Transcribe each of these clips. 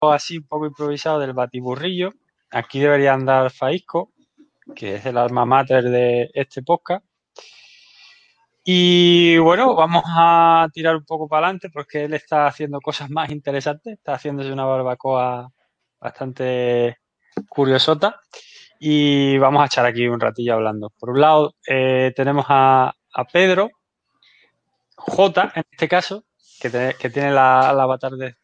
así un poco improvisado del batiburrillo. Aquí debería andar Faisco, que es el alma mater de este podcast. Y bueno, vamos a tirar un poco para adelante porque él está haciendo cosas más interesantes. Está haciéndose una barbacoa bastante curiosota. Y vamos a echar aquí un ratillo hablando. Por un lado, tenemos a Pedro, J en este caso, que tiene la avatar de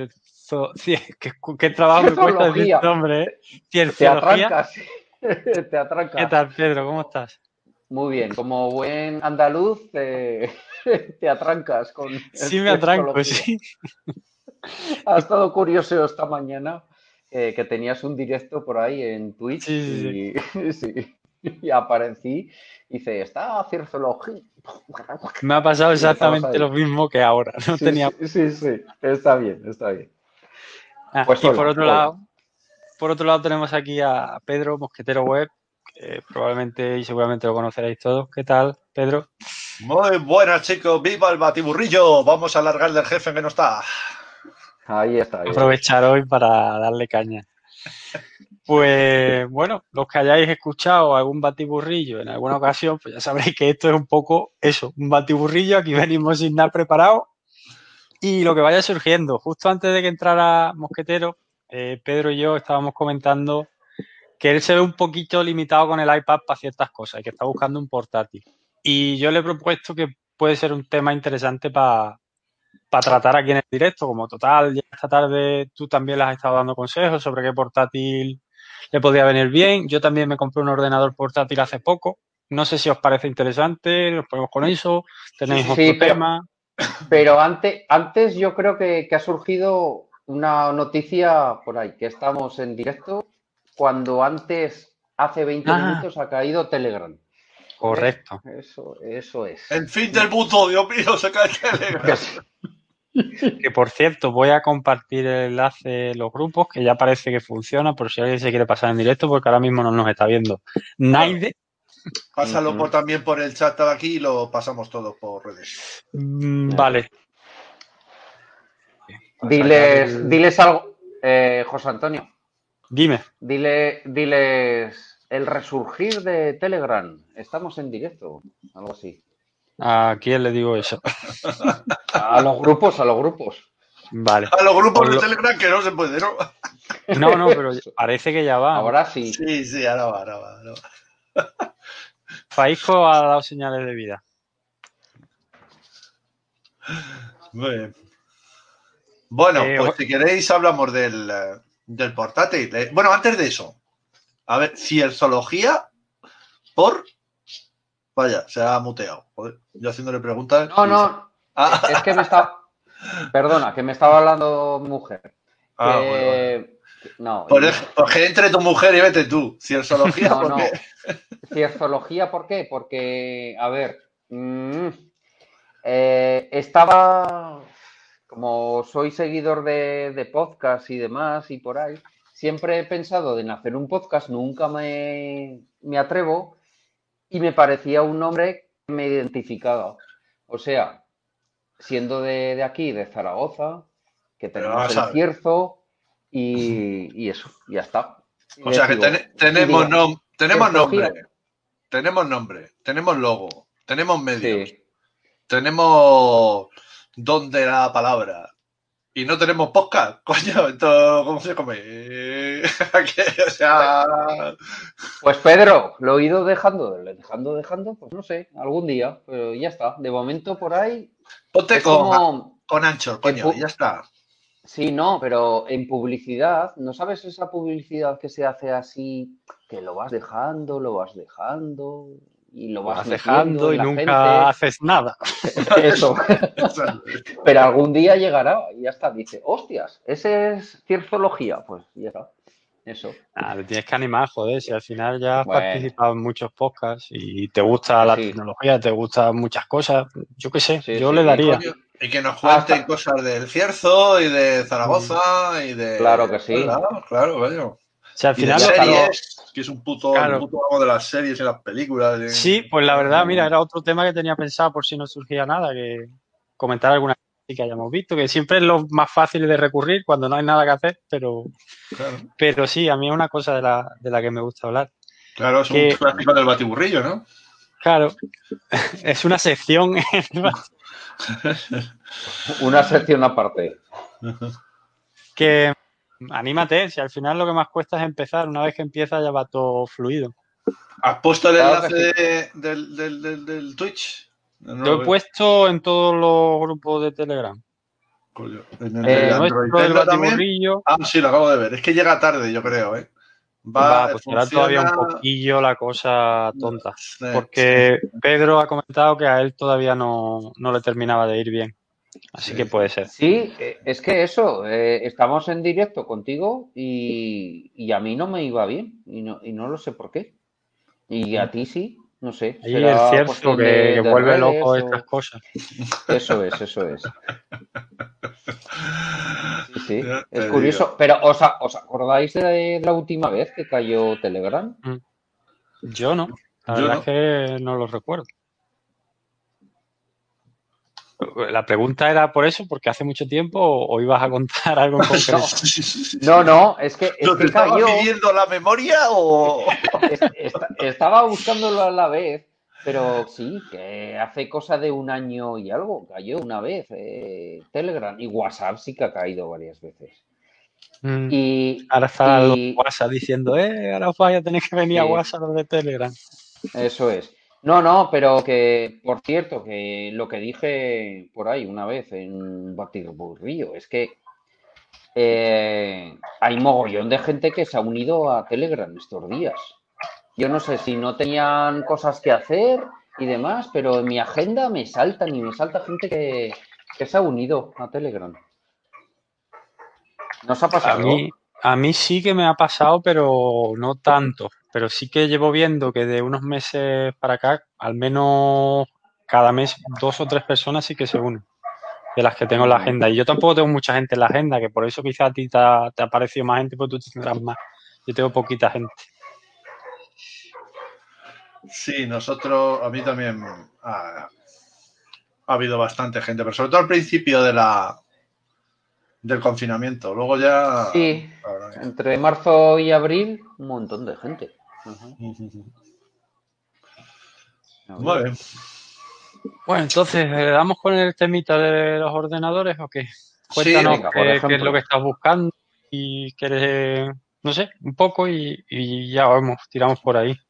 ¿qué trabajo me cuesta decir este Cienciología. nombre, ¿eh? Te Cienciología. atrancas. Te ¿Qué atrancas. tal, Pedro? ¿Cómo estás? Muy bien. Como buen andaluz, te atrancas con Sí, me atranco, cienciología. sí. Ha estado curioso esta mañana que tenías un directo por ahí en Twitch Sí, sí, sí. y, sí, y aparecí y dice, está cienciología. Me ha pasado Y estabas exactamente lo ahí. mismo que ahora. No Sí, tenía. sí, sí, sí. Está bien, está bien. Pues Y hola, hola. por otro lado tenemos aquí a Pedro, Mosquetero Web, que probablemente y seguramente lo conoceréis todos. ¿Qué tal, Pedro? Muy buenas, chicos. ¡Viva el batiburrillo! Vamos a alargar del jefe que no está. Ahí está, ahí está. Aprovechar hoy para darle caña. Pues bueno, los que hayáis escuchado algún batiburrillo en alguna ocasión, pues ya sabréis que esto es un poco eso, un batiburrillo. Aquí venimos sin nada preparado y lo que vaya surgiendo. Justo antes de que entrara Mosquetero, Pedro y yo estábamos comentando que él se ve un poquito limitado con el iPad para ciertas cosas y que está buscando un portátil. Y yo le he propuesto que puede ser un tema interesante para tratar aquí en el directo, como total, ya esta tarde tú también les has estado dando consejos sobre qué portátil le podría venir bien. Yo también me compré un ordenador portátil hace poco. No sé si os parece interesante, nos ponemos con eso, Sí, tenéis sí, Sí, otro sí. tema. pero antes yo creo que ha surgido una noticia por ahí, que estamos en directo cuando antes, hace 20 Ah, minutos, ha caído Telegram. correcto. Eso es. El fin del mundo, Dios mío, se cae el Que Telegram. sí. Que por cierto, voy a compartir el enlace de los grupos, que ya parece que funciona, por si alguien se quiere pasar en directo, porque ahora mismo no nos está viendo Claro. nadie. Pásalo Ujú. también por el chat de aquí y lo pasamos todo por redes. Eso Vale, es. para sacar el... Diles algo, José Antonio, Dime, diles el resurgir de Telegram. Estamos en directo, algo así. ¿a quién le digo eso? A los grupos, a los grupos. Vale. A los grupos Os de lo- Telegram que no se puede, ¿no? No, pero parece que ya va, ¿no? Ahora sí. Sí, sí, ahora va, ahora va. Ahora va. Faisco ha dado señales de vida. Muy bien. Bueno, Eh, pues si queréis hablamos del portátil. Bueno, antes de eso, a ver, cienciología por... Vaya, se ha muteado. Joder, yo haciéndole preguntas No, y... no, es que Ah, me está, perdona, que me estaba hablando mujer. vale, vale. No, Pues que entre tu mujer y vete tú. Cienciología, no, ¿por qué? no. Cienciología, ¿por qué? Porque, a ver, estaba, como soy seguidor de podcast y demás y por ahí, siempre he pensado en hacer un podcast, nunca me atrevo y me parecía un nombre que me identificaba. O sea, siendo de aquí, de Zaragoza, que Pero tenemos vamos el a ver. Cierzo y eso, ya está. Y O sea que digo, y tenemos, digo, tenemos nombre, cienciología, tenemos logo, tenemos medios, sí. tenemos don de la palabra y no tenemos podcast. Coño, esto, ¿cómo se come? O Pues, sea, pues Pedro, lo he ido dejando, pues no sé, algún día, pero ya está. De momento por ahí ponte es como con Anchor, en coño, y ya está. sí, no, pero en publicidad, ¿no sabes esa publicidad que se hace así, que lo vas dejando y lo lo vas vas metiendo dejando en y la nunca gente? haces nada. Eso. Eso Pero algún día llegará y ya está. Dice, hostias, ese es cienciología. Pues ya está. Eso. Ah, te tienes que animar, joder, si al final ya has Bueno, participado en muchos podcasts y te que gusta la sí. tecnología, te gustan muchas cosas, yo qué sé, Sí, yo sí. le daría. coño, y que nos cuenten Hasta. cosas del Cierzo y de Mm. Zaragoza y Claro de... que sí. Claro, claro, coño. Si al Y de Y final hasta series, que es el claro, puto amo de las series y las películas. sí, pues la verdad, mira, era otro tema que tenía pensado por si no surgía nada, que comentar alguna. que hayamos visto, que siempre es lo más fácil de recurrir cuando no hay nada que hacer, Claro, pero sí, a mí es una cosa de la que me gusta hablar. claro, es un Que, clásico del batiburrillo, ¿no? claro, es una sección. Una sección aparte. Que anímate, si al final lo que más cuesta es empezar, una vez que empieza ya va todo fluido. ¿Has puesto el Claro que enlace sí. del Twitch? No Lo lo he veo. puesto en todos los grupos de Telegram. Coño. ¿En el En de el Eh, Android nuestro del Tello también? batiburrillo, Ah, sí, lo acabo de ver. Es que llega tarde, yo creo, ¿eh? Va, pues será todavía un funciona. poquillo la cosa tonta. Sí, sí, Porque Pedro ha comentado que a él todavía no le terminaba de ir bien. Así que sí. puede ser. sí, es que eso, estamos en directo contigo y a mí no me iba bien y no lo sé por qué. Y a ti sí, no sé, Ahí el será Cierzo cuestión que de vuelve loco redes estas o... cosas. Eso es, eso es. Sí, sí, Ya es te digo. curioso. Pero ¿os acordáis de la última vez que cayó Telegram? Mm. Yo no. La Yo verdad es no. que no lo recuerdo. La pregunta era por eso, porque hace mucho tiempo o ibas a contar algo en concreto. No, no, no, es ¿No te que estaba cayó. pidiendo la memoria o...? Estaba buscándolo a la vez, pero sí, que hace cosa de un año y algo, cayó una vez Telegram y WhatsApp sí que ha caído varias veces. Mm. Y, Ahora está los y WhatsApp diciendo, ahora os vais a tener que venir a sí, WhatsApp los de Telegram. eso es. No, no, pero que, por cierto, que lo que dije por ahí una vez en un batiburrillo es que hay mogollón de gente que se ha unido a Telegram estos días. Yo no sé si no tenían cosas que hacer y demás, pero en mi agenda me saltan y me salta gente que se ha unido a Telegram. ¿Nos ha A pasado? mí, a mí sí que me ha pasado, pero no tanto. Pero sí que llevo viendo que de unos meses para acá, al menos cada mes, 2 o 3 personas sí que se unen, de las que tengo en la Ujú. agenda. Y yo tampoco tengo mucha gente en la agenda, que por eso quizá a ti te ha parecido más gente, porque tú tendrás más. Yo tengo poquita gente. Sí, nosotros, a mí también ha habido bastante gente, pero sobre todo al principio del confinamiento. Luego ya... Sí, entre marzo y abril, un montón de gente. Ujú. A Muy ver. bien. Bueno, entonces, ¿le damos con el temita de los ordenadores o qué? Sí, Cuéntanos Venga, por qué es lo que ejemplo. estás buscando y quieres, no sé, un poco y ya vamos, tiramos por ahí.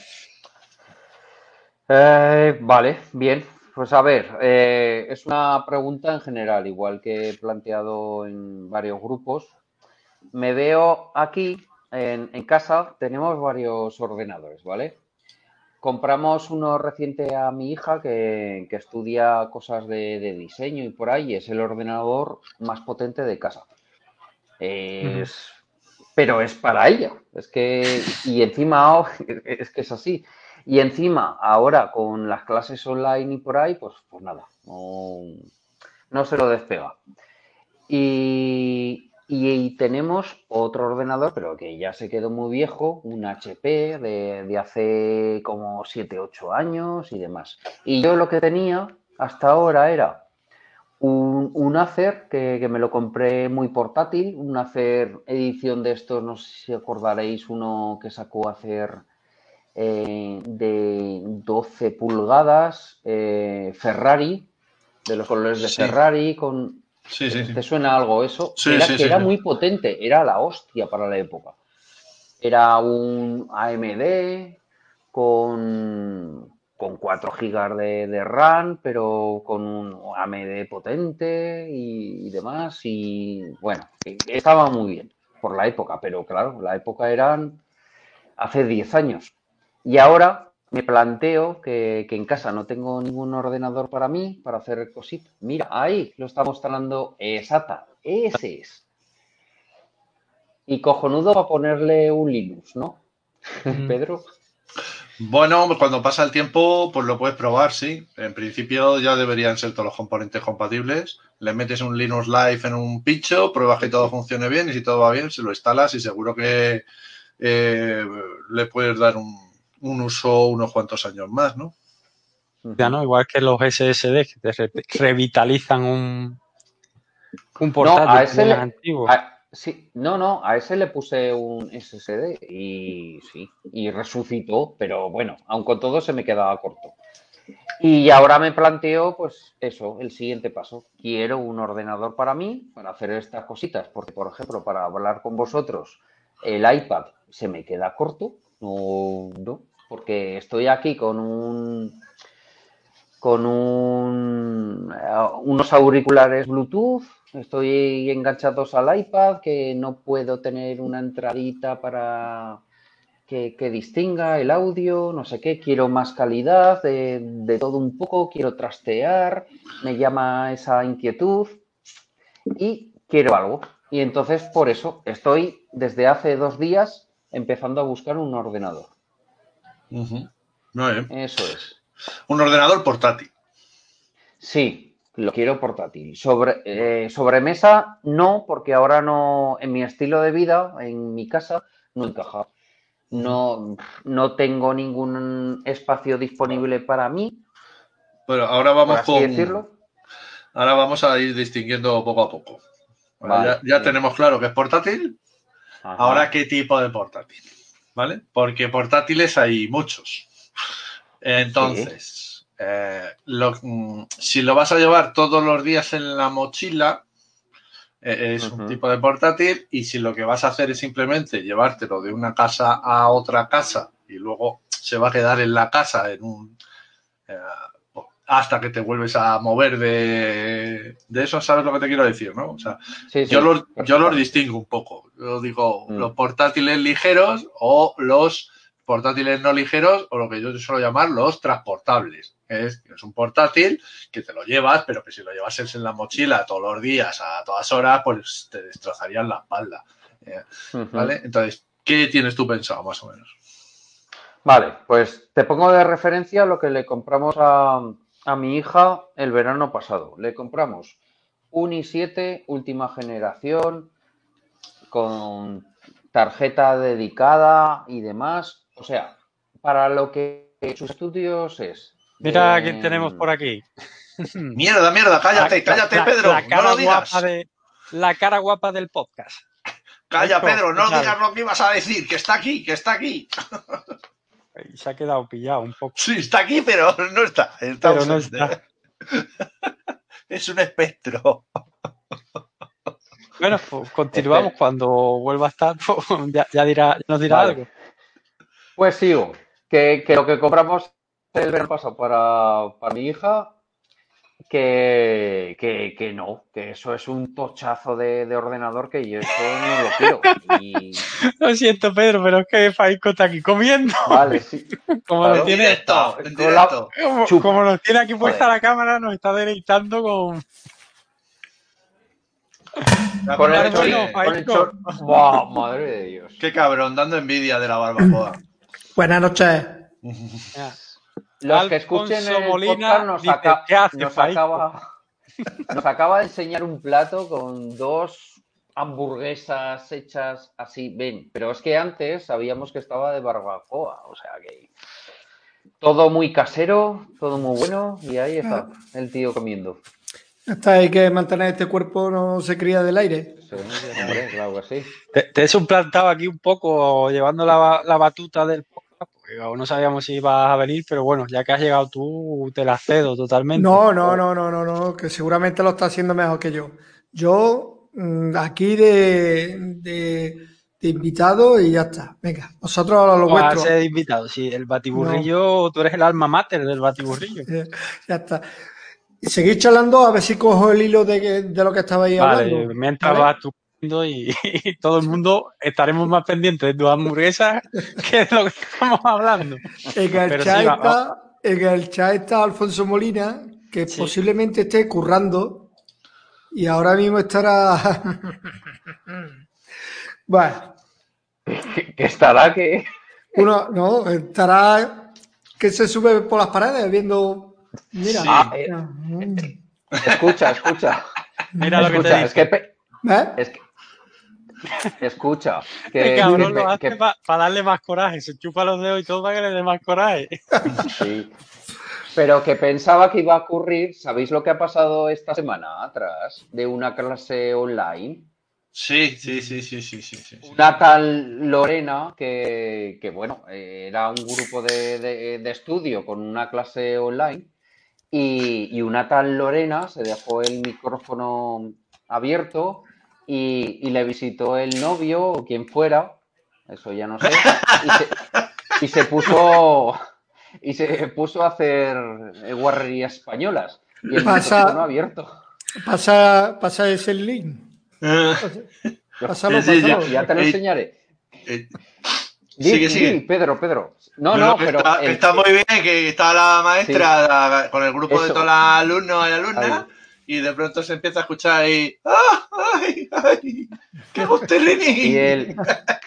Vale, bien. Pues a ver, es una pregunta en general, igual que he planteado en varios grupos. Me veo aquí en casa, tenemos varios ordenadores, ¿vale? Compramos uno reciente a mi hija que estudia cosas de diseño y por ahí, es el ordenador más potente de casa. Ujú. Es, pero es para ella. Es que, y encima, es que es así. Y encima, ahora con las clases online y por ahí, pues nada, no se lo despega. Y tenemos otro ordenador, pero que ya se quedó muy viejo, un HP de hace como 7 8 años y demás. Y yo lo que tenía hasta ahora era un Acer que me lo compré muy portátil, un Acer edición de estos, no sé si acordaréis, uno que sacó Acer de 12 pulgadas, Ferrari, de los colores de Sí, Ferrari, con... sí, sí, sí. ¿Te suena algo eso? Sí, sí, Que sí, era sí. muy potente, era la hostia para la época. Era un AMD con 4 gigas de RAM, pero con un AMD potente y demás. Y bueno, estaba muy bien por la época, pero claro, la época eran hace 10 años. Y ahora me planteo que en casa no tengo ningún ordenador para mí, para hacer cositas. Mira, ahí lo está mostrando SATA. Ese es. Y cojonudo para ponerle un Linux, ¿no? Mm. Pedro. Bueno, cuando pasa el tiempo, pues lo puedes probar, sí. En principio ya deberían ser todos los componentes compatibles. Le metes un Linux Live en un pincho, pruebas que todo funcione bien y si todo va bien, se lo instalas y seguro que le puedes dar un uso unos cuantos años más, ¿no? Ya, ¿no? Igual que los SSD que te revitalizan Un No, portátil a ese más le, antiguo. sí, no, a ese le puse un SSD y sí, y resucitó, pero bueno, aun con todo se me quedaba corto. Y ahora me planteo, pues eso, el siguiente paso. Quiero un ordenador para mí, para hacer estas cositas, porque, por ejemplo, para hablar con vosotros, el iPad se me queda corto, no, porque estoy aquí con unos auriculares Bluetooth, estoy enganchados al iPad, que no puedo tener una entradita para que distinga el audio, no sé qué, quiero más calidad, de todo un poco, quiero trastear, me llama esa inquietud y quiero algo. Y entonces por eso estoy desde hace 2 días empezando a buscar un ordenador. Muy bien. Eso es. Un ordenador portátil. Sí, lo quiero portátil. Sobremesa no, porque ahora no, en mi estilo de vida, en mi casa, no encaja. No tengo ningún espacio disponible para mí, Bueno, ahora por vamos así decirlo. Ahora vamos a ir distinguiendo poco a poco. Bueno, Vale, ya bien. tenemos claro que es portátil. Ahora, Ajá. ¿qué tipo de portátil? ¿Vale? Porque portátiles hay muchos. Sí. Entonces, si lo vas a llevar todos los días en la mochila, es un Ujú. tipo de portátil, y si lo que vas a hacer es simplemente llevártelo de una casa a otra casa y luego se va a quedar en la casa eh, hasta que te vuelves a mover de eso, ¿sabes lo que te quiero decir? ¿No? O sea, Sí, yo sí, los perfectamente. distingo un poco. Yo digo los Mm. portátiles ligeros o los portátiles no ligeros, o lo que yo suelo llamar los transportables. Es un portátil que te lo llevas, pero que si lo llevases en la mochila todos los días, a todas horas, pues te destrozarían la espalda. ¿Vale? Ujú. Entonces, ¿qué tienes tú pensado, más o menos? Vale, pues te pongo de referencia lo que le compramos a mi hija el verano pasado. Le compramos un i7 última generación con tarjeta dedicada y demás. O sea, para lo que sus estudios es Mira quién tenemos de... por aquí. Mierda, cállate, Pedro, La no lo cara guapa digas. la cara guapa del podcast. Calla, Eco, Pedro, ¿qué no tal? digas lo que ibas a decir, que está aquí, que está aquí. Se ha quedado pillado un poco, Sí, está aquí, pero no está, está pero no está. ausente. Es un espectro. Bueno, pues continuamos. Espera, Cuando vuelva a estar, pues, ya nos dirá vale. algo. Pues sigo. Que lo que compramos el verano pasado para mi hija, que no, que eso es un tochazo de ordenador, que yo eso no lo quiero. Y Lo siento, Pedro, pero es que Faisco está aquí comiendo. vale, sí, Como nos En claro. tiene, directo, en Con la directo. como chupa. nos tiene aquí puesta Joder. la cámara, nos está deleitando con. Ya, Con pero el Bueno, este, bueno, chori, con el Faisco. chor. ¡Buah, madre de Dios! qué cabrón, dando envidia de la barbacoa. Buenas noches. Mira, Los que escuchen Alfonso el podcast Molina dice, ¿qué hace nos Faisco? acaba de enseñar un plato con 2 hamburguesas hechas así, ven, pero es que antes sabíamos que estaba de barbacoa, o sea que todo muy casero, todo muy bueno, y ahí está el tío comiendo. Hasta hay que mantener este cuerpo, no se cría del aire. Sí, hombre, claro que sí. Te he suplantado aquí un poco llevando la batuta del podcast, porque aún no sabíamos si ibas a venir, pero bueno, ya que has llegado tú, te la cedo totalmente. No, que seguramente lo está haciendo mejor que yo. Yo aquí de invitado y ya está. Venga, vosotros a lo O a vuestro. ser invitado, sí, el No, batiburrillo, tú eres el alma mater del batiburrillo. ya está. Y seguid charlando a ver si cojo el hilo de lo que estabais Vale, hablando, mientras ¿vale? vas tú comiendo y todo el mundo estaremos más pendientes de tu hamburguesa que de lo que estamos hablando. Pero sí, En el chat está Alfonso Molina, que sí. posiblemente esté currando y ahora mismo estará. Bueno, Que estará que... no, estará que se sube por las paredes viendo. Mira. Sí. Escucha. Mira lo que te Escucha, es dice. que... ¿Ves? Es que... Escucha, El cabrón lo hace que para darle más coraje, se chupa los dedos y todo para que le dé más coraje. sí. Pero que pensaba que iba a ocurrir, ¿sabéis lo que ha pasado esta semana atrás de una clase online? Sí. Una tal Lorena bueno, era un grupo de estudio con una clase online y una tal Lorena se dejó el micrófono abierto y le visitó el novio o quien fuera, eso ya no sé, y se puso y se puso a hacer guarrerías españolas y el micrófono Pasa, abierto. pasa ese link. Pásalo, Sí, ya. Ya te lo enseñaré. Eh, Di, sigue. Pedro. No, No, no, que pero que está muy bien, que está la sí, maestra con el grupo de todos eso. los alumnos y alumnas, Ahí. y de pronto se empieza a escuchar ahí, ¡ah! ¡Ay! ¡Ay! ¡Qué Y gusterrini! él.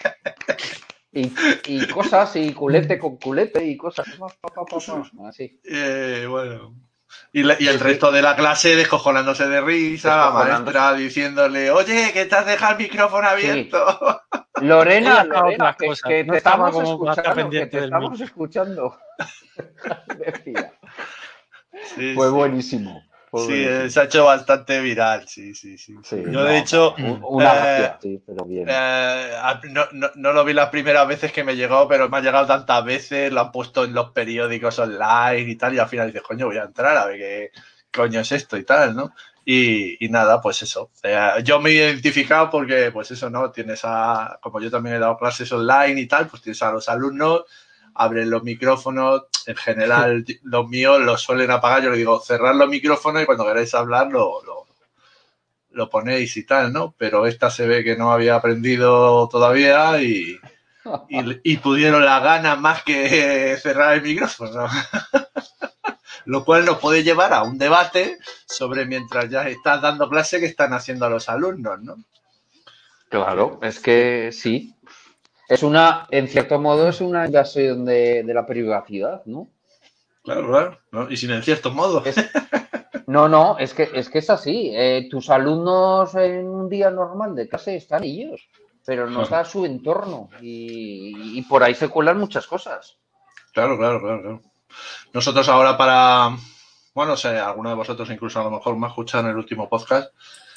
Y cosas, y culete con culete, y cosas. Así. Bueno. Y Sí, el sí. resto de la clase descojonándose de risa, la Descojonándose. maestra diciéndole, oye, que te has dejado el micrófono Sí. abierto. Ella Lorena, estaba a otras cosas. que No te estaba estamos como para estar escuchando, que pendiente te del micro. estamos escuchando. Decía. Sí, Fue sí. buenísimo. Fue Sí, se buenísimo. ha hecho bastante viral, sí. Sí, Yo, de no, hecho, una eh, gracia, sí, pero bien. no lo vi las primeras veces que me llegó, pero me ha llegado tantas veces, lo han puesto en los periódicos online y tal, y al final dices, coño, voy a entrar a ver qué coño es esto y tal, ¿no? Y nada, pues eso. Yo me he identificado porque, pues eso, ¿no? Tienes como yo también he dado clases online y tal, pues tienes a los alumnos, abren los micrófonos, en general los míos los suelen apagar, yo le digo, cerrar los micrófonos y cuando queráis hablar lo ponéis y tal, ¿no? Pero esta se ve que no había aprendido todavía y pudieron las ganas más que cerrar el micrófono. Lo cual nos puede llevar a un debate sobre mientras ya estás dando clase que están haciendo a los alumnos, ¿no? Claro, es que sí. En cierto modo, es una invasión de la privacidad, ¿no? Claro, ¿no? Y sin en cierto modo. No, es que es así. Tus alumnos en un día normal de clase están ellos, pero no está su entorno y por ahí se cuelan muchas cosas. Claro. Nosotros ahora bueno, sé, alguno de vosotros incluso a lo mejor me ha escuchado en el último podcast,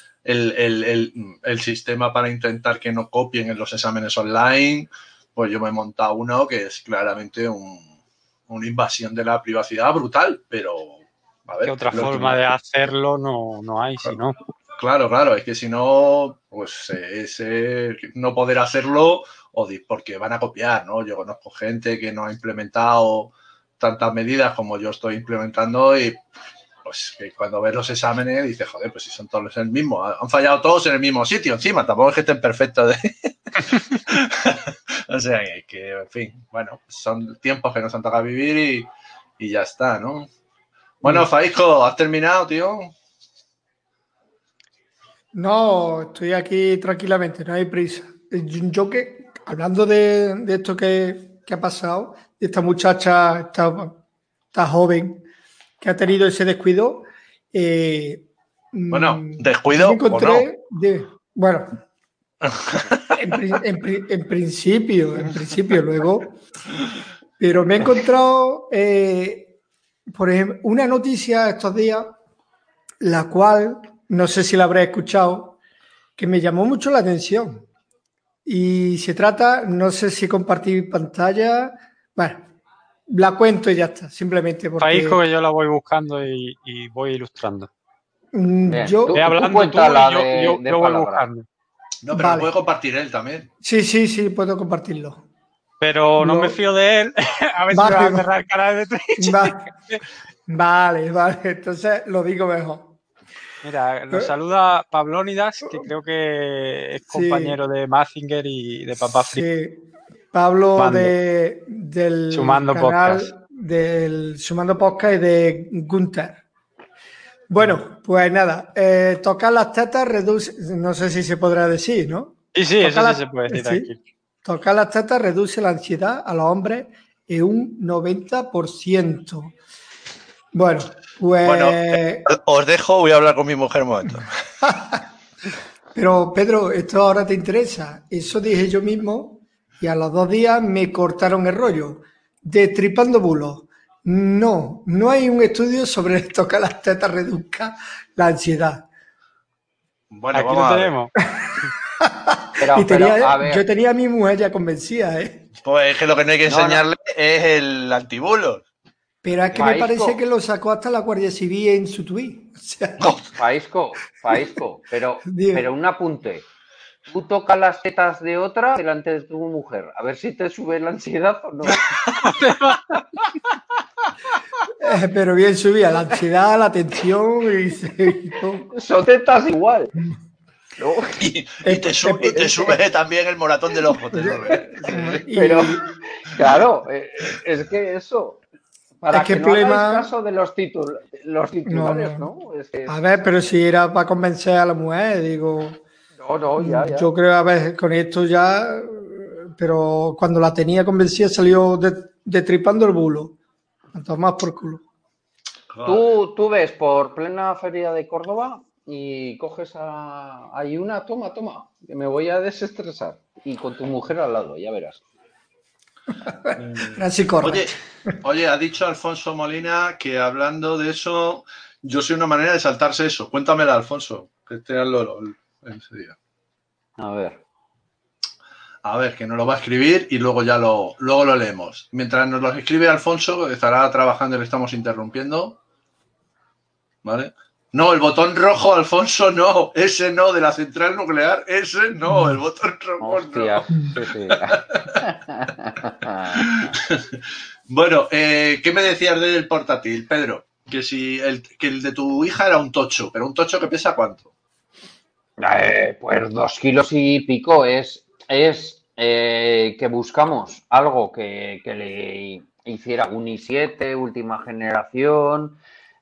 el sistema para intentar que no copien en los exámenes online, pues yo me he montado uno que es claramente una invasión de la privacidad brutal, pero a Que ver, otra es lo que forma de hacerlo no hay, si no. Claro, es que si no, pues ese no poder hacerlo porque van a copiar, ¿no? Yo conozco gente que no ha implementado tantas medidas como yo estoy implementando y pues que cuando ves los exámenes dices, joder, pues si son todos el mismo, han fallado todos en el mismo sitio encima, tampoco es que estén perfectos o sea, que, en fin, bueno, son tiempos que nos han tocado vivir y ya está, ¿no? Bueno, Faisco, ¿has terminado, tío? No, estoy aquí tranquilamente, no hay prisa. Yo que, hablando de esto que ha pasado, de esta muchacha, esta joven que ha tenido ese descuido, eh, Bueno, yo me ¿descuido o no? encontré, bueno, en principio, luego, pero me he encontrado, por ejemplo, una noticia estos días, la cual, no sé si la habré escuchado, que me llamó mucho la atención. Y se trata, no sé si compartir pantalla, bueno, la cuento y ya está, simplemente Faisco, porque que yo la voy buscando y voy ilustrando. Bien, yo, Ve tú hablando tú y cuéntala de yo voy palabra. buscando. No, pero lo puede vale, compartir él también. sí, puedo compartirlo. Pero no me Lo, fío de él. A ver si me va vale, a cerrar el canal de Twitch. vale, entonces lo digo mejor. Mira, nos saluda Pablónidas, que creo que es Sí, compañero de Mazinger y de Papá Free. sí, Pablo Mando, del sumando podcast. canal del Sumando Podcast y de Gunther. Bueno, pues nada, tocar las tetas reduce, no sé si se podrá decir, ¿no? Sí, eso Tocar sí las, se puede decir sí, tranquilo. tocar las tetas reduce la ansiedad a los hombres en un 90%. Bueno, Bueno, pues, os dejo, voy a hablar con mi mujer un momento. pero Pedro, esto ahora te interesa. Eso dije yo mismo y a los 2 días me cortaron el rollo, destripando bulos. No hay un estudio sobre esto que las tetas reduzca la ansiedad. Bueno, Aquí vamos lo a ver. tenemos. Pero, a ver, Yo tenía a mi mujer ya convencida, ¿eh? Pues es que lo que no hay que No, no. enseñarle es el antibulos. Pero es que me parece que lo sacó hasta la Guardia Civil en su tuit. O sea, Faisco, Digo. pero un apunte. Tú tocas las tetas de otra delante de tu mujer, a ver si te sube la ansiedad o no. Pero bien subía la ansiedad, la tensión y todo. Son tetas igual. ¿No? Y te sube también el moratón del ojo. Te sube. Pero, claro, es que eso. Para Es que que el no hagáis problema- caso de los titulares, ¿no? Es que A ver, pero si era para convencer a la mujer, digo, no, ya. yo creo, a ver, con esto ya, pero cuando la tenía convencida salió destripando el bulo. A tomar por culo. Tú ves por plena feria de Córdoba y coges hay una, toma, que me voy a desestresar. Y con tu mujer al lado, ya verás. Así corre. Oye, ha dicho Alfonso Molina que hablando de eso, yo soy una manera de saltarse eso. Cuéntamela, Alfonso, que esté al loro en ese día. A ver, que nos lo va a escribir y luego luego lo leemos. Mientras nos lo escribe Alfonso, estará trabajando y le estamos interrumpiendo. ¿Vale? No, el botón rojo, Alfonso, no. Ese no, de la central nuclear. Ese no, el botón rojo Hostia, no. sí. Bueno, ¿qué me decías del portátil, Pedro? Que el de tu hija era un tocho, pero un tocho que pesa ¿cuánto? Pues 2 kilos y pico es que buscamos algo que le hiciera un i7 última generación,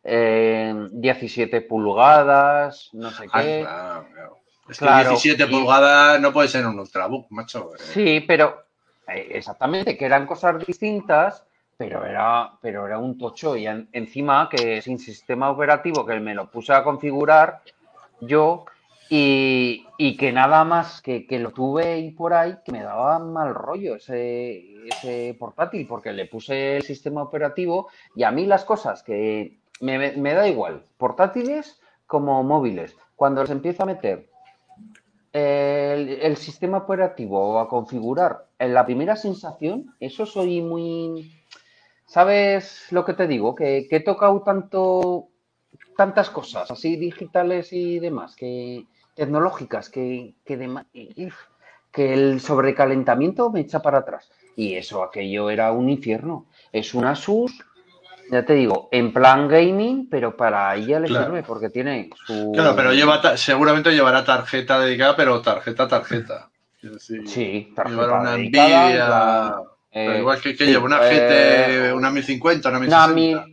17 pulgadas, no sé qué. Claro. Es Claro, que 17 pulgadas no puede ser un ultrabook, macho. Sí, pero exactamente, que eran cosas distintas, pero era un tocho y encima que sin sistema operativo que me lo puse a configurar yo y que nada más que lo tuve y por ahí que me daba mal rollo ese portátil porque le puse el sistema operativo y a mí las cosas que me da igual, portátiles como móviles, cuando les empiezo a meter el sistema operativo a configurar en la primera sensación, eso soy muy... ¿Sabes lo que te digo? Que he tocado tantas cosas así digitales y demás, que tecnológicas, que el sobrecalentamiento me echa para atrás. Y eso, aquello era un infierno. Es un Asus, ya te digo, en plan gaming, pero para ella le sirve porque tiene su... Claro, pero seguramente llevará tarjeta dedicada, pero tarjeta. Quiero decir, Sí, llevará tarjeta una dedicada, en Nvidia, plan... pero igual que sí, lleva una GT, una 1050, una una 1060.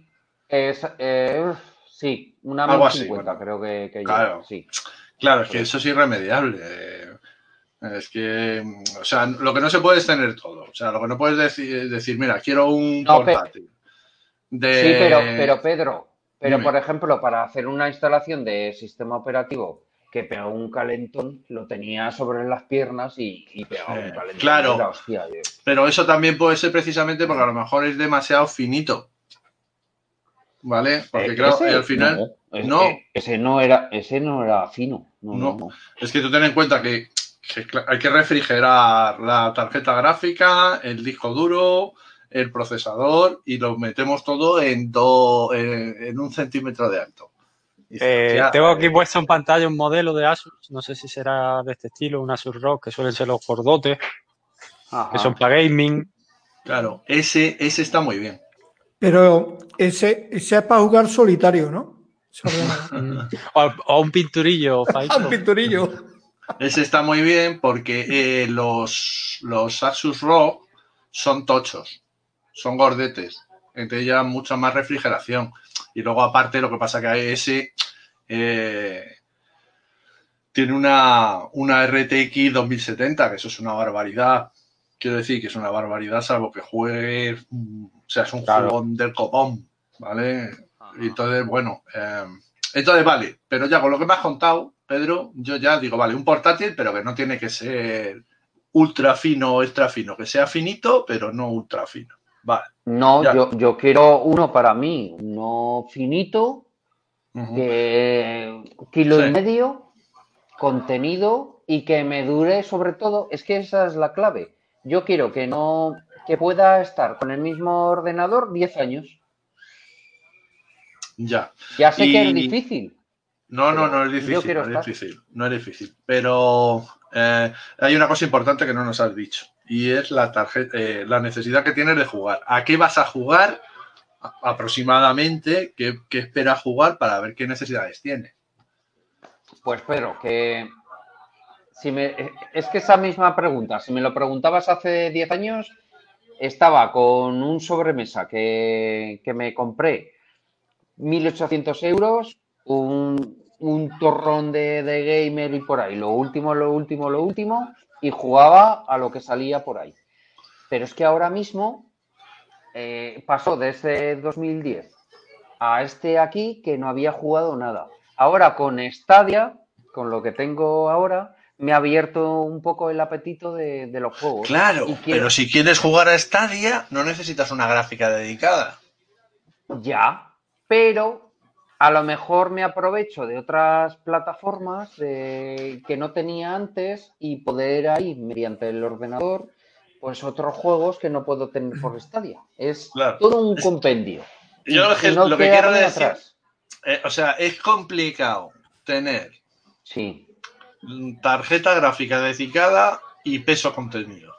sí, una Algo así, 1050 bueno. creo que lleva, Claro. sí. Claro, es que eso es irremediable. Es que, o sea, lo que no se puede es tener todo. O sea, lo que no puedes decir, mira, quiero un portátil. Sí, pero Pedro, Dime. por ejemplo, para hacer una instalación de sistema operativo que pegó un calentón, lo tenía sobre las piernas y pegaba un calentón. Claro, Era hostia, pero eso también puede ser precisamente porque a lo mejor es demasiado finito. ¿Vale? Porque claro, al final... Ese no era fino. No. Es que tú ten en cuenta que hay que refrigerar la tarjeta gráfica, el disco duro, el procesador y lo metemos todo en 1 centímetro de alto. Tengo aquí puesto en pantalla un modelo de Asus, no sé si será de este estilo, un Asus ROG, que suelen ser los gordotes, que son para gaming. Claro, ese está muy bien. Pero ese es para jugar solitario, ¿no? O un pinturillo. Un pinturillo. Ese está muy bien porque los Asus ROG son tochos, son gordetes, entonces llevan mucha más refrigeración. Y luego aparte lo que pasa que ese tiene una RTX 2070, que eso es una barbaridad. Quiero decir que es una barbaridad, salvo que juegue, o sea, es un jugón del copón, ¿vale? Y entonces, bueno, entonces vale, pero ya con lo que me has contado, Pedro, yo ya digo, vale, un portátil, pero que no tiene que ser ultra fino o extra fino, que sea finito, pero no ultra fino. Vale. No, Ya. yo quiero uno para mí, uno finito, Ujú. que kilo y Sí. medio, contenido y que me dure sobre todo, es que esa es la clave. Yo quiero que pueda estar con el mismo ordenador 10 años. Ya. Ya sé que es Y difícil, no pero es yo difícil, quiero no es estar. difícil, no es difícil. Pero hay una cosa importante que no nos has dicho y es la la necesidad que tienes de jugar. ¿A qué vas a jugar aproximadamente? ¿Qué esperas jugar para ver qué necesidades tienes? Pues Pedro, es que esa misma pregunta, si me lo preguntabas hace 10 años, estaba con un sobremesa que me compré 1.800 euros, un torrón de gamer y por ahí, lo último, y jugaba a lo que salía por ahí. Pero es que ahora mismo pasó de ese 2010 a este aquí que no había jugado nada. Ahora con Stadia, con lo que tengo ahora, me ha abierto un poco el apetito de los juegos. Claro, Y pero quiero, si quieres jugar a Stadia, no necesitas una gráfica dedicada. ya, pero a lo mejor me aprovecho de otras plataformas que no tenía antes y poder ahí, mediante el ordenador, pues otros juegos que no puedo tener por Stadia. Es Claro. todo un compendio Yo y no lo que quiero quedarme decir, atrás. o sea, es complicado tener Sí, tarjeta gráfica dedicada y peso contenido.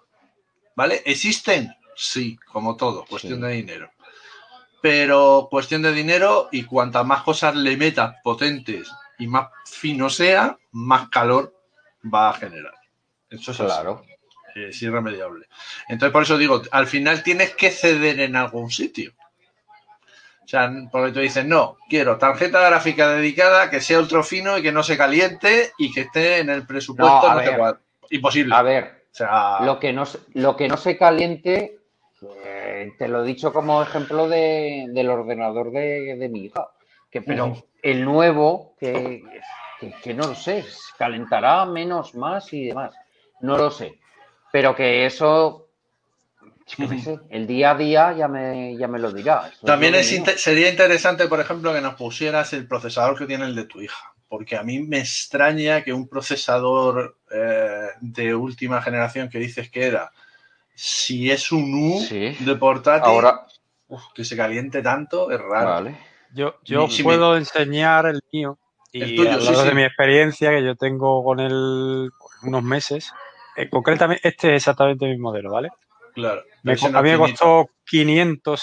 ¿Vale? ¿Existen? Sí, como todo, cuestión sí, de dinero. Pero cuestión de dinero y cuantas más cosas le metas potentes y más fino sea, más calor va a generar. Eso es así. claro. Es irremediable. Entonces, por eso digo, al final tienes que ceder en algún sitio. O sea, porque tú dices, no, quiero tarjeta gráfica dedicada que sea ultra fino y que no se caliente y que esté en el No, presupuesto, a no sé ver, cuál. Imposible. a ver, O sea, lo que no se caliente, te lo he dicho como ejemplo del ordenador de mi hija, pero el nuevo, que no lo sé, se calentará menos, más y demás, no lo sé, pero que eso, yo qué sé, el día a día ya me lo dirá, eso es lo también de menos. sería interesante, por ejemplo, que nos pusieras el procesador que tiene el de tu hija. Porque a mí me extraña que un procesador de última generación que dices que era, si es un U Sí, de portátil, ahora, que se caliente tanto, es raro. vale, Yo os Si puedo enseñar el mío el y tuyo, sí, hablaros de mi sí, experiencia que yo tengo con él pues, unos meses. Concretamente, este es exactamente mi modelo, ¿vale? claro. Pero ese no A es mí me finito. costó 500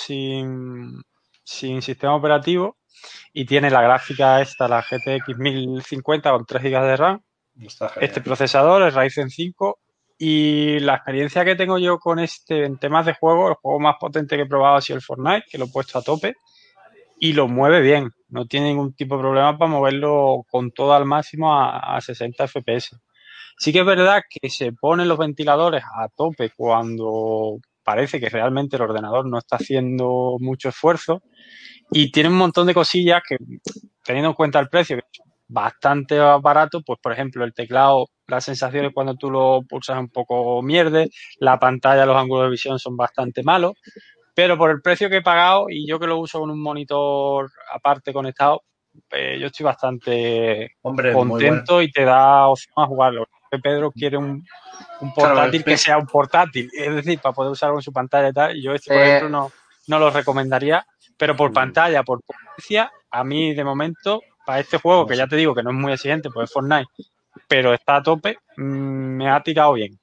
sin sistema operativo y tiene la gráfica esta, la GTX 1050 con 3 GB de RAM, Está este genial. procesador, el Ryzen 5 y la experiencia que tengo yo con este en temas de juego, el juego más potente que he probado ha sido el Fortnite, que lo he puesto a tope y lo mueve bien, no tiene ningún tipo de problema para moverlo con todo al máximo a 60 FPS. Sí que es verdad que se ponen los ventiladores a tope cuando parece que realmente el ordenador no está haciendo mucho esfuerzo y tiene un montón de cosillas que, teniendo en cuenta el precio, que es bastante barato, pues por ejemplo el teclado, las sensaciones cuando tú lo pulsas un poco mierde, la pantalla, los ángulos de visión son bastante malos, pero por el precio que he pagado y yo que lo uso con un monitor aparte conectado, yo estoy bastante Hombre, muy bueno. contento y te da opción a jugarlo. Pedro quiere un Claro, portátil que sea un portátil, es decir, para poder usarlo en su pantalla y tal. Y yo este, por ejemplo, eh, no lo recomendaría, pero por pantalla, por potencia, a mí de momento, para este juego, no que sé. ya te digo que no es muy exigente, pues es Fortnite, pero está a tope, me ha tirado bien.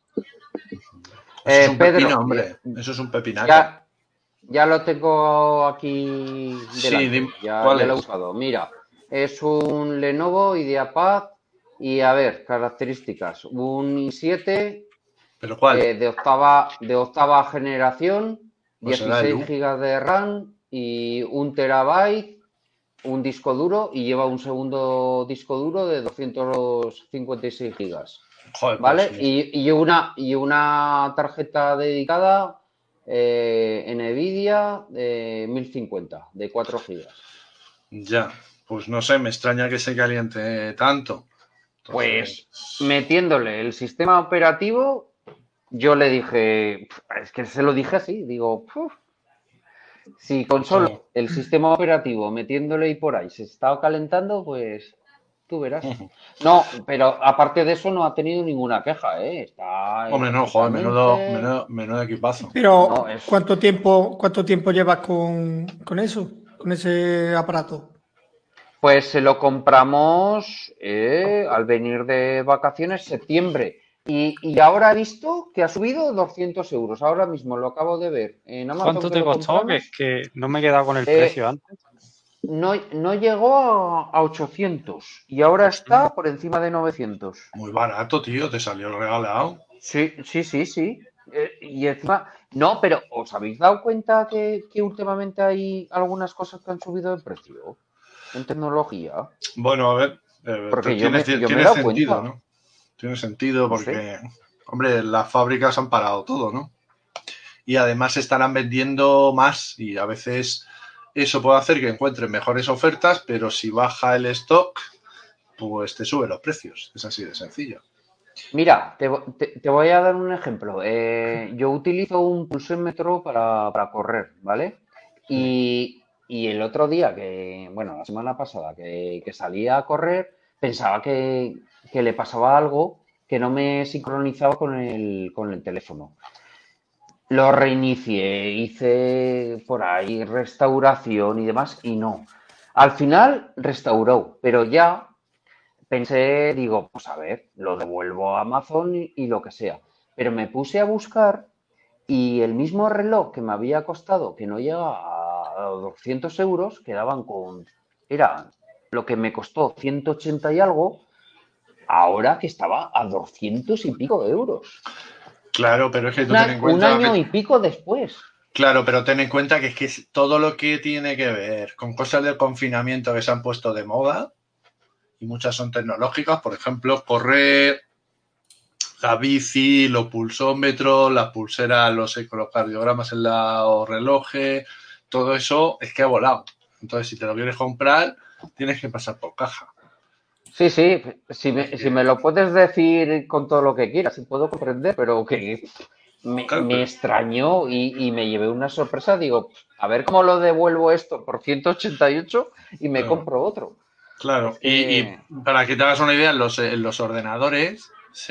Eso es un pepino, Pedro, hombre. Eso es un pepinaco. ya, ya lo tengo aquí Sí, delante, ¿cuál ya lo he es? usado. Mira, es un Lenovo IdeaPad y a ver, características. Un i7 ¿Pero cuál? de octava generación, Pues será el 16 U. gigas de RAM y 1 TB, un disco duro y lleva un segundo disco duro de 256 gigas. Joder, pues ¿Vale? sí. Y una tarjeta dedicada NVIDIA de 1050, de 4 gigas. Ya. Pues no sé, me extraña que se caliente tanto. Entonces, Pues metiéndole el sistema operativo, yo le dije, es que se lo dije así, digo, si con solo el sistema operativo metiéndole ahí por ahí se está calentando, pues tú verás. No, pero aparte de eso no ha tenido ninguna queja, ¿eh? Está Hombre, no, joder, perfectamente. menudo equipazo. No, Pero, es. ¿cuánto tiempo llevas con eso? Con ese aparato. Pues se lo compramos al venir de vacaciones septiembre. Y ahora he visto que ha subido 200 euros. Ahora mismo lo acabo de ver en Amazon ¿Cuánto que te lo costó? Que es compramos. que no me he quedado con el precio eh, antes. no llegó a 800 y ahora está por encima de 900. Muy barato, tío, te salió regalado. Sí, sí, sí, sí. Y encima, no, pero ¿os habéis dado cuenta que últimamente hay algunas cosas que han subido de precio en tecnología? Bueno, a ver, Porque yo me he tiene dado sentido, cuenta, ¿no? Tiene sentido no sé. porque, hombre, las fábricas han parado todo, ¿no? Y además se estarán vendiendo más y a veces eso puede hacer que encuentres mejores ofertas, pero si baja el stock, pues te sube los precios. Es así de sencillo. Mira, te voy a dar un ejemplo. Yo utilizo un pulsómetro para correr, ¿vale? Sí. Y el otro día, bueno, la semana pasada, que salía a correr, pensaba que le pasaba algo que no me sincronizaba con el teléfono. Lo reinicié, hice por ahí restauración y demás, y no. Al final restauró, pero ya pensé, digo, pues a ver, lo devuelvo a Amazon y lo que sea. Pero me puse a buscar y el mismo reloj que me había costado, que no llega a 200 euros, quedaban era lo que me costó 180 y algo, ahora que estaba a 200 y pico de euros. Claro, pero es que tú ten en Un cuenta año y pico después. claro, pero ten en cuenta que es que todo lo que tiene que ver con cosas del confinamiento que se han puesto de moda, y muchas son tecnológicas, por ejemplo, correr, la bici, los pulsómetros, las pulseras, los ecocardiogramas en los relojes, todo eso es que ha volado. Entonces, si te lo quieres comprar, tienes que pasar por caja. Sí, sí, si Es me, si que, me lo puedes decir con todo lo que quieras, sí puedo comprender, pero que claro, me extrañó y me llevé una sorpresa. Digo, a ver cómo lo devuelvo esto por 188 y me claro, compro otro. claro. Es Y que, para que te hagas una idea, los ordenadores,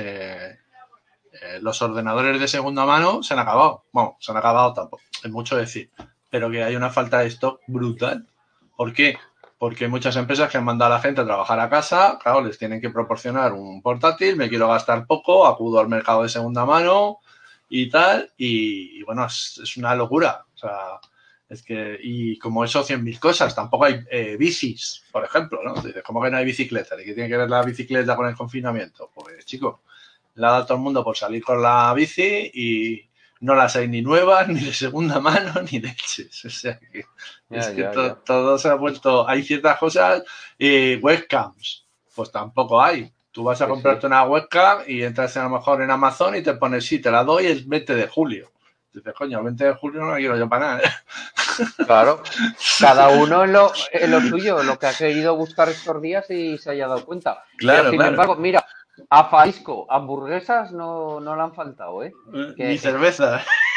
los ordenadores de segunda mano se han acabado. Bueno, se han acabado tampoco, es mucho decir, pero que hay una falta de stock brutal. ¿Por qué? Porque hay muchas empresas que han mandado a la gente a trabajar a casa, claro, les tienen que proporcionar un portátil, me quiero gastar poco, acudo al mercado de segunda mano y tal, y bueno, es una locura. O sea, es que, y como eso, 100.000 cosas, tampoco hay bicis, por ejemplo, ¿no? Dices, ¿cómo que no hay bicicleta? ¿Y qué tiene que ver la bicicleta con el confinamiento? Pues, chicos, le ha dado a todo el mundo por salir con la bici y no las hay ni nuevas, ni de segunda mano, ni leches. O sea que es ya, que ya, ya. todo se ha vuelto. Hay ciertas cosas, webcams, pues tampoco hay. Tú vas a Sí, sí. comprarte una webcam y entras a lo mejor en Amazon y te pones, sí, te la doy el 20 de julio. Dices, coño, el 20 de julio no la quiero yo para nada. Claro. Cada uno en lo suyo, lo que ha querido buscar estos días y se haya dado cuenta. Pero Claro, sin claro. embargo, mira, a Faisco, hamburguesas no le han faltado, ¿eh? Ni Que cerveza.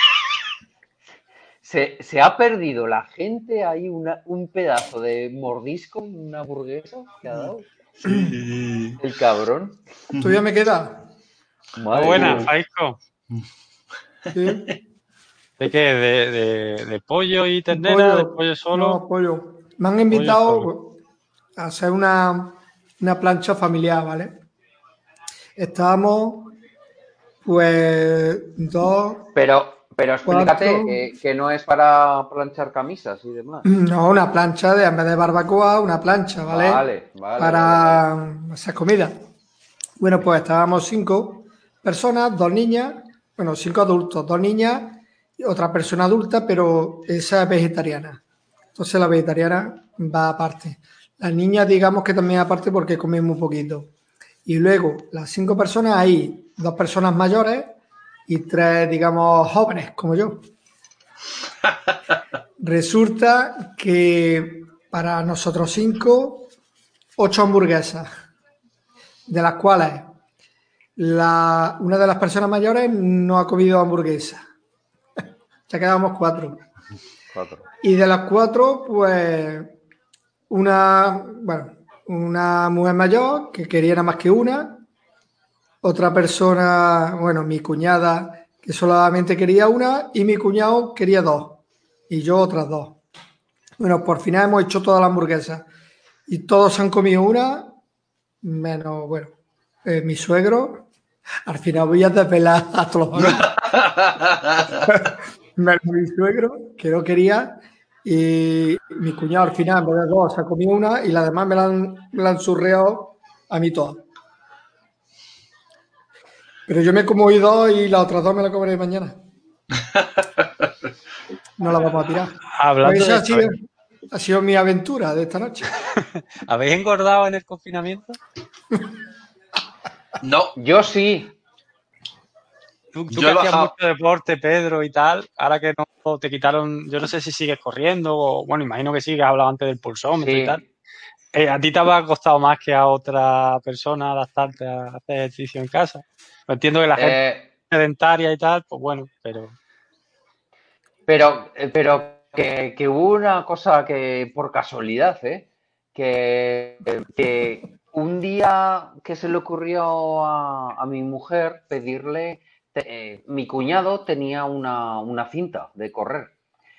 se ha perdido la gente ahí un pedazo de mordisco, una hamburguesa que ha dado Sí. el cabrón. ¿Todavía me queda? Muy Madre buena, mía. Faisco. Sí. ¿De qué? ¿De pollo y De ternera? ¿De pollo. pollo solo? No, pollo. Me han Pollo solo. invitado a hacer una plancha familiar, ¿vale? Estábamos, pues, dos, Pero explícate cuatro. que no es para planchar camisas y demás. No, una plancha de, en vez de barbacoa, una plancha, ¿vale? Vale, vale, vale, vale. Para hacer comida. Bueno, pues estábamos 5 personas, 2 niñas, bueno, 5 adultos, 2 niñas y otra persona adulta, pero esa es vegetariana. Entonces la vegetariana va aparte. Las niñas, digamos que también aparte porque comen muy poquito. Y luego, las 5 personas, hay 2 personas mayores y 3, digamos, jóvenes, como yo. Resulta que para nosotros 5, 8 hamburguesas, de las cuales una de las personas mayores no ha comido hamburguesa. Ya quedamos 4. 4. Y de las 4, pues una mujer mayor que quería nada más que una, otra persona, bueno, mi cuñada que solamente quería una y mi cuñado quería 2 y yo otras 2. Bueno, por final hemos hecho toda la hamburguesa y todos han comido una, menos, bueno, mi suegro. Al final voy a desvelar a todos los amigos. Menos mi suegro, que no quería, y mi cuñado al final, en vez de 2, se ha comido una y las demás me la han surreado a mí todas. Pero yo me como hoy 2 y las otras 2 me las comeré mañana. No las vamos a tirar. Hablando Pues de esa esto, ha sido mi aventura de esta noche. ¿habéis engordado en el confinamiento? No, Yo sí. Tú yo que he hacías bajado. mucho deporte, Pedro, y tal, ahora que no te quitaron, yo no sé si sigues corriendo, o bueno, imagino que sí, que has hablado antes del pulsómetro y tal. Sí. ¿A ti te habrá costado más que a otra persona adaptarte a hacer ejercicio en casa? Entiendo que la gente Eh, sedentaria y tal, pues bueno, pero pero que hubo una cosa que por casualidad, que un día que se le ocurrió a mi mujer pedirle, mi cuñado tenía una cinta de correr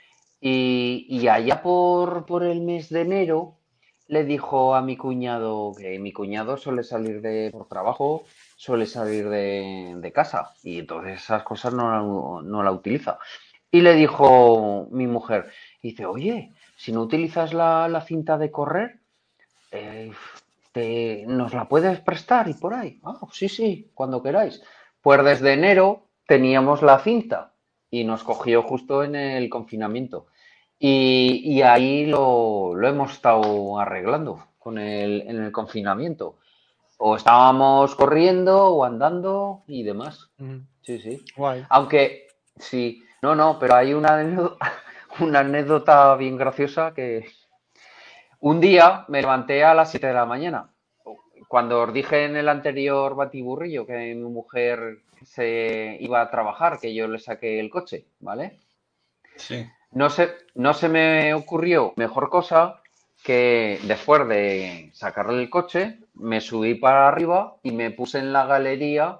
y allá por el mes de enero le dijo a mi cuñado que mi cuñado suele salir por trabajo, suele salir de casa y entonces esas cosas no la utiliza. Y le dijo mi mujer, dice, oye, si no utilizas la cinta de correr, eh, ¿nos la puedes prestar y por ahí? Ah, sí, sí, cuando queráis. Pues desde enero teníamos la cinta y nos cogió justo en el confinamiento. Y ahí lo hemos estado arreglando en el confinamiento. O estábamos corriendo o andando y demás. Sí, sí. guay. Aunque, sí, no, pero hay una anécdota bien graciosa que un día me levanté a las 7 de la mañana. Cuando os dije en el anterior batiburrillo que mi mujer se iba a trabajar, que yo le saqué el coche, ¿vale? Sí. No se me ocurrió mejor cosa que después de sacarle el coche, me subí para arriba y me puse en la galería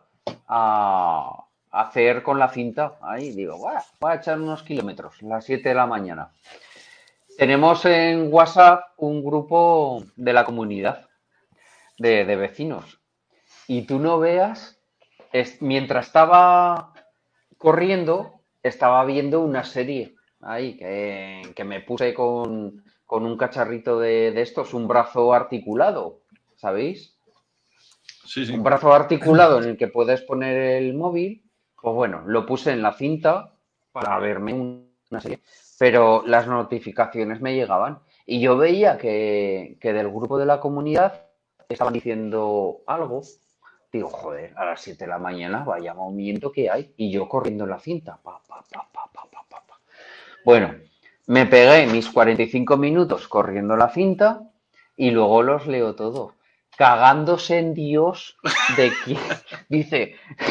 a hacer con la cinta. Ahí digo, voy a echar unos kilómetros, las 7 de la mañana. Tenemos en WhatsApp un grupo de la comunidad de vecinos. Y tú no veas, mientras estaba corriendo, estaba viendo una serie ahí que me puse con un cacharrito de estos, un brazo articulado, ¿sabéis? Sí, Un sí. brazo articulado en el que puedes poner el móvil. Pues bueno, lo puse en la cinta para verme una serie, pero las notificaciones me llegaban y yo veía que del grupo de la comunidad estaban diciendo algo. Digo, joder, a las 7 de la mañana, vaya movimiento que hay. Y yo corriendo en la cinta. Pa, pa, pa, pa, pa, pa, pa, pa. Bueno, me pegué mis 45 minutos corriendo la cinta y luego los leo todos. Cagándose en Dios de que dice,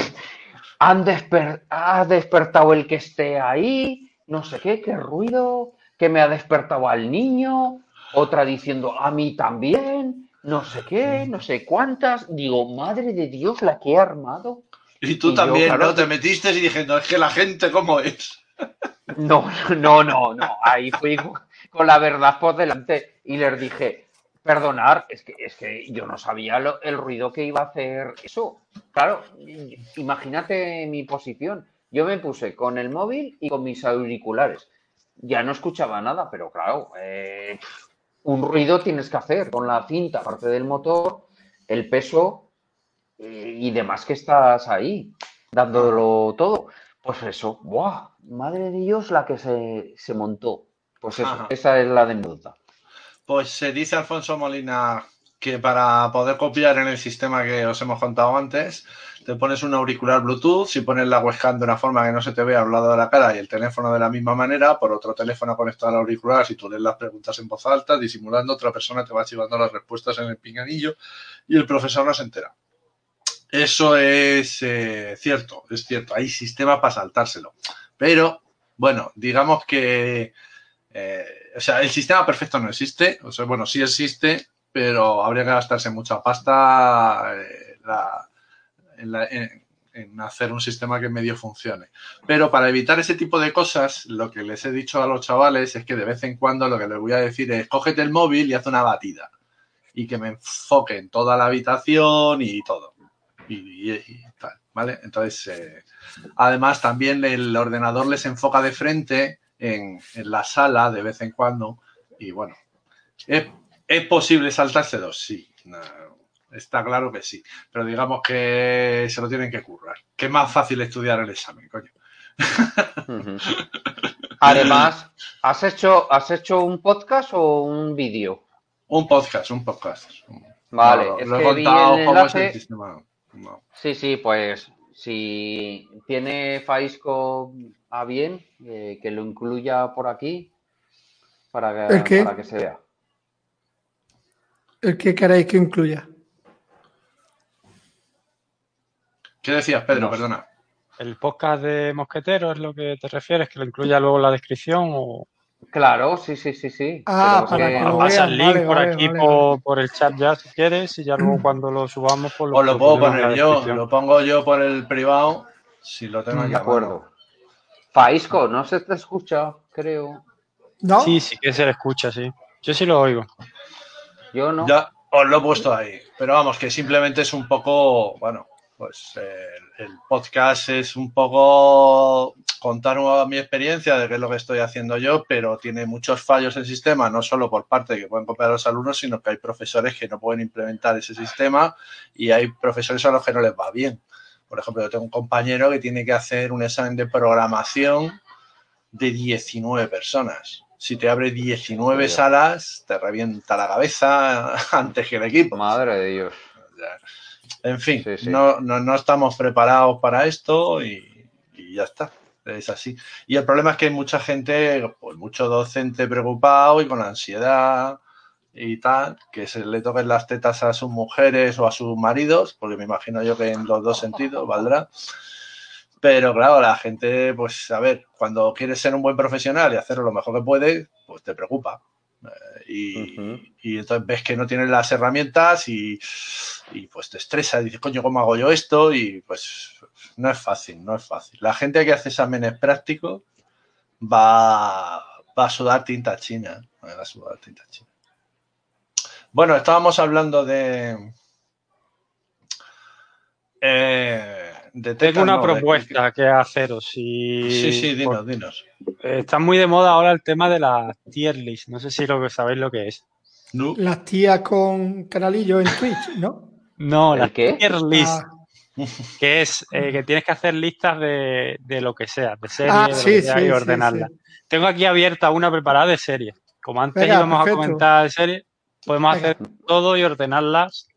ha despertado el que esté ahí, no sé qué ruido, que me ha despertado al niño, otra diciendo, a mí también, no sé qué, no sé cuántas. Digo, madre de Dios, la que he armado. Y tú Y yo, también, claro, ¿no? Te metiste y dije, no, es que la gente, ¿cómo es? no, no. Ahí fui con la verdad por delante y les dije, perdonar, es que yo no sabía el ruido que iba a hacer eso. Claro, imagínate mi posición. Yo me puse con el móvil y con mis auriculares. Ya no escuchaba nada, pero claro, un ruido tienes que hacer con la cinta, aparte del motor, el peso y demás que estás ahí, dándolo todo. Pues eso, ¡buah! Madre de Dios la que se montó. Pues eso, Ajá. esa es la anécdota. Pues se dice Alfonso Molina que para poder copiar en el sistema que os hemos contado antes, te pones un auricular Bluetooth, si pones la webcam de una forma que no se te vea al lado de la cara y el teléfono de la misma manera, por otro teléfono conectado al auricular, si tú lees las preguntas en voz alta, disimulando, otra persona te va chivando las respuestas en el pinganillo y el profesor no se entera. Eso es cierto, es cierto. Hay sistemas para saltárselo. Pero, bueno, digamos que o sea, el sistema perfecto no existe. O sea, bueno, sí existe, pero habría que gastarse mucha pasta en hacer un sistema que medio funcione. Pero para evitar ese tipo de cosas, lo que les he dicho a los chavales es que de vez en cuando lo que les voy a decir es cógete el móvil y haz una batida. Y que me enfoque en toda la habitación y todo. Y tal, ¿vale? Entonces, además también el ordenador les enfoca de frente en la sala de vez en cuando y bueno, ¿es posible saltárselo? Sí, no, está claro que sí, pero digamos que se lo tienen que currar, que es más fácil estudiar el examen, coño. Además, ¿has hecho un podcast o un vídeo? Un podcast. Vale, No, es lo he que vi el contado cómo es el enlace. sistema. No. Sí, pues si tiene Faisco a bien, que lo incluya por aquí ¿El para qué? que se vea. ¿El qué queréis que incluya? ¿Qué decías, Pedro? No sé. Perdona. ¿El podcast de Mosquetero es lo que te refieres? ¿Que lo incluya luego en la descripción? O Claro, sí. Ah, Pero es para que que nos lo no. pasa el vean. link Vale, por vale, aquí vale, vale. por el chat ya si quieres y ya luego cuando lo subamos pues Os lo lo puedo ponemos en la poner yo, descripción. lo pongo yo por el privado, si lo tengo aquí De a mano. acuerdo. Faisco, no se te escucha, creo. Sí, ¿No? sí que se le escucha, sí. Yo sí lo oigo. Yo no. Ya os lo he puesto ahí, pero vamos, que simplemente es un poco, bueno, pues el podcast es un poco contar mi experiencia de qué es lo que estoy haciendo yo, pero tiene muchos fallos el sistema, no solo por parte de que pueden copiar los alumnos, sino que hay profesores que no pueden implementar ese sistema y hay profesores a los que no les va bien. Por ejemplo, yo tengo un compañero que tiene que hacer un examen de programación de 19 personas. Si te abre 19 Hostia, salas, te revienta la cabeza antes que el equipo. madre de Dios. En fin, Sí. no estamos preparados para esto y ya está. Es así. Y el problema es que hay mucha gente, pues mucho docente preocupado y con ansiedad y tal, que se le toquen las tetas a sus mujeres o a sus maridos, porque me imagino yo que en los dos sentidos valdrá. Pero claro, la gente, pues a ver, cuando quieres ser un buen profesional y hacerlo lo mejor que puedes, pues te preocupa. Y entonces ves que no tienes las herramientas y pues te estresa y dices, coño, ¿cómo hago yo esto? Y pues no es fácil. La gente que hace exámenes prácticos va a sudar tinta china. Bueno, estábamos hablando de Tengo tetas, una no, propuesta que haceros. Sí, dinos. Está muy de moda ahora el tema de la tier list. No sé si sabéis lo que es. No. Las tías con canalillo en Twitch, ¿no? No, la ¿El qué? tier list, Ah, que es que tienes que hacer listas de lo que sea, de series, de lo que sí, sea y sí, sí, sí. ordenarlas. Tengo aquí abierta una preparada de series. Como antes Venga, íbamos a perfecto. comentar de series, podemos Venga. hacer todo y ordenarlas.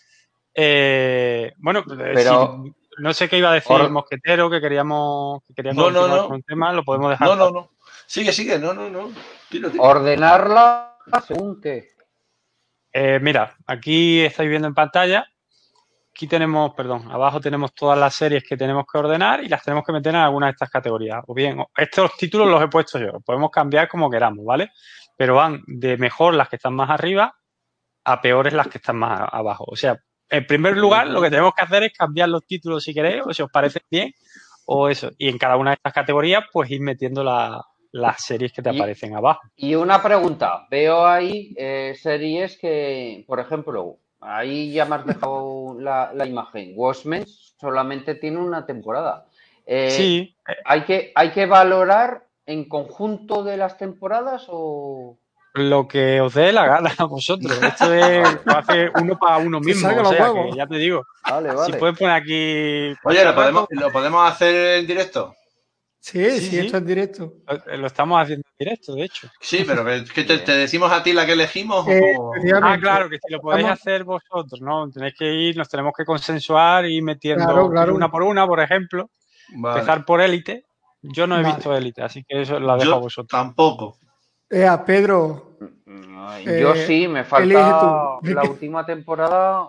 Bueno, Pero no sé qué iba a decir or- Mosquetero, que quería continuar con No. un tema, lo podemos dejar. No. Sigue. No. Tiro. ordenarla según qué. Mira, aquí estáis viendo en pantalla. Aquí tenemos, abajo tenemos todas las series que tenemos que ordenar y las tenemos que meter en alguna de estas categorías. O bien, estos títulos los he puesto yo, los podemos cambiar como queramos, ¿vale? Pero van de mejor las que están más arriba a peores las que están más abajo. O sea, en primer lugar, lo que tenemos que hacer es cambiar los títulos si queréis, o si os parece bien, o eso. Y en cada una de estas categorías, pues ir metiendo las series que te aparecen abajo. Y una pregunta, veo ahí series que, por ejemplo, ahí ya me has dejado la imagen. Watchmen solamente tiene una temporada. Sí, ¿Hay que valorar en conjunto de las temporadas o...? lo que os dé la gana a vosotros. Esto es, Vale, lo hace uno para uno Que mismo. salga O los sea, que huevos. ya te digo, si vale. puedes poner aquí Oye, cuánto rato. ¿lo podemos hacer en directo? Sí, Sí, esto es directo. lo estamos haciendo en directo, de hecho. Sí, pero que te Bien. decimos a ti la que elegimos o cómo. Efectivamente. Claro, que si lo podéis Estamos- hacer vosotros, ¿no? Tenéis que ir, nos tenemos que consensuar y Claro, metiendo claro. una por una, por ejemplo. Vale. Empezar por Élite. Yo no he Vale. visto Élite, así que eso la dejo a Yo vosotros. tampoco. Pedro, Yo sí, me elige falta tú. la última temporada.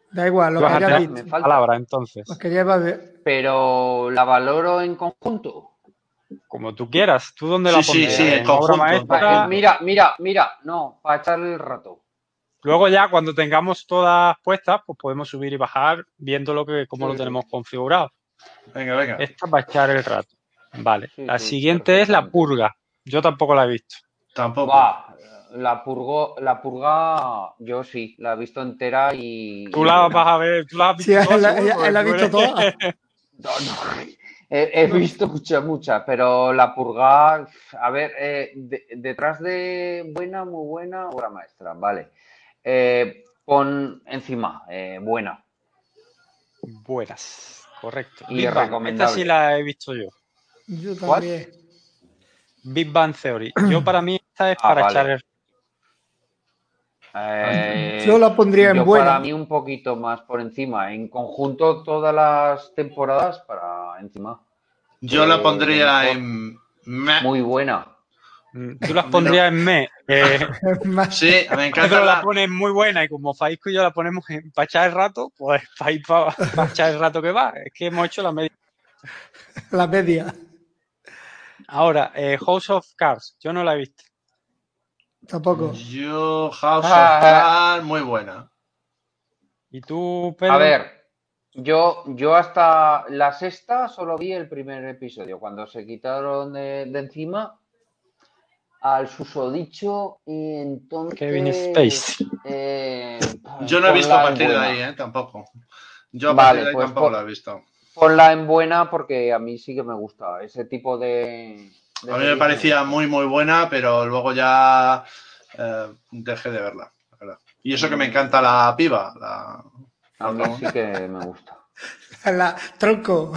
Da igual, lo Tú que vas a hayas tener Me visto. falta. palabra, entonces. Lo que llevas ver. Pero la valoro en conjunto. Como tú quieras. ¿Tú dónde la Sí, sí, sí, pondrías? en ¿En obra conjunto, en maestra? conjunto. Mira, no, para echarle el rato. Luego ya cuando tengamos todas puestas, pues podemos subir y bajar viendo cómo lo Sí, tenemos configurado. Venga, venga. Esta va a echar el rato. Vale. sí, La sí, siguiente es La perfectamente. Purga. Yo tampoco la he visto. Tampoco. Va, la purga, yo sí, la he visto entera Tú y la buena. vas a ver, tú la has Sí, visto toda él, seguro, porque él ha tú visto eres... todas. No, no, he visto mucha, pero la purga, a ver, detrás de buena, muy buena, obra maestra, vale. Pon encima, buena Buenas. Correcto. y Big Bang. Esta sí recomendable. la he visto yo. Yo ¿Cuál? también. Big Bang Theory. Yo para mí esta es Ah, para echar vale. el... Yo la pondría en Yo para buena. mí un poquito más por encima. En conjunto todas las temporadas para encima. Yo la De pondría mejor. en... meh. Muy buena. Tú las De lo- pondrías en me. Más- Sí, me encanta Pedro la la... pone muy buena y como Faisco y yo la ponemos para echar el rato, pues para ir para echar el rato que va. Es que hemos hecho la media. la media. Ahora, House of Cards. Yo no la he visto. Tampoco. Yo, House of Ah, Cards, muy buena. ¿Y tú, a Pedro? ver, yo hasta la sexta solo vi el primer episodio. Cuando se quitaron de encima al susodicho y Kevin entonces Spacey. Yo no he visto a ponla en partir de ahí, buena. tampoco. Yo a partir Vale, de ahí pues tampoco la he visto. ponla en buena porque a mí sí que me gusta. Ese tipo de A mí me series me parecía gustan. muy, muy buena, pero luego ya dejé de verla, la verdad. Y eso que me encanta la piba, la A mí sí protagonista. que me gusta. La tronco.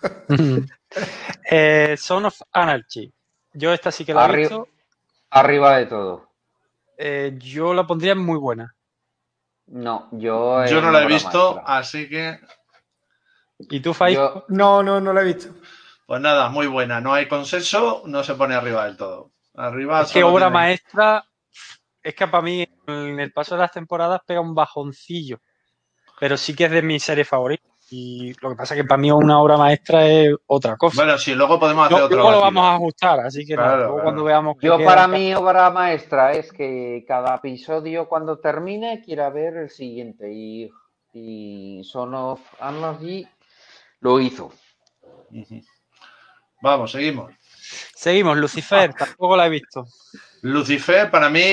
Son of Anarchy. Yo esta sí que la he Arri- visto. arriba de todo. Yo la pondría en muy buena. No, yo Yo no en la he obra visto, maestra. así que, ¿Y tú, Faisco? Yo, No la he visto. pues nada, muy buena. No hay consenso, no se pone arriba del todo. Arriba Es que solo obra tiene... maestra, es que para mí en el paso de las temporadas pega un bajoncillo, pero sí que es de mis series favoritas. Y lo que pasa es que para mí una obra maestra es otra cosa. Bueno, sí, luego podemos hacer otra Luego lo vamos batida. a ajustar, así que nada, Claro, luego cuando claro. veamos que yo quedan... para mí obra maestra es que cada episodio cuando termine quiera ver el siguiente. Y Son of Anarchy lo hizo. Ujú. Vamos, seguimos. Seguimos, Lucifer, tampoco la he visto. Lucifer, para mí,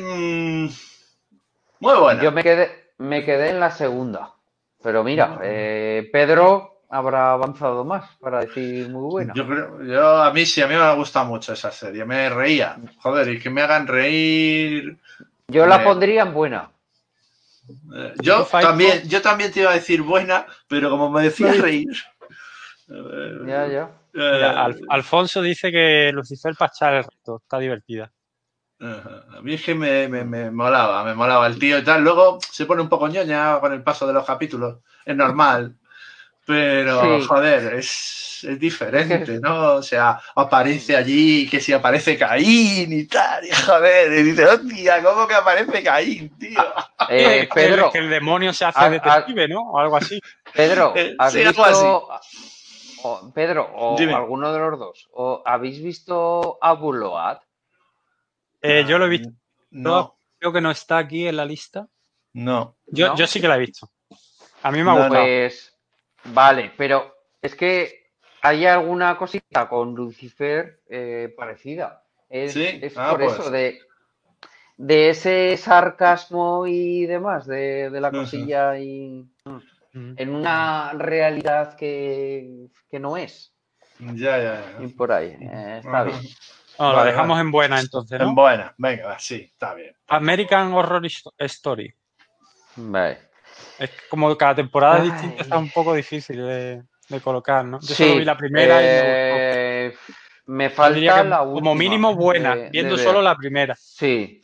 muy buena. Yo me quedé en la segunda. Pero mira, Pedro habrá avanzado más para decir muy buena. Yo creo, yo a mí sí, a mí me gusta mucho esa serie, me reía. Joder, y que me hagan reír. Yo la me- pondría en buena. ¿Y tú, Faisco? yo también te iba a decir buena, pero como me decía reír. Ya. Mira, eh, Alfonso dice que Lucifer para echar el rato, está divertida. a mí es que me molaba el tío y tal. Luego se pone un poco ñoña con el paso de los capítulos, es normal. Pero, Sí, joder, es es diferente, que ¿no? O sea, aparece allí, que si aparece Caín y tal, y joder, y dice, hostia, ¿cómo que aparece Caín, tío? Es Pedro, que el demonio se hace ha- detective, ¿no? O algo así. Pedro, ¿has Sí, algo así. visto, Pedro, o Dime. alguno de los dos, o habéis visto Abu Load? Yo lo he visto, No, creo que no está aquí en la lista. no, Yo ¿No? sí que la he visto. A mí me ha no, gustado. Pues, vale, pero es que hay alguna cosita con Lucifer parecida. ¿Sí? Es Ah, por eso, pues. de ese sarcasmo y demás, de la cosilla y Mm. en una realidad que no es. Ya. Y por ahí, está bien. No, la Vale, dejamos vale. en buena entonces, En ¿no? buena, venga, va, sí, está bien. American Horror Story. Vale. Es que como cada temporada es distinta, está Ay, un poco difícil de colocar, ¿no? Yo solo vi la sí, primera y me gustó. me Yo diría falta que la como última mínimo buena, de viendo solo ver. la primera. Sí.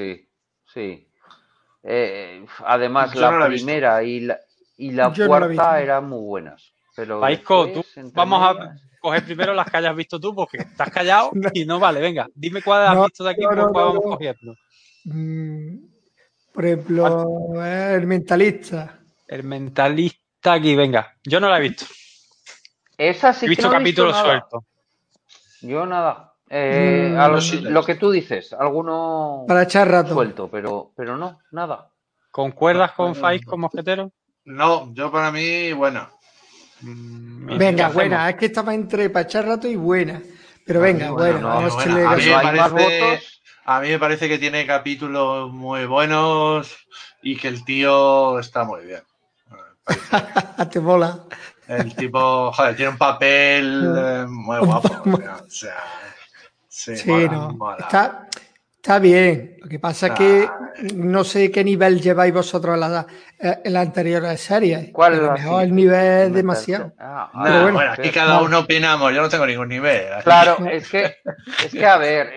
Además, Yo no la la he visto. primera y la Yo no la he visto. cuarta eran muy buenas. Pero Paisco, tú después, entre vamos a medias. coger primero las que hayas visto tú, porque estás callado No, y no vale. Venga, dime cuál has no, visto de aquí, no, por no, cuál no, vamos no. cogiendo. Por ¿Cuál? ejemplo, el mentalista. El mentalista aquí, venga. Yo no la he visto. Esa sí He que visto no he visto capítulos nada. sueltos. Yo nada. sí, Lo que tú dices, alguno Para echar rato. suelto, pero no, nada. ¿Concuerdas con Faiz con Mosquetero? No, yo para mí, bueno. ¿Y Venga, qué hacemos? buena. Es que estaba entre para echar rato y buena. Pero A mí, venga, bueno, buena. a mí, Vamos a buena. echarle A mí Cuando me gasolina. hay más parece, votos, a mí me parece que tiene capítulos muy buenos y que el tío está muy bien. Te mola. El tipo, joder, tiene un papel muy guapo. O sea, sí, Sí, mola, no. mola. Está bien. Lo que pasa es que Ah, no sé qué nivel lleváis vosotros en las anteriores series. Y ¿cuál a es lo la mejor el siguiente? nivel es Inventarse. demasiado. Pero nada, bueno, bueno, aquí cada vale. uno opinamos. Yo no tengo ningún nivel. Así que... Claro, a ver,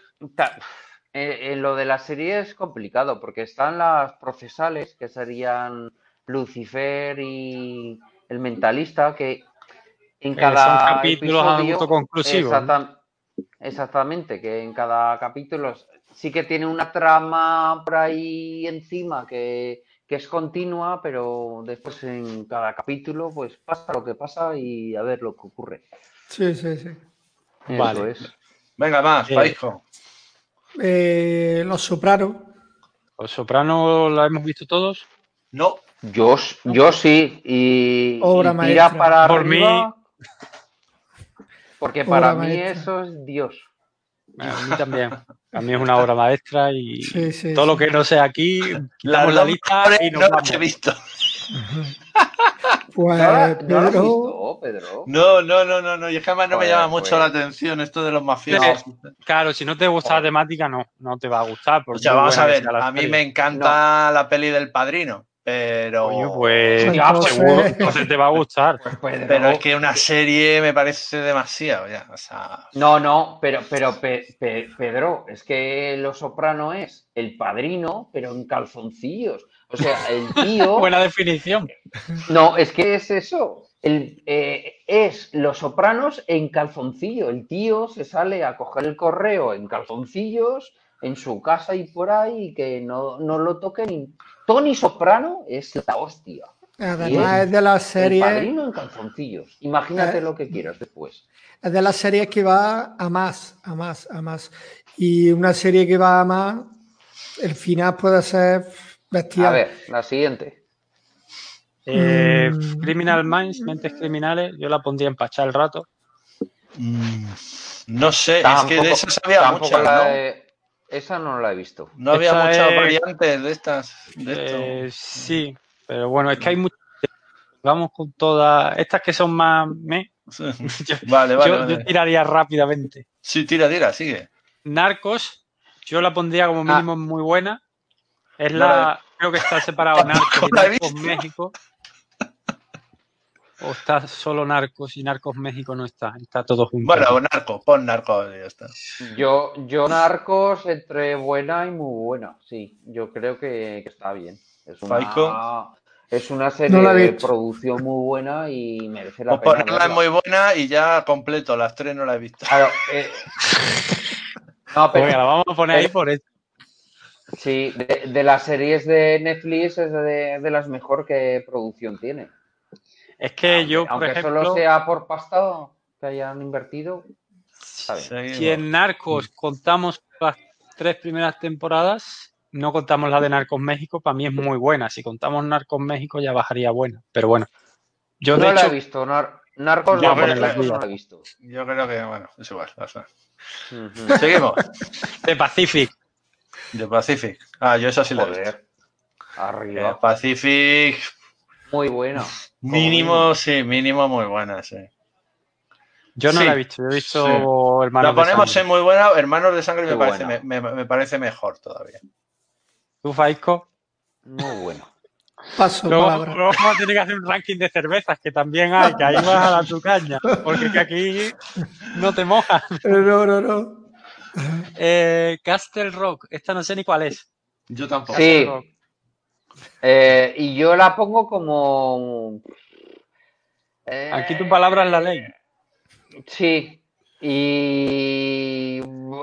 en lo de la serie es complicado porque están las procesales, que serían Lucifer y el mentalista, que en Son cada capítulos episodio, autoconclusivos, ¿no? exactamente, que en cada capítulo sí que tiene una trama por ahí encima que es continua, pero después en cada capítulo pues pasa lo que pasa y a ver lo que ocurre. Sí, sí, sí. Eso Vale. es. Venga, más, Paisco. Los Sopranos. ¿Los Sopranos la hemos visto todos? No, Yo sí, Obra y tira maestra. para Por mí, arriba, porque para Obra mí maestra. eso es Dios. a mí también. A mí es una obra maestra y Sí, sí, todo lo sí. que no sea aquí, las quitamos la dos lista mejores y no nos las he vamos. visto. Pues No la has Pedro, visto, Pedro? No. Y es que además no me llama Joder, mucho la pues atención esto de los Eh, mafiosos. claro, si no te gusta la joder, temática, no te va a gustar, O por sea, muy vamos a buena que ver, sea la a mí me serie. no. encanta la peli del Padrino, Coño, pero pues Hostia, pues, seguro, entonces, entonces te va a gustar. pues pero es Pedro. que una serie me parece demasiado ya. O sea, No, Pedro, es que Lo Soprano es el padrino, pero en calzoncillos. O sea, el tío. Buena definición. No, es que es eso. Es Los Sopranos en calzoncillo. El tío se sale a coger el correo en calzoncillos en su casa y por ahí y que no lo toquen. Tony Soprano es la hostia. Y además es es de las el series, padrino en calzoncillos. Imagínate eh, lo que quieras después. es de las series que va a más, a más, a más. Y una serie que va a más, el final puede ser A bestial. ver, la siguiente. Mm, Criminal Minds, Mentes Criminales, yo la pondría en pachar el rato. mm, no sé, es que de Tampoco, esas había tampoco muchas, la ¿no? he- Esa no la he visto. No había Esta muchas es, variantes de estas, de esto. sí, pero bueno, es que hay muchas, vamos con todas, estas que son más, Sí. yo, Vale, yo vale. tiraría rápidamente. Sí, tira, sigue. Narcos, yo la pondría como mínimo Ah, muy buena. No la he, Creo que está separado Narcos tampoco y la he Narcos visto. México. O está solo Narcos y Narcos México no está. Está todo junto Bueno, aquí. pon narco y ya está. yo Narcos entre buena y muy buena. Sí, yo creo que está bien. Faico, Es una no serie la he de visto. producción muy buena y merece pues la pena ponerla es verla. muy buena y ya completo, las tres no la he visto. Claro, no, Pues venga, la vamos a poner ahí pero por esto. sí, de las series de Netflix es de las mejor que producción tiene. Es que yo, por Aunque solo ejemplo, sea por pasta que hayan invertido, está bien. si en Seguimos. Narcos contamos las tres primeras temporadas, no contamos la de Narcos México, para mí es muy buena. Si contamos Narcos México ya bajaría buena. Pero bueno, yo de No la he hecho visto. Narcos voy Yo a de ponerla creo, aquí México ya no la he está. visto. yo creo que, bueno, es igual. O sea. Ujú. Seguimos. The Pacific. The Pacific. Ah, yo esa sí la he visto. Joder, arriba. Pacific, Muy buena, como mínimo, mínimo. sí, mínimo muy buena, sí. Yo no la he Sí, visto, yo he sí. visto La Hermanos de ponemos Sangre. en muy buena. Hermanos de Sangre Muy buena, me parece mejor todavía. ¿Tú, Faisco? muy buena. Paso Luego, palabra. luego vamos a tener que hacer un ranking de cervezas, que también hay, que ahí vas a la tu caña, porque es que aquí no te mojas. No. Castle Rock, esta no sé ni cuál es. Yo tampoco. Castle Rock. Sí, y yo la pongo como... Aquí tu palabra es la ley. Sí, y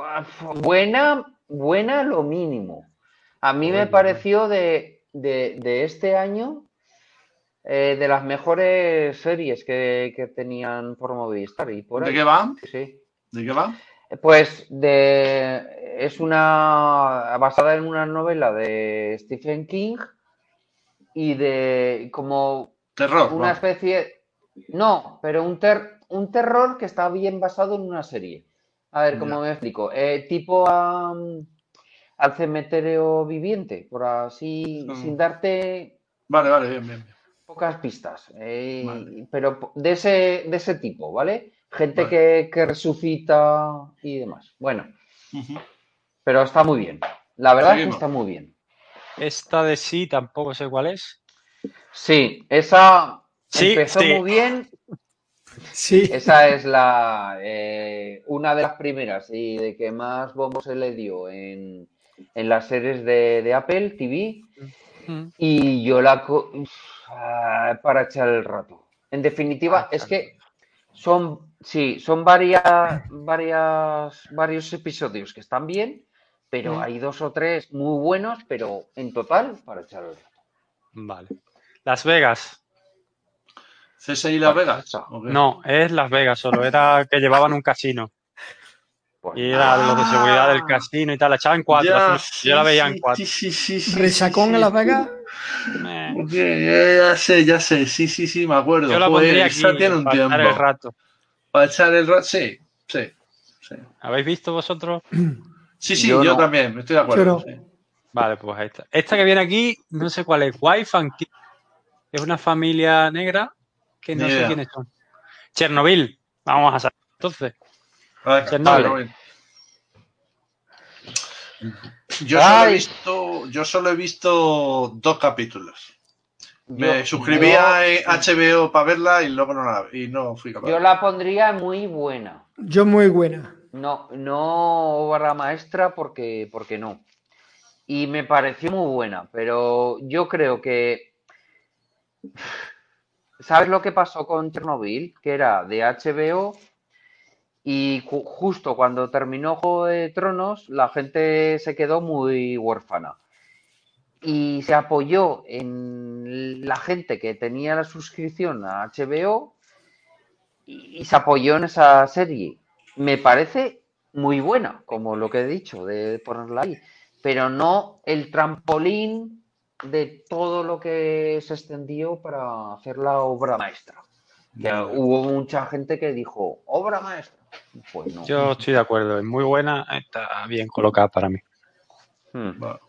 buena lo mínimo. A mí me Joder, pareció de este año De las mejores series que tenían por Movistar y por ¿De ahí. qué va? Sí. ¿De qué va? Pues es una basada en una novela de Stephen King y de como Terror, una vamos. especie, no, pero un terror que está bien basado en una serie. A ver, ¿cómo Ya. me explico? Tipo al cementerio viviente, por así, sin darte Vale, bien, bien. pocas pistas, Vale, pero de ese tipo, ¿vale? Gente vale. que resucita y demás. Bueno, Ujú. pero está muy bien. La verdad es que Seguimos. está muy bien. Esta de sí tampoco sé cuál es. Sí, esa Sí, empezó sí. muy bien. Sí, Esa es una de las primeras y de que más bombo se le dio en las series de Apple TV. Mm. Y yo para echar el rato. En Ah, definitiva, es claro. que son varios episodios que están bien, pero Mm. hay 2 o 3 muy buenos, pero en total, para echar el rato. Vale. Las Vegas. ¿CSI Las ¿Cuál es Vegas? esta? ¿O qué? No, es Las Vegas solo. Era que llevaban un casino. Pues Y era lo de seguridad del ¡Ah! casino y tal. La echaban 4. Ya, Yo la sí, veía en sí, 4. sí, sí, sí, sí, sí, resacón en sí. Las Vegas. Ok, ya sé, sí, me acuerdo. Yo la Joder, pondría esa aquí tiene un para echar el tiempo. rato. Para echar el rato, sí, sí, sí. ¿Habéis visto vosotros? Sí, yo yo no. también, estoy de Yo acuerdo, no. sí. Vale, pues esta. Esta que viene aquí, no sé cuál es. Wife and Kids. Es una familia negra que Ni no sé idea. quiénes son. Chernobyl. Vamos a saber. Entonces, Venga, Chernobyl. Vale. Chernobyl. Ay, Yo solo he visto 2 capítulos. Me suscribí a yo, HBO para verla y luego y no fui capaz de yo verla. la pondría muy buena. Yo muy buena. No, no obra maestra porque no. Y me pareció muy buena, pero yo creo que, ¿sabes lo que pasó con Chernobyl? Que era de HBO y justo cuando terminó Juego de Tronos, la gente se quedó muy huérfana. Y se apoyó en la gente que tenía la suscripción a HBO y se apoyó en esa serie. Me parece muy buena, como lo que he dicho, de ponerla ahí, pero no el trampolín de todo lo que se extendió para hacer la obra maestra. Que Ya. hubo mucha gente que dijo, obra maestra. Pues no. Yo estoy de acuerdo. Es muy buena. Está bien colocada para mí. Hmm. Bueno.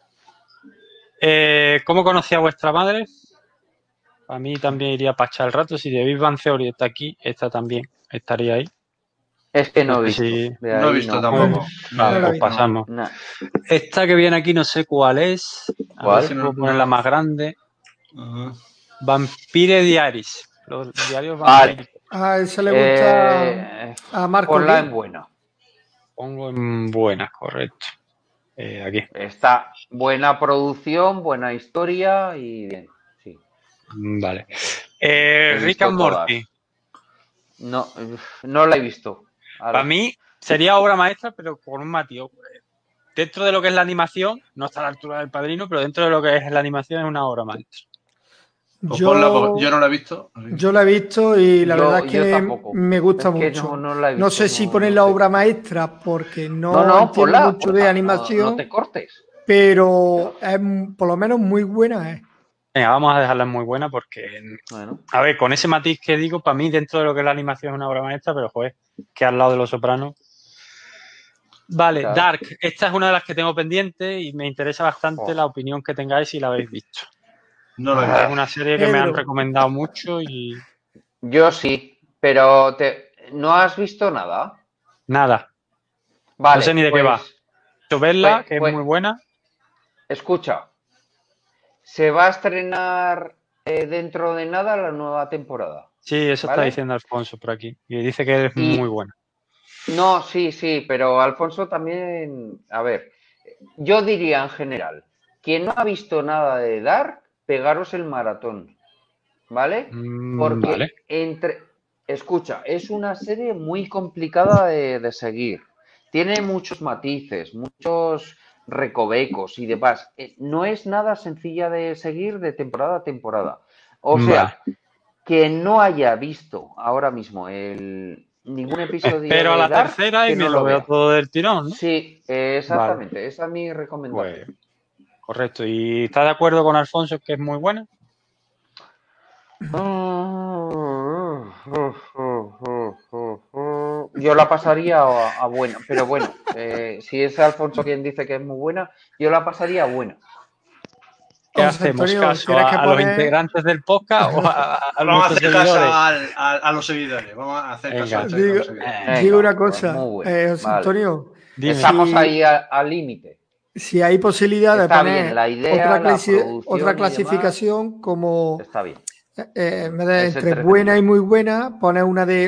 ¿Cómo conocí a vuestra madre? A mí también iría para echar el rato. Si The Big Bang Theory está aquí, esta también estaría ahí. Es que No no he sé visto, si... de No he ahí visto no. Pues, tampoco. vale, No la pues vi. No. pasamos. Nah. Esta que viene aquí no sé cuál es. A ver Es si que ¿Cuál? no, puedo ponerla más grande. Ajá. Vampire Diaries. Los diarios Vale. vampíricos. A esa le gusta a Marco Ponla Gui. en buena. Pongo en buenas, correcto. Aquí. Está buena producción, buena historia y bien. Sí, Vale. he Rick and visto Morty. todas. No, no la he visto. Para Al- mí sería obra maestra, pero con un matiz. Dentro de lo que es la animación, no está a la altura del Padrino, pero dentro de lo que es la animación es una obra maestra. Pues ponla, porque yo Yo, no la he visto. Así que- yo la he visto y la verdad es yo que tampoco. me gusta Es que no, mucho. no la he No visto, sé si no, poner no la sé. obra maestra porque No, no no, entiendo ponla, mucho de ponla. No, no te animación, cortes. pero es por lo menos muy buena. Venga, vamos a dejarla muy buena porque, Bueno, a ver, con ese matiz que digo, para mí dentro de lo que es la animación es una obra maestra, pero joder, que al lado de Los Sopranos. Vale, claro. Dark. Esta es una de las que tengo pendiente y me interesa bastante Oh. la opinión que tengáis si la habéis visto. No la he Es visto. una serie que me han Pedro, recomendado mucho y Yo sí, pero ¿no has visto nada? nada, no sé Vale, ni de qué va. pues, He visto verla, pues, que es pues, muy buena. escucha. Se va a estrenar dentro de nada la nueva temporada, Sí, eso está ¿vale? diciendo Alfonso por aquí. Y dice que es muy Y buena. no, sí, pero Alfonso también, a ver, yo diría en general, quien no ha visto nada de Dark, pegaros el maratón, ¿vale? Vale. Porque escucha, es una serie muy complicada de seguir. Tiene muchos matices, muchos recovecos y demás. No es nada sencilla de seguir de temporada a temporada. O sea, Vale. que no haya visto ahora mismo ningún episodio Espero a de la Dark, tercera y que me no lo veo vea. todo del tirón, ¿no? Sí, exactamente. Esa es mi recomendación. Pues correcto. ¿Y estás de acuerdo con Alfonso que es muy buena? Yo la pasaría a buena, pero bueno, si es Alfonso quien dice que es muy buena, yo la pasaría a buena. ¿Qué José hacemos? Antonio, ¿Caso tienes que a los poner. integrantes del podcast o a Vamos a nuestros hacer caso seguidores? a los seguidores. Vamos a hacer caso Venga. a Digo, los seguidores. digo Venga, una pues cosa, muy buena. José Vale. Antonio. Dime. Estamos Si, ahí al límite. si hay posibilidad de Está bien, poner la idea, la otra producción y demás, clasificación como está bien. en vez de Es entre buena y entretenido. muy buena, poner una de.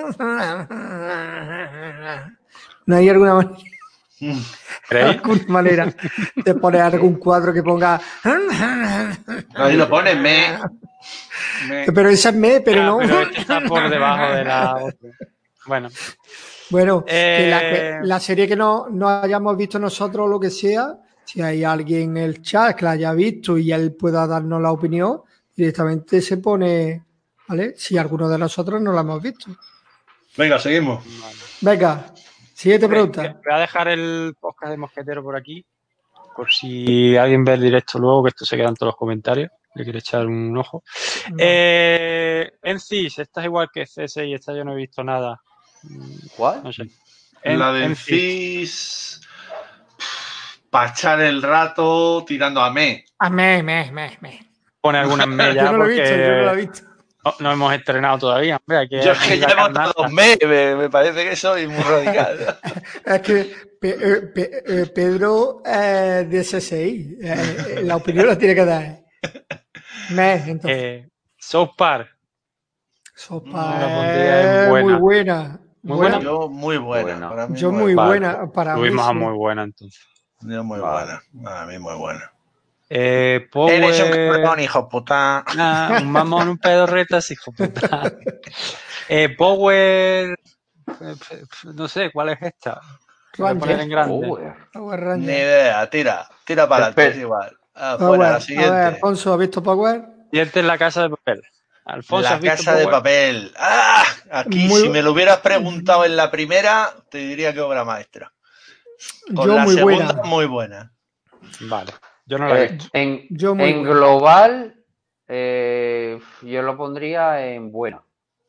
¿No hay alguna ¿Creéis? alguna manera de poner algún cuadro que ponga. Ahí lo pone, Pero esa es pero no. Pero este está por debajo de la otra. Bueno. Bueno, que Eh, la serie que no hayamos visto nosotros o lo que sea, si hay alguien en el chat que la haya visto y él pueda darnos la opinión, directamente se pone, ¿vale? Si alguno de nosotros no la hemos visto. Venga, seguimos. vale. Venga, siguiente Ok, pregunta. voy a dejar el podcast de Mosquetero por aquí, por si alguien ve el directo luego, que esto se queda en todos los comentarios. Le quiere echar un ojo. Vale. En CIS, esta es igual que CSI, esta yo no he visto nada. ¿Cuál? No sé. La del En CIS. CIS. Para echar el rato tirando a me. Pone algunas Yo mellas no lo he visto, yo no lo he porque visto. no hemos estrenado todavía. Hombre, hay que Yo es que ya sacar hemos dado nata. me parece que soy muy radical. Es que Pedro de SSI, la opinión la tiene que dar. Entonces. South Park. Sopa La pondría en muy buena. buena. Muy buena. Yo muy buena. Buena. Para mí Yo muy muy buena. Vale, buena. Para mí subimos a sí. muy buena entonces. Yo muy Vale. buena. Para mí muy buena. Power... Eres un cabrón, hijo puta. Un mamón, un pedorretas, hijo puta. Power... No sé, ¿cuál es esta? Voy a poner en grande. Power Ni Ranger. idea, tira para adelante, es Espera. igual. Power. Fuera, la A ver, siguiente. Alfonso, ¿ha visto Power? Siguiente es La Casa de Papel. Alfonso, La ¿has visto Casa de Power? Papel. ¡Ah! Aquí, Muy- si me lo hubieras preguntado en la primera, te diría que obra maestra. Con Yo la muy segunda, buena. muy buena. Vale, yo no la he visto. Yo muy En buena. global, yo lo pondría en buena.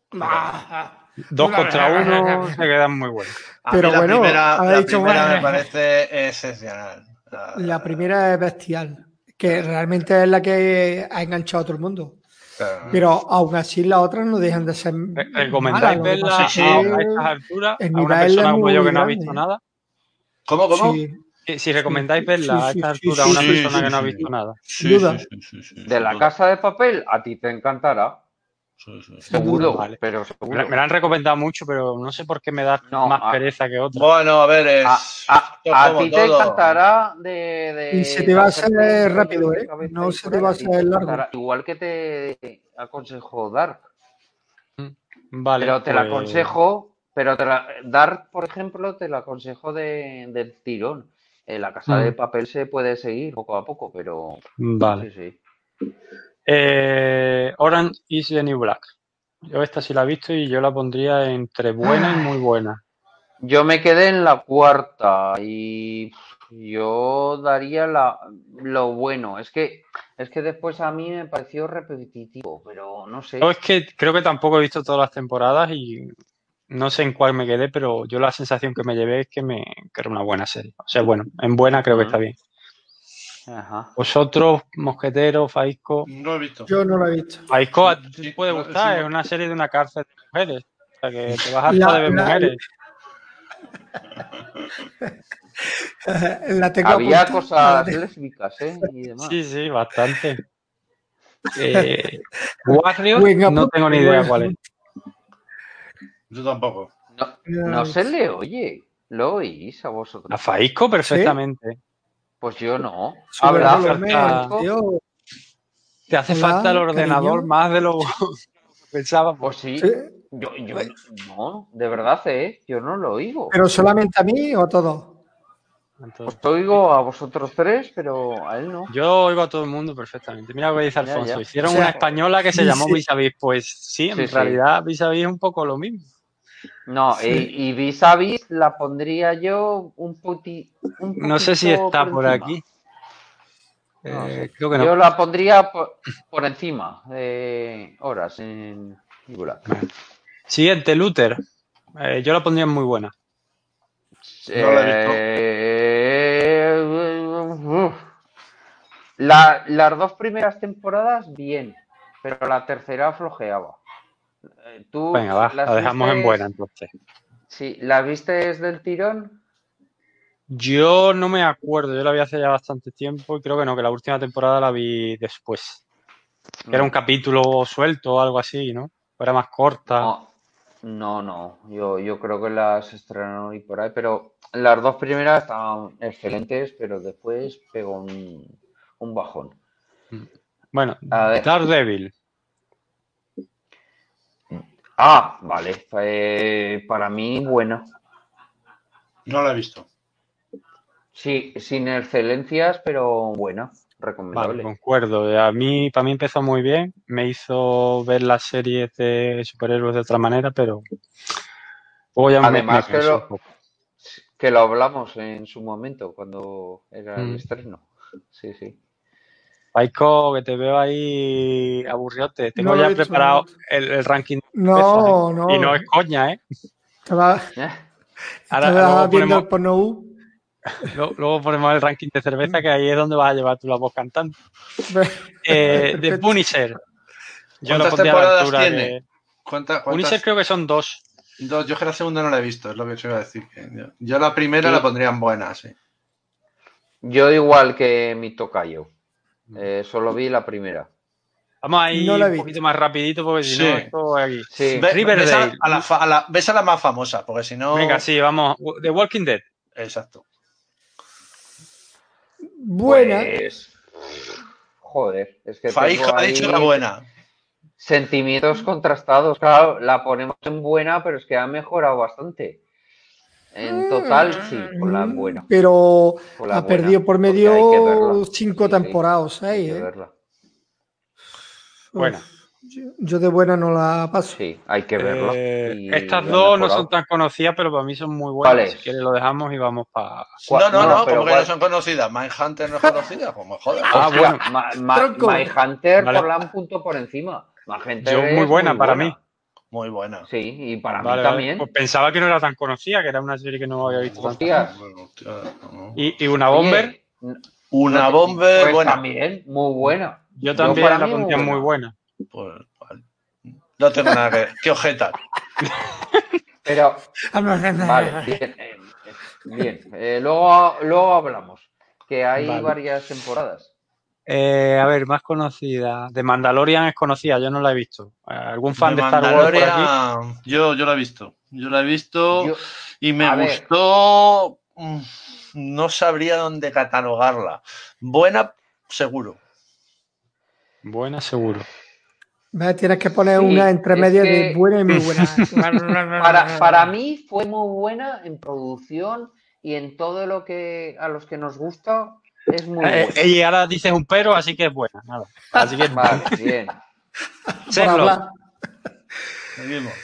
2 contra 1 se quedan muy buenos. A Pero mí la bueno, primera, ha la dicho, primera bueno. me parece excepcional. La primera es bestial, que realmente es la que ha enganchado a todo el mundo. Claro. Pero aún así las otras no dejan de ser malas. ¿Recomendáis Lo que verla pasa es Sí, a sí. que estas alturas el a una nivel es persona como yo muy que no ha grande. visto nada? ¿Cómo? Sí, Si recomendáis verla sí, a sí, estas sí, alturas a sí, una sí, persona sí, que no ha sí. visto nada. Sí, Duda. sí, De La sin duda. Casa de Papel, a ti te encantará. Sí. Seguro, Vale. pero seguro. Me la han recomendado mucho, pero no sé por qué me da No, más pereza que otra. Bueno, a ver, esto es a como ti te todo. encantará Y se te va a hacer hacerte un rollo rápido, en la ¿eh? cabeza No y se por te ahí, va a a ti te hacer largo. encantará. Igual que te aconsejo Dark. Vale, Pero te la aconsejo, Dark, por ejemplo, te la aconsejo del tirón. La Casa de Papel se puede seguir poco a poco, pero Vale. sí. Orange is the New Black. Yo esta sí la he visto y yo la pondría entre buena y muy buena. Yo me quedé en la cuarta y yo daría lo bueno. Es que después a mí me pareció repetitivo, pero no sé. Yo es que creo que tampoco he visto todas las temporadas y no sé en cuál me quedé, pero yo la sensación que me llevé es que era una buena serie. O sea, bueno, en buena creo que está bien. Ajá. Vosotros, Mosqueteros, Faisco. No he visto. Yo no lo he visto. Faisco a ti Sí, te puede gustar, sí. es una serie de una cárcel de mujeres. O sea, que te vas harta de ver mujeres. La tengo Había apuntada. cosas lésbicas, y demás. Sí, bastante. Warrior, Buen no apunte, tengo ni buen idea cuál es. apunte. Yo tampoco. No se le oye. ¿Lo oís a vosotros? A Faisco perfectamente. Pues yo no. Sube el Habla, volumen, Faisco. tío. Te hace Hola, falta el ordenador cariño. más de lo que pensábamos. Pues sí. Sí. Yo no, de verdad, yo no lo oigo. ¿Pero solamente a mí o a todos? Entonces, Os oigo a vosotros tres, pero a él no. yo oigo a todo el mundo perfectamente. Mira lo que dice Ya, Alfonso. ya. Hicieron O sea, una española que se llamó dice- Vis a Vis. Pues sí, en Sí, sí. realidad Vis a Vis es un poco lo mismo. No, Sí. y vis a vis la pondría yo un No sé si poquitito está por por encima. aquí. No sé. Creo que no. Yo la pondría por encima de horas en Gulag. Vale. Siguiente, Luther. Yo la pondría muy buena. No la he visto. Uf. Las dos primeras temporadas, bien, pero la tercera flojeaba. ¿Tú Venga, va, la las dejamos en buena vistes? entonces. Sí, ¿las vistes del tirón? Yo no me acuerdo, yo la vi hace ya bastante tiempo y creo que no, que la última temporada la vi después. Que era un capítulo suelto o algo así, ¿no? O era más corta. No. Yo creo que las estrenaron y por ahí, pero las dos primeras estaban excelentes, pero después pegó un bajón. Bueno, A ver. Daredevil. Vale. Para mí, buena. No la he visto. Sí, sin excelencias, pero buena. Vale, Recomendable. concuerdo. Para mí empezó muy bien. Me hizo ver las series de superhéroes de otra manera, pero luego ya me Además cansó un poco. que lo hablamos en su momento, cuando era el Mm. estreno. Sí, sí. Paiko, que te veo ahí aburriote. Tengo No lo ya he visto, no lo he preparado visto. el ranking de cerveza, ¿eh? No, Y no no. es coña, ¿eh? Estaba, Ahora estaba viendo el porno. luego ponemos el ranking de cerveza, que ahí es donde vas a llevar tú la voz cantando. The Perfecto. Punisher. Yo lo ¿Cuántas pondría a la temporadas altura tiene? que... ¿Cuántas? Punisher creo que son 2. Dos. Yo que la segunda no la he visto, es lo que os iba a decir. Yo la primera Y la pondría en buena, sí. yo igual que mi tocayo. Solo vi la primera. Vamos a No ir la he un visto. poquito más rapidito porque si no, Sí. esto es aquí. Sí. Ves Riverdale. ves a la más famosa, porque si no. Venga, sí, vamos. The Walking Dead. Exacto. Buena. Pues, joder, es que Faija tengo ha dicho la ahí buena. sentimientos contrastados. Claro, la ponemos en buena, pero es que ha mejorado bastante. En total, sí, por la buena. Pero Por la ha buena, perdido por porque hay que verla. medio 5 Sí, sí, temporadas, hay 6, que ¿eh? verla. Buena. Yo de buena no la paso. Sí, hay que verla. Estas Y ha dos no son mejorado. tan conocidas, pero para mí son muy ¿Cuál buenas. Si quieres es? lo dejamos y vamos para... No, como Pero que no ¿cuál? son conocidas. Mindhunter no es conocida, pues me jodas. Ah, Hostia, bueno. Tronco. Hunter Vale. por la un punto por encima. Hunter Yo muy es muy buena para mí. buena. Muy buena. Sí, y para mí Vale. Pues también. pensaba que no era tan conocida, que era una serie que no había visto tanta gente. Hostias. Bueno, hostia, no. Y una Bomber, Oye, Una bomber pues buena. también, muy buena. yo Yo para también la mí muy pondría muy buena. buena. Pues, vale. No tengo nada que objetar. Pero, vale, bien. Bien. Luego hablamos. Que hay Vale. varias temporadas. A ver, más conocida. De Mandalorian es conocida, yo no la he visto. ¿Algún fan De de Star Wars por aquí? Mandalorian, yo la he visto. Yo la he visto Yo, y me a ver, gustó. No sabría dónde catalogarla. Buena, seguro. Buena, seguro. Tienes que poner una sí, entre es media de que buena y muy buena. para mí fue muy buena en producción y en todo lo que a los que nos gusta es muy buena. Y ahora dices un pero, así que es buena. Nada. Así que es buena. Vale, bien. Por Sherlock. hablar. Seguimos.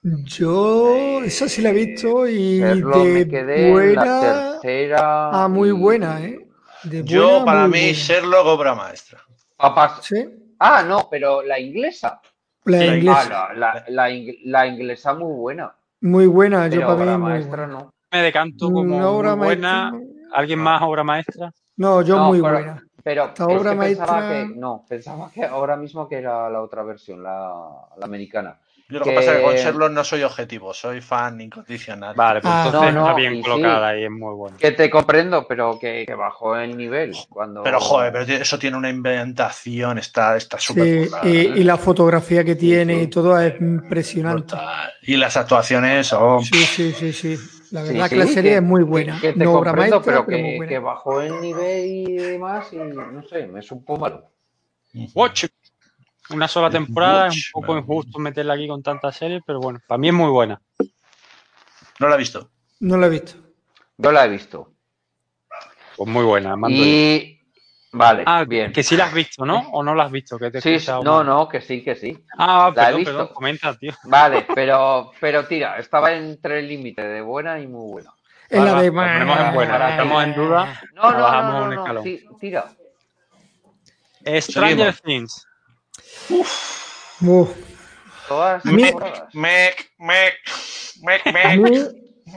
Yo, esa sí la he visto y Sherlock me de quedé en la buena tercera a muy buena, y ¿eh? De buena Yo, a para muy mí, buena. Sherlock, obra maestra. papas. ¿Sí? No, pero la inglesa. La Sí. inglesa. La inglesa muy buena, Muy buena, yo pero para mí obra muy maestra buena. no. Me decanto como muy Obra maestra. buena. ¿Alguien Ah, más obra maestra? No, yo No, muy pero, buena. pero Esta es obra que maestra. pensaba que ahora mismo que era la otra versión, la americana. Yo lo que pasa es que con Que Sherlock no soy objetivo, soy fan incondicional. Vale, pues Ah, entonces no, está no, bien y colocada sí, y es muy buena. que te comprendo, pero que bajó el nivel Pero joder, cuando. eso tiene una inventación, está súper sí, currada. y la fotografía que Sí, tiene y sí. todo es impresionante. Brutal. Y las actuaciones son. Sí, sí, sí, sí. La Sí, verdad que la sí, serie es muy buena. que te No obra comprendo, maestra, pero pero muy que buena. bajó el nivel y demás, y no sé, me supo malo. Watch. Una sola temporada, es un poco Watchmen. injusto meterla aquí con tantas series, pero bueno, para mí es muy buena. No la he visto. No la he visto. Yo la he visto. Pues muy buena, mando yo. Y vale, Ah, bien. que sí la has visto, ¿no? ¿O no la has visto? Que te he Sí, escuchado no, mal. no, que sí, que sí. Ah, La he perdón, visto. comenta, tío. Vale, pero tira, estaba entre el límite de buena y muy buena. En la de... La ponemos en buena. Para Estamos ti. en duda, No, la no, no, bajamos no, un no, escalón. tira. Stranger Seguimos. Things. Uf. Todas A mí- temporadas. A mí,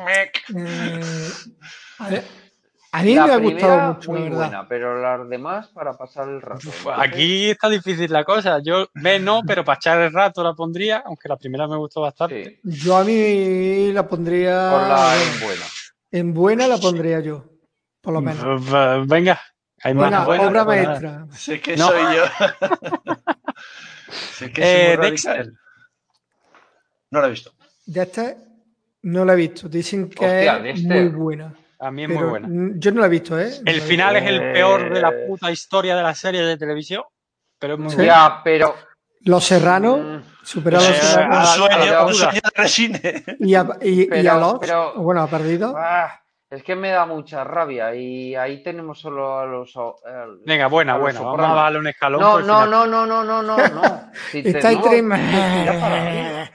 a mí me La ha gustado primera mucho, muy la verdad. buena, pero las demás para pasar el rato. Uf, Entonces, aquí está difícil la cosa. Yo no, pero para echar el rato la pondría, aunque la primera me gustó bastante. sí, Yo a mí la pondría... ponla bueno, en buena. en buena la pondría yo, por lo menos. Venga, hay más Venga, buenas. obra Pues nada. maestra. Sé que No. soy yo. Sé que soy muy radical. Dexter. No lo he visto. Dexter no la he visto. Dicen que Hostia, es Dexter. muy buena. A mí es Pero muy buena. yo no la he visto, ¿eh? No El la he final es visto. el peor de la puta historia de la serie de televisión, pero es muy Sí. bueno. Ya, pero Los Serranos, superar Los Eh, Serranos. Un sueño de resine. Y a Lost, pero- bueno, ha perdido. es que me da mucha rabia y ahí tenemos solo a los. Venga, buena. a los Vamos a Sopranos. bajarle un escalón. No, por el no, final. no. Si te Está digo entre... que tira para arriba.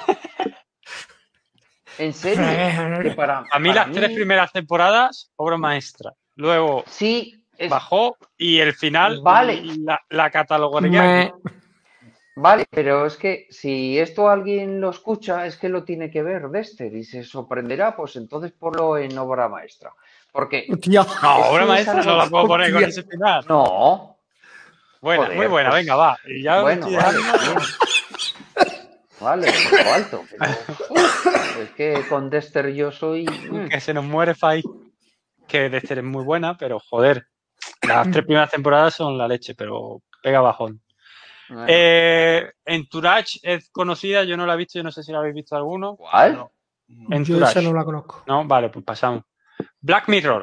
En serio. Que A mí las tres primeras temporadas, obra maestra. Luego Sí, bajó y el final Vale. la catalogaría. Vale, pero es que si esto alguien lo escucha, es que lo tiene que ver Dexter y se sorprenderá, pues entonces ponlo en obra maestra. Porque Hostia. No, es obra que maestra es no algo- la puedo poner con Hostia. ese final. No. Buena, Joder, muy buena, pues, venga, va. Y ya bueno, estoy vale, dejando- bien. Vale, lo alto. Pero es que con Dexter yo soy. que se nos muere Fai. Que Dexter es muy buena, pero joder. Las tres primeras temporadas son la leche, pero pega bajón. Bueno. Entourage es conocida, yo no la he visto, yo no sé si la habéis visto alguno. ¿Cuál? No. Yo Entourage. esa no la conozco. No, vale, pues pasamos. Black Mirror.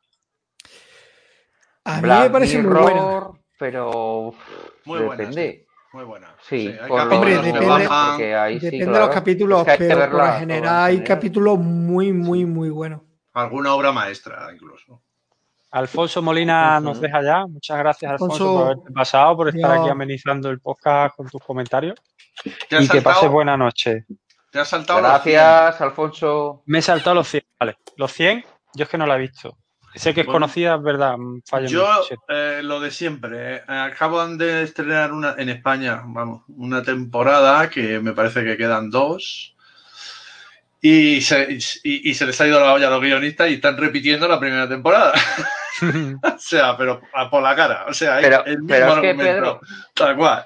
A mí Black me parece muy Mirror, buena. pero Muy buena. depende. Muy buena. Sí, hay por lo capítulos Hombre, que depende- bajan. porque ahí sí, Depende de claro. los capítulos, Es que hay que pero por verla lo toda general en hay general. capítulos muy buenos. Alguna obra maestra, incluso. Alfonso Molina Ujú. nos deja ya. Muchas gracias, Alfonso, Alfonso, por haberte pasado, por estar Dios. aquí amenizando el podcast con tus comentarios. ¿Te has Y que pases saltado? buena noche. Te has saltado los 100. Gracias, Alfonso. Me he saltado los 100. Vale, los 100, yo es que no la he visto. Sé que es Bueno, conocida, es verdad. Fallo Yo, mío, sí. lo de siempre. Acaban de estrenar en España, vamos, una temporada que me parece que quedan 2. Y se les ha ido la olla a los guionistas y están repitiendo la primera temporada. O sea, pero por la cara. O sea, Pero el mismo es que, argumento. Pedro, Tal cual.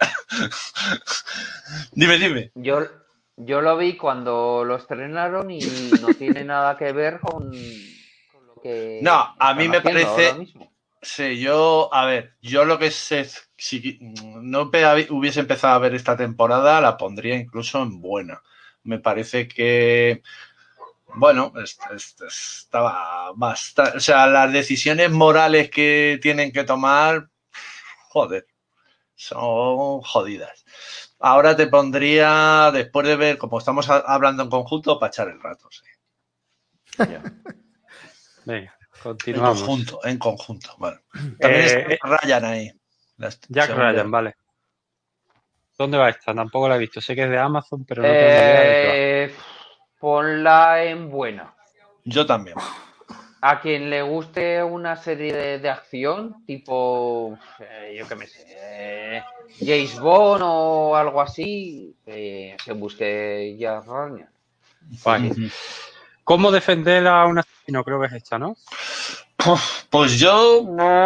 Dime. yo lo vi cuando lo estrenaron y no tiene nada que ver con lo que No, a mí están me haciendo parece- ahora mismo. Sí, yo lo que sé, si no hubiese empezado a ver esta temporada, la pondría incluso en buena. Me parece que, bueno, estaba bastante, o sea, las decisiones morales que tienen que tomar, joder, son jodidas. Ahora te pondría, después de ver, como estamos hablando en conjunto, para echar el rato, sí. Ya. Venga, En continuamos. conjunto, bueno. También está Ryan ahí. Jack Ryan, vale. ¿Dónde va esta? Tampoco la he visto. Sé que es de Amazon, pero no tengo ni idea de qué Ponla en buena. Yo también. A quien le guste una serie de acción, tipo, yo qué me sé, James Bond o algo así, se busque Jack Ryan. va. Vale. ¿Cómo defender a un asesino? Creo que es esta, ¿no? Pues yo.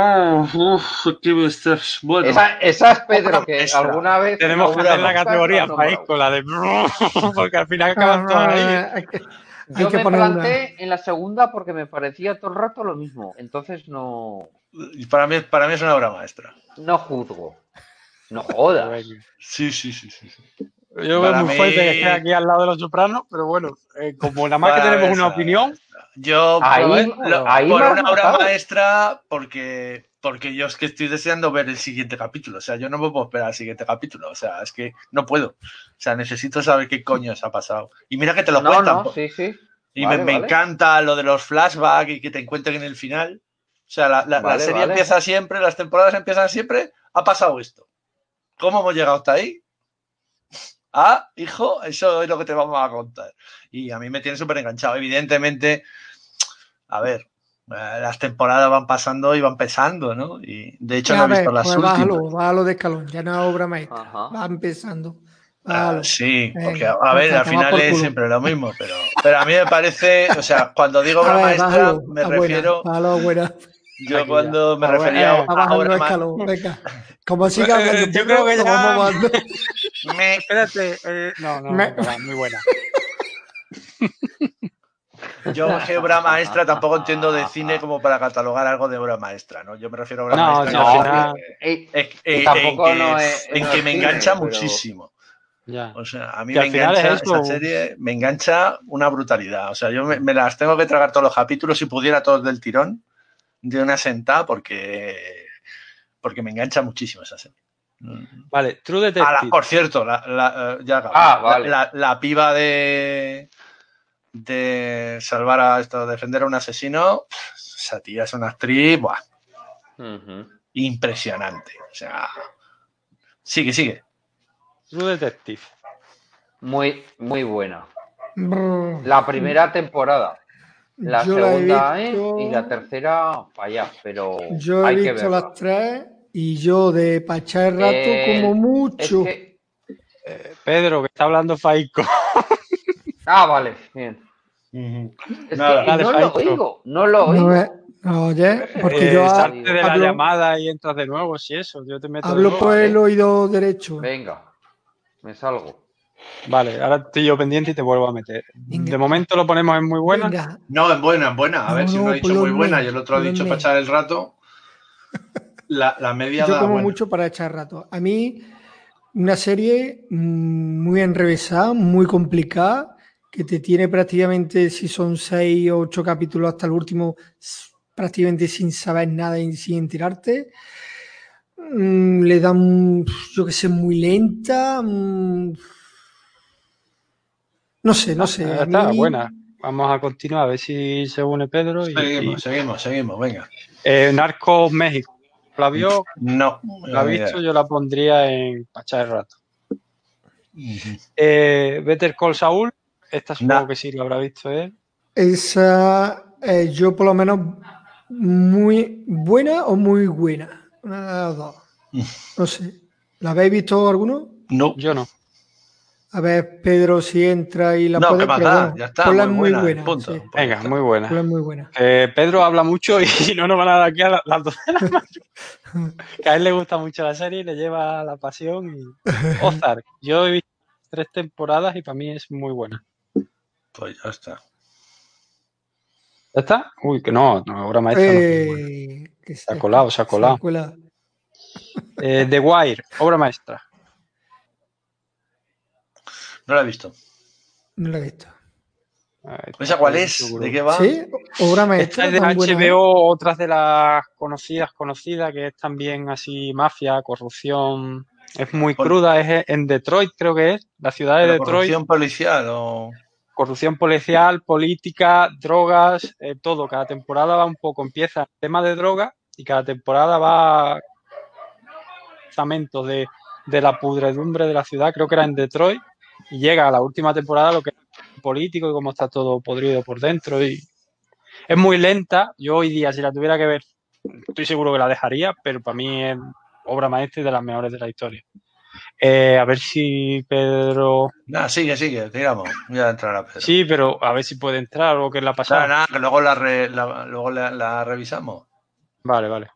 Bueno. Esa es Pedro, Obra que maestra. alguna vez. Tenemos que hacer la categoría, país, con la de... Porque al final acaban todas ahí. Yo que me poner planté en la segunda porque me parecía todo el rato lo mismo. Entonces no Para mí es una obra maestra. juzgo. No jodas. Sí. Yo veo muy fuerte que esté aquí al lado de los Sopranos, pero bueno, como nada más que tenemos una opinión... Yo Ahí por me una has obra matado. maestra, porque yo es que estoy deseando ver el siguiente capítulo. O sea, yo no me puedo esperar al siguiente capítulo. O sea, es que no puedo. O sea, necesito saber qué coño se ha pasado. Y mira que te lo cuentan. Sí. Y Vale, me vale. encanta lo de los flashbacks y que te encuentren en el final. O sea, la Vale, serie vale. empieza siempre, las temporadas empiezan siempre, ha pasado esto. ¿Cómo hemos llegado hasta ahí? Ah, hijo, eso es lo que te vamos a contar. Y a mí me tiene súper enganchado. Evidentemente, a ver, las temporadas van pasando y van pesando, ¿no? Y de hecho no A he visto ver, las pues últimas. bájalo de escalón, ya no es obra maestra. Ajá. Va empezando. Bájalo. Sí, porque Venga, a ver, hasta al tomar final por es culo. siempre lo mismo, pero a mí me parece, o sea, cuando digo A obra ver, maestra, bájalo me a buena, refiero, bájalo a buena. yo Aquí cuando ya. me Ah, bueno, refería Va a bajando obra de maestra, escalón, venga. Como siga hablando yo Pedro, creo que lo ya... vamos bajando. Espérate. No, venga, va, muy buena. yo más que obra maestra tampoco entiendo de cine como para catalogar algo de obra maestra, ¿no? Yo me refiero a obra No, maestra si que al al No, final final... tampoco en no que es me cine, engancha pero... muchísimo. Ya. O sea, a mí Que me al final es engancha esta eso. serie, me engancha una brutalidad. O sea, yo me las tengo que tragar todos los capítulos si pudiera todos del tirón, de una sentada, porque me engancha muchísimo esa serie. Vale, True Detective. Por cierto, ya acabo. vale. La piba de salvar a esto, defender a un asesino, esa tía es una actriz, buah, Ujú. impresionante. O sea, sigue. True Detective. Muy, muy buena. Brr. La primera temporada. La Yo la he segunda, visto. y la tercera, para allá, pero Yo he hay que visto verla. las tres y yo de pachar el rato como Es mucho. que... Pedro, que está hablando Faico. vale, bien. Es Nada. que Dale, no lo Faico. oigo, no lo No, oigo. no, oye, porque yo Salte de la hablo, llamada y entras de nuevo, si eso. Yo te meto de hablo nuevo. por el Vale. oído derecho. Venga, me salgo. Vale, ahora estoy yo pendiente y te vuelvo a meter. Venga. De momento lo ponemos en muy buena. Venga, No, en buena. A ver, si uno ha dicho muy buena y el otro ha dicho para echar el rato, la media yo da como buena. mucho para echar rato. A mí, una serie muy enrevesada, muy complicada, que te tiene prácticamente, si son 6 o 8 capítulos hasta el último, prácticamente sin saber nada y sin enterarte. Le dan, yo que sé, muy lenta. No sé. A Está mí, buena. Vamos a continuar a ver si se une Pedro. Seguimos, venga. Narcos México. ¿La vio? No. ¿La ha visto? Yo la pondría en Pachá de rato. Better Call Saul. Esta supongo que sí la habrá visto él. esa, yo por lo menos, muy buena o muy buena. Una de las dos. No sé. ¿La habéis visto alguno? No. Yo no. A ver, Pedro, si entra y la No, puede, ¿qué más pero da? bueno, Ya está, ponla muy muy buena, buena. punto. Sí, Pues ya Venga, está. muy buena. ponla muy buena. Pedro habla mucho y no nos van a dar aquí a las 2 de la mañana. Que a él le gusta mucho la serie y le lleva la pasión. Ozark. Yo he visto 3 temporadas y para mí es muy buena. Pues ya está. ¿Ya está? Uy, que no, obra maestra no. Se ha colado. The Wire, obra maestra. No la he visto. No la he visto. ¿Esa cuál es? ¿De qué va? Sí, obra Esta maestra es de tan buena. HBO, otras de las conocidas, que es también así mafia, corrupción. Es muy cruda, es en Detroit, creo que es, la ciudad de Detroit. ¿Corrupción policial o...? Corrupción policial, política, drogas, todo. Cada temporada va un poco, empieza el tema de drogas y cada temporada va de la pudredumbre de la ciudad, creo que era en Detroit, y llega a la última temporada lo que es político y cómo está todo podrido por dentro. Y es muy lenta. Yo hoy día, si la tuviera que ver, estoy seguro que la dejaría, pero para mí es obra maestra y de las mejores de la historia. A ver si Pedro... Nada, sigue, digamos. Ya entrará Pedro. Sí, pero a ver si puede entrar o qué le ha pasado. Nada, que luego la revisamos. Vale.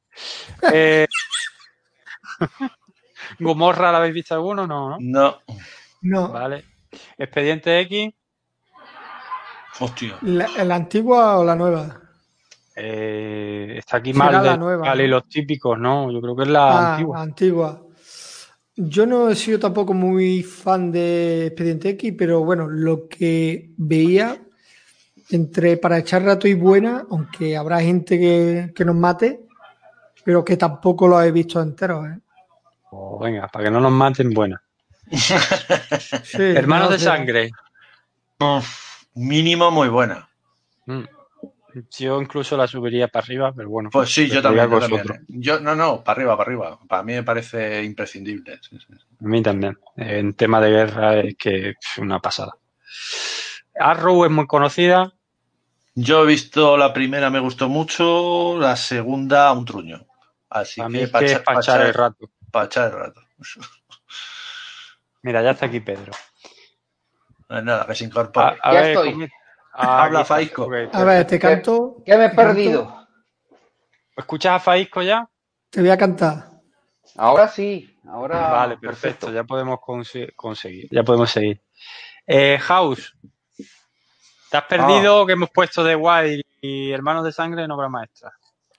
¿Gomorra la habéis visto alguno? No. No. Vale. Expediente X. Hostia. ¿La antigua o la nueva? Está aquí Será mal la de nueva, vale, ¿no? los típicos, ¿no? Yo creo que es la antigua. La antigua. Yo no he sido tampoco muy fan de Expediente X, pero bueno, lo que veía entre para echar rato y buena, aunque habrá gente que nos mate, pero que tampoco lo he visto entero, ¿eh? Venga, para que no nos maten, buena. Sí, Hermanos de será. sangre. Mínimo muy buena. Yo incluso la subiría para arriba, pero bueno. Pues sí, yo preferiría también. vosotros. No, para arriba, para arriba. Para mí me parece imprescindible. Sí. A mí también. En tema de guerra es que es una pasada. Arrow es muy conocida. Yo he visto la primera, me gustó mucho, la segunda, un truño. Así A mí que es que es para echar el rato. Para echar el rato. Mira, ya está aquí Pedro. No es nada, que se incorpore. Ya ver, estoy. Habla Faisco. Okay, A ver, te canto. ¿Qué me he te canto. perdido? ¿Escuchas a Faisco ya? Te voy a cantar. Ahora sí. Ahora. Vale, perfecto. Ya podemos conseguir. Ya podemos seguir. House. ¿Te has perdido que hemos puesto The Wild y Hermanos de Sangre en obra maestra?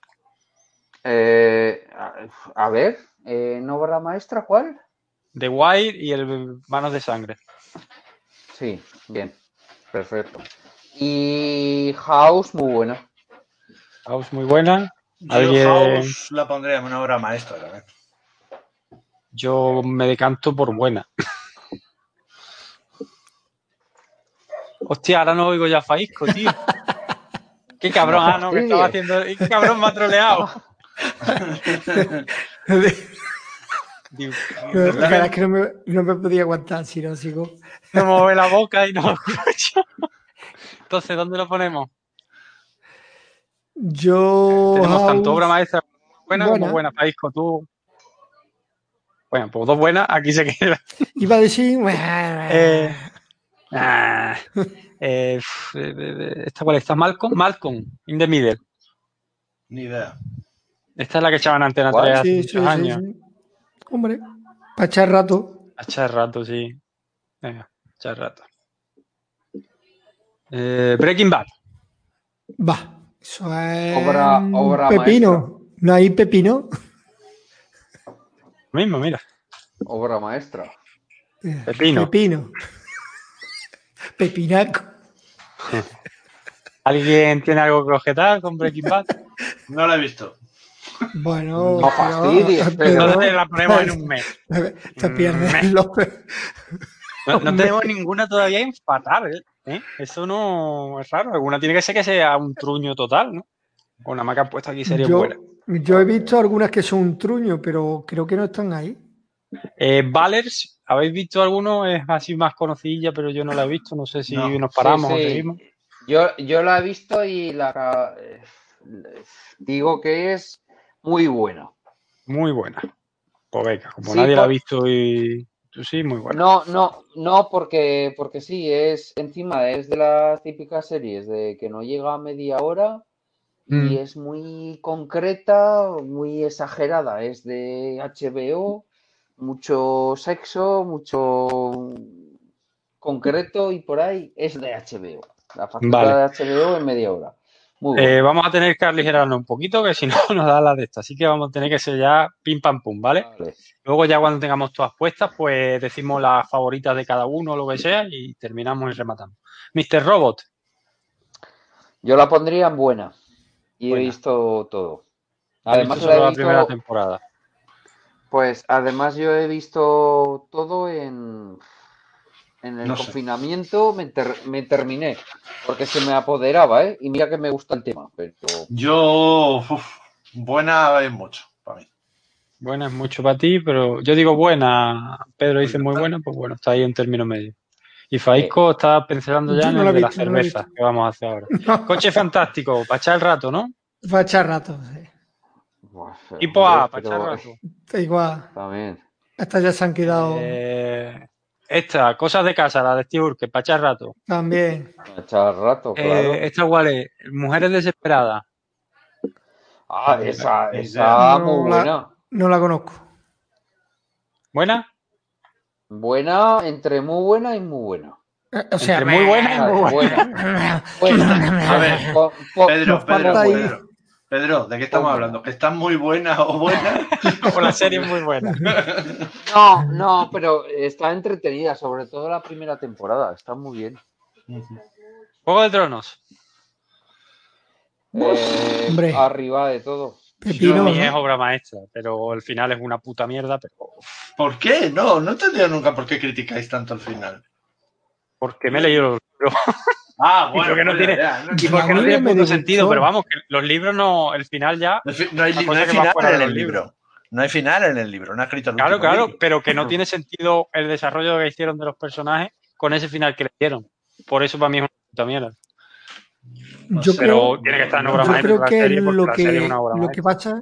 A ver, ¿no obra maestra cuál? The Wild y Hermanos de Sangre. Sí, bien. Perfecto. Y House, muy buena. House muy buena. Yo House la pondría en una obra maestra también. Yo me decanto por buena. Hostia, ahora no oigo ya a Faisco, tío. Qué cabrón, no, que estaba haciendo. Qué cabrón me ha troleado. Es que no me podía aguantar si no sigo. Me mueve la boca y no lo escucho. Entonces, ¿dónde lo ponemos? Tenemos tanto obra maestra buena como buena. Faisco, tú. Bueno, pues dos buenas, aquí se queda. Iba a decir. ¿Esta cuál está? Malcolm, in the middle. Ni idea. Esta es la que echaban Antena 3 hace muchos años. Sí. Hombre, para echar rato. A echar rato, sí. Venga, echar rato. Breaking Bad. Va. Eso es obra pepino. maestra. ¿No hay pepino? Lo mismo, mira. Obra maestra. Pepino. Pepinaco. ¿Alguien tiene algo que objetar con Breaking Bad? No la he visto. Bueno, no fastidies, pero entonces la ponemos en un mes. Te pierdes los. No tenemos ninguna todavía en fatal, ¿eh? Eso no es raro. Alguna tiene que ser que sea un truño total, ¿no? O nada más que han puesto aquí series buenas. Yo he visto algunas que son un truño, pero creo que no están ahí. Valers, ¿habéis visto alguno? Es así más conocida, pero yo no la he visto. No sé si nos paramos o seguimos. Yo la he visto y digo que es muy buena. Muy buena. Pues venga, como nadie la ha visto y tú sí, muy buena. No, porque sí, es de las típicas series de que no llega a media hora y es muy concreta, muy exagerada. Es de HBO, mucho sexo, mucho concreto y por ahí es de HBO. La factura de HBO en media hora. Vamos a tener que aligerarnos un poquito, que si no nos da la de esta. Así que vamos a tener que ser ya pim pam pum, ¿vale? Luego ya cuando tengamos todas puestas, pues decimos las favoritas de cada uno o lo que sea y terminamos y rematamos. Mr. Robot. Yo la pondría en buena. Y he visto todo. Además solo la primera temporada. Pues además yo he visto todo en el confinamiento, me terminé, porque se me apoderaba, ¿eh? Y mira que me gusta el tema, pero... Buena es mucho para mí. Buena es mucho para ti, pero yo digo buena, Pedro dice muy buena, pues bueno, está ahí en término medio. Y Faisco está pensando ya en el de la cerveza que vamos a hacer ahora. No. Coche fantástico, para echar el rato, ¿no? Para echar rato, sí. Tipo A, para echar rato. Está igual. También. Estas ya se han quedado... Esta, Cosas de casa, la de Steve Urkel, para echar rato. También. Para echar rato, claro. Esta igual es Mujeres Desesperadas. Esa muy buena. No la conozco. ¿Buena? Buena, entre muy buena y muy buena. O sea, entre muy buena y muy buena. A ver, Pedro, ¿de qué estamos hablando? ¿Que están muy buenas o buenas? O la serie es muy buena. No, pero está entretenida, sobre todo la primera temporada. Está muy bien. Juego de Tronos. Hombre. Arriba de todo. Pepino, ¿no? Es obra maestra, pero el final es una puta mierda. Pero... ¿Por qué? No he entendido nunca por qué criticáis tanto el final. Porque me he leído los libros. Ah, Y bueno, porque no coño, tiene, ya, no, y porque A no mí tiene no me punto disgustó. sentido, pero vamos, que los libros no, el final ya, no hay, una no cosa hay que va final fuera de en los el libros. libro. No hay final en el libro, no ha escrito el Claro, último claro, libro. pero que no tiene sentido el desarrollo que hicieron de los personajes con ese final que le dieron. Por eso para mí es una puta mierda. No Yo sé, Pero creo, tiene que estar en no obra yo sé. maestra creo la que serie porque la serie es una obra lo que maestra. pasa,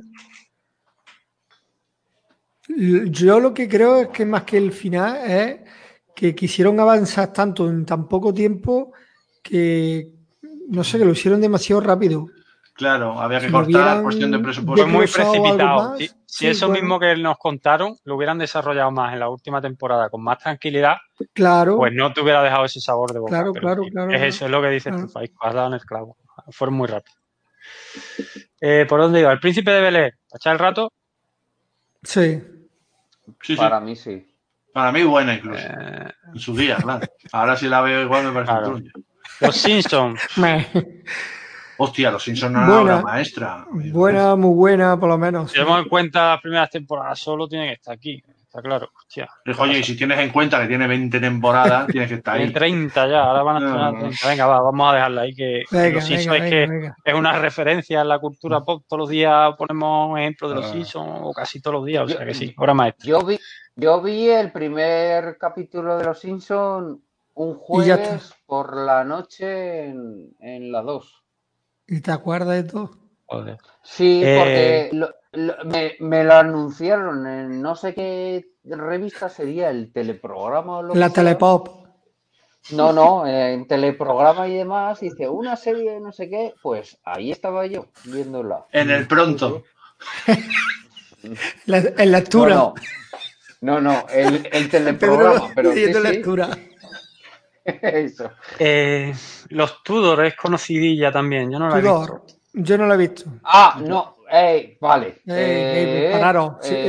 yo lo que creo es que más que el final es que quisieron avanzar tanto en tan poco tiempo que, no sé, que lo hicieron demasiado rápido. Claro, había que Si lo cortar, cuestión de hubieran Fue presupuesto. muy desglosado algo precipitado. Si, más, si sí, eso mismo bueno, que nos contaron lo hubieran desarrollado más en la última temporada con más tranquilidad, pues claro, no te hubiera dejado ese sabor de boca. claro, Pero claro, claro, es eso, es lo que dices tú, claro. Faisco, has dado en el clavo. Fueron muy rápido. ¿Por dónde iba? El príncipe de Belén. ¿A echar el rato? Sí. Sí, Para sí. mí sí. Para mí buena incluso. Eh, En su día, claro. Ahora si la veo igual me parece un claro. truño. Los Simpsons. Meh. Hostia, los Simpsons no eran una obra Buena, maestra. buena, muy buena, por lo menos. Si tenemos en cuenta las primeras temporadas, solo tiene que estar aquí. Está claro. Hostia, ¿qué Oye, y pasa? si tienes en cuenta que tiene 20 temporadas, tienes que estar Tiene ahí. 30 ya, ahora van a estrenar No, 30. Venga, va, vamos a dejarla ahí, que los Venga, Simpsons venga, es venga, que venga. es una referencia en la cultura pop. Todos los días ponemos ejemplos de los Ah. Simpsons, o casi todos los días, o Yo, sea que sí, obra maestra. yo vi el primer capítulo de Los Simpson un Y ya está. jueves por la noche en la 2. ¿Y te acuerdas de todo? Joder. Sí, Eh, porque me lo anunciaron en no sé qué revista sería, el teleprograma o lo que La sea. Telepop. No, en teleprograma y demás, dice una serie de no sé qué, pues ahí estaba yo viéndola. En el pronto. En la No, altura. el Pedro teleprograma, pero sí, pidiendo la sí, altura. eso. los Tudor es conocidilla también, yo no la he Tudor. visto. Yo no la he visto. Ah, no, vale. Prepararos. Sí,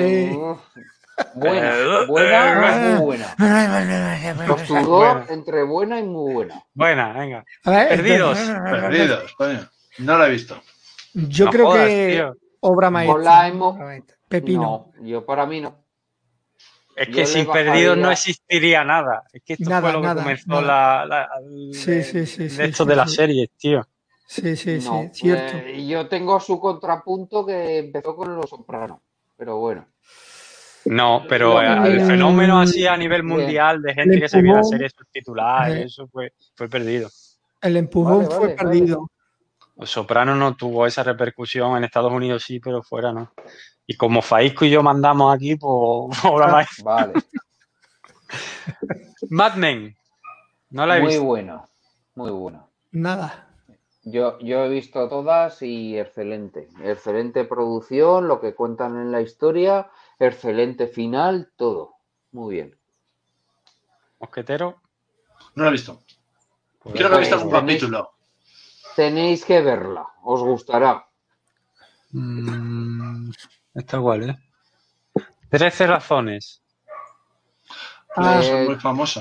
Buena, muy buena. Los Tudor Buena, entre buena y muy buena. buena, venga. A ver, Perdidos. Perdidos, coño. No la he visto. yo No creo jodas, que tío. obra Con maestra. la emo... Obra maestra. Pepino. No, yo para mí no. Es que Yo le sin Perdidos no bajaría... existiría nada. Es que esto fue Nada, lo que nada, comenzó nada. Sí, sí, sí, de sí, esto sí, de las sí. series, tío. Sí, sí, sí, No, cierto. yo tengo su contrapunto que empezó con Los Sopranos, pero bueno. No, pero Ahí el la dejo. fenómeno así a nivel Bien. mundial de El gente que se viera empujón, series subtituladas y eh, eso fue perdido. el empujón Vale, fue vale, vale. perdido. Los Soprano no tuvo esa repercusión en Estados Unidos sí, pero fuera no. Y como Faisco y yo mandamos aquí, pues ahora más. Vale. Mad Men, no la he Muy visto. bueno, muy bueno. Nada. Yo he visto todas y excelente. Excelente producción, lo que cuentan en la historia, excelente final, todo. Muy bien. Mosquetero, No la he visto. pues Creo que he visto venga, algún tenéis, capítulo. tenéis que verla, os gustará. está igual, ¿eh? 13 razones. Ah, Eso es Eh, muy famoso.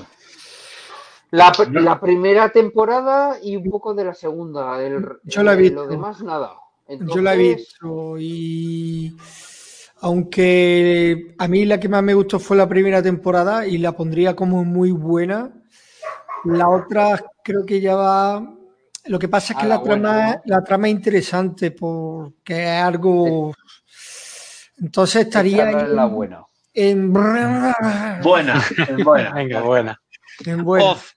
la primera temporada y un poco de la segunda. yo la he visto. Lo demás, nada. Yo la he Entonces, visto y aunque a mí la que más me gustó fue la primera temporada y la pondría como muy buena, la otra creo que ya va. Lo que pasa es a que la buena, ¿no? la trama es interesante porque es algo. Entonces estaría Echarla ahí en la buena. en, Buena, es buena. Venga, Ya está. buena. en buena. Oz,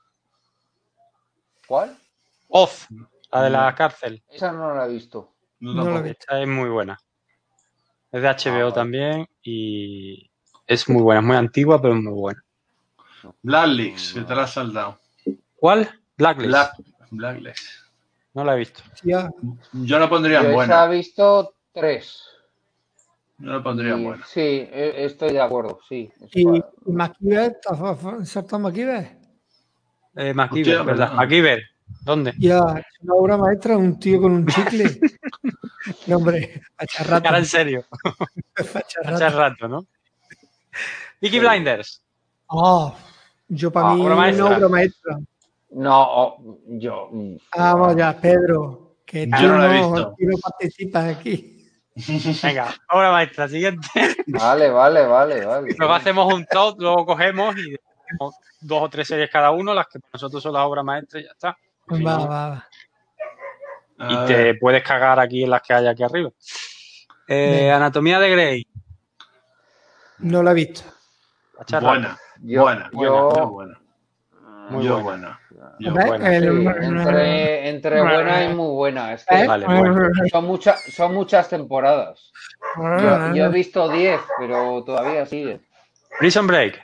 ¿Cuál? Oz, la de la cárcel. Esa no la he visto. No No la tampoco. vi. Esta es muy buena. Es de HBO Vale. también y es muy buena. Es muy antigua, pero es muy buena. Blacklist, que te la has saldado. ¿Cuál? Blacklist. Blacklist. No la he visto. Ya, Yo la pondría Yo en esa buena. he visto 3. Yo la pondría en Y buena. sí, estoy de acuerdo, sí. y MacGyver, ¿has saltado MacGyver? MacGyver, Hostia, ¿verdad? ¿verdad? MacGyver. ¿Dónde? Ya, es una obra maestra, un tío con un chicle. No, hombre, facharrato. Ahora en serio. Facharrato. Hace rato, ¿no? Peaky Sí. Blinders. Oh, yo para mí obra una maestra. obra maestra. No, yo. Vamos ya, Pedro, que Yo tú no la he no, visto. tú no participas aquí. Venga, obra maestra. Siguiente. Vale. Luego hacemos un top, luego cogemos y decimos 2 o 3 series cada uno, las que para nosotros son las obras maestras y ya está. Si Va, no- va. A Y ver, te puedes cagar aquí en las que hay aquí arriba. Venga. Anatomía de Grey. No la he visto. A echar rato. buena, Buena. yo buena. Muy Yo buena. Yo A ver, buena. Sí, entre buena y muy buena. Es que Vale, bueno. son muchas temporadas. Yo he visto 10, pero todavía sigue. Prison Break.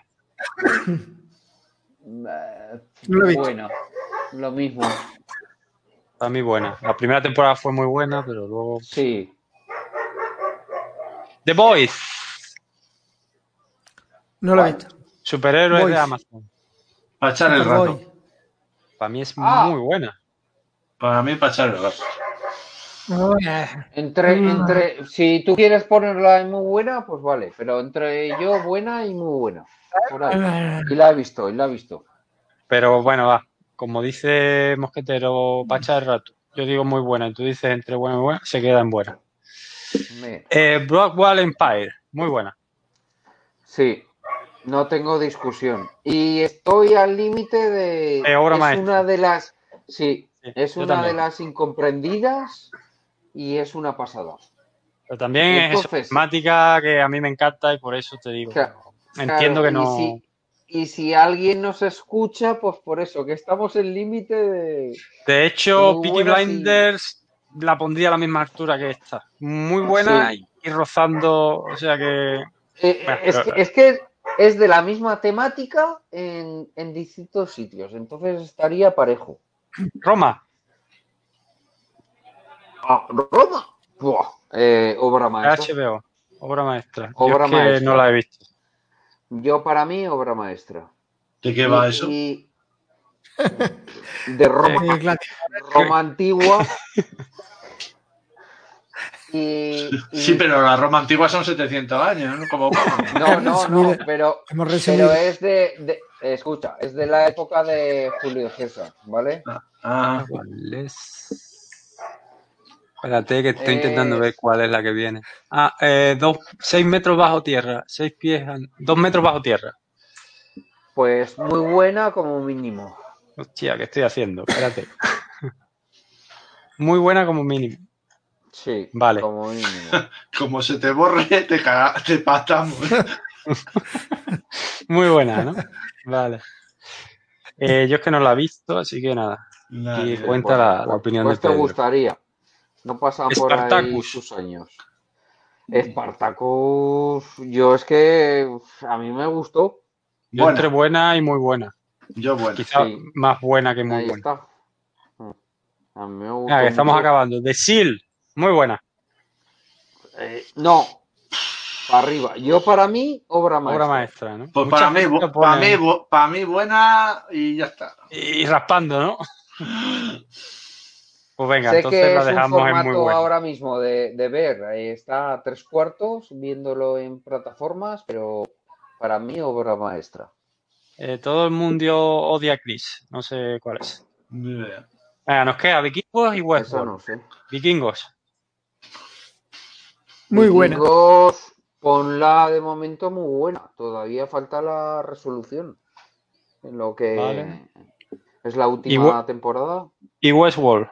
No lo he visto. Buena, lo mismo. Para mí buena. La primera temporada fue muy buena, pero luego... Sí, The Boys. No lo he ¿Cuál? visto. Superhéroes de Boys. Amazon. para echar el rato. Superboy. Para mí es Ah. muy buena. Para mí, para echar el rato. si tú quieres ponerla en muy buena, pues vale, pero entre yo buena y muy buena. Por ahí. Y la he visto. Pero bueno, va. Como dice Mosquetero, para echar el rato. Yo digo muy buena y tú dices entre buena y buena, se queda en buena. Me- Brockwall Empire. Muy buena. Sí, no tengo discusión. Y estoy al límite de. Obra Es maestra. una de las. Sí, Sí, es yo una también. de las incomprendidas y es una pasada. Pero también Entonces, es una temática que a mí me encanta y por eso te digo. Claro, Entiendo que no. Y si alguien nos escucha, pues por eso, que estamos en límite de De hecho, muy Peaky buenas Blinders la pondría a la misma altura que esta. Muy buena Sí. y rozando. O sea que. Bueno, Es que es de la misma temática en distintos sitios, entonces estaría parejo. Roma. Roma. Buah, obra maestra. HBO. Obra maestra. Yo Obra es que maestra. no la he visto. Yo para mí, obra maestra. ¿De qué va eso? De Roma, claro. Roma antigua. Sí, pero la Roma antigua son 700 años, ¿no? Como No, pero Hemos resumido. es escucha, es de la época de Julio César, ¿vale? ¿Cuál es? Espérate que estoy intentando ver cuál es la que viene. 6 metros bajo tierra. 6 pies. 2 metros bajo tierra. Pues muy buena como mínimo. Hostia, ¿qué estoy haciendo? Espérate. Muy buena como mínimo. Sí, Vale. como mínimo. Como se te borre, te patamos. Muy buena, ¿no? Vale. Yo es que no la he visto, así que nada. Y cuenta la opinión pues de te Pedro. gustaría. No pasan por ahí Spartacus. sus años. Spartacus, yo es que a mí me gustó. Yo entre buena y muy buena. Yo buena. Quizá Sí. más buena que muy Ahí buena. está. A mí me gustó Venga, que estamos mucho. acabando. The Seal, muy buena. No, para arriba. Yo para mí, obra maestra. Obra maestra, ¿no? Pues Mucha gente lo pone para mí buena y ya está. y raspando, ¿no? Pues venga, Sé entonces que la es un dejamos en muy formato buena. ahora mismo de ver. Está a 3/4 viéndolo en plataformas, pero para mí obra maestra. Todo el mundo odia a Chris, no sé cuál es. Ni idea. Venga, nos queda Vikingos y Eso Westworld. no sé. Vikingos. Muy buena. Vikingos, ponla de momento muy buena. Todavía falta la resolución. En lo que Vale. es la última temporada. Y Westworld.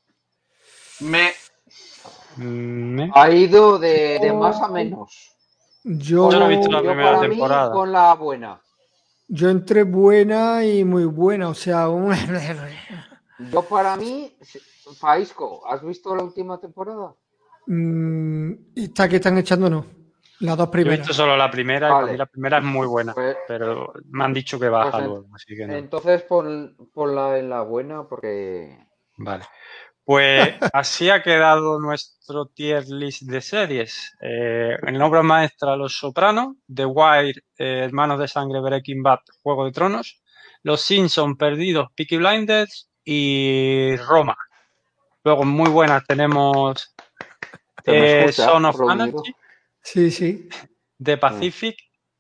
Ha ido de más a menos. Yo no he visto la primera para temporada. mí, con la buena. Yo entre buena y muy buena, o sea, Yo para mí, Faisco, ¿has visto la última temporada? esta que están echando no. Las dos Yo he primeras. visto solo la primera y Vale. para mí la primera es muy buena, Pues- pero me han dicho que baja luego, así que no. Entonces ponla en la buena porque... Vale. Pues así ha quedado nuestro tier list de series. En obra maestra Los Sopranos, The Wire, Hermanos de Sangre, Breaking Bad, Juego de Tronos, Los Simpson, Perdidos, Peaky Blinders y Roma. Luego muy buenas tenemos ¿Te me escuchas, Son of Romero? Anarchy, Sí. The Pacific,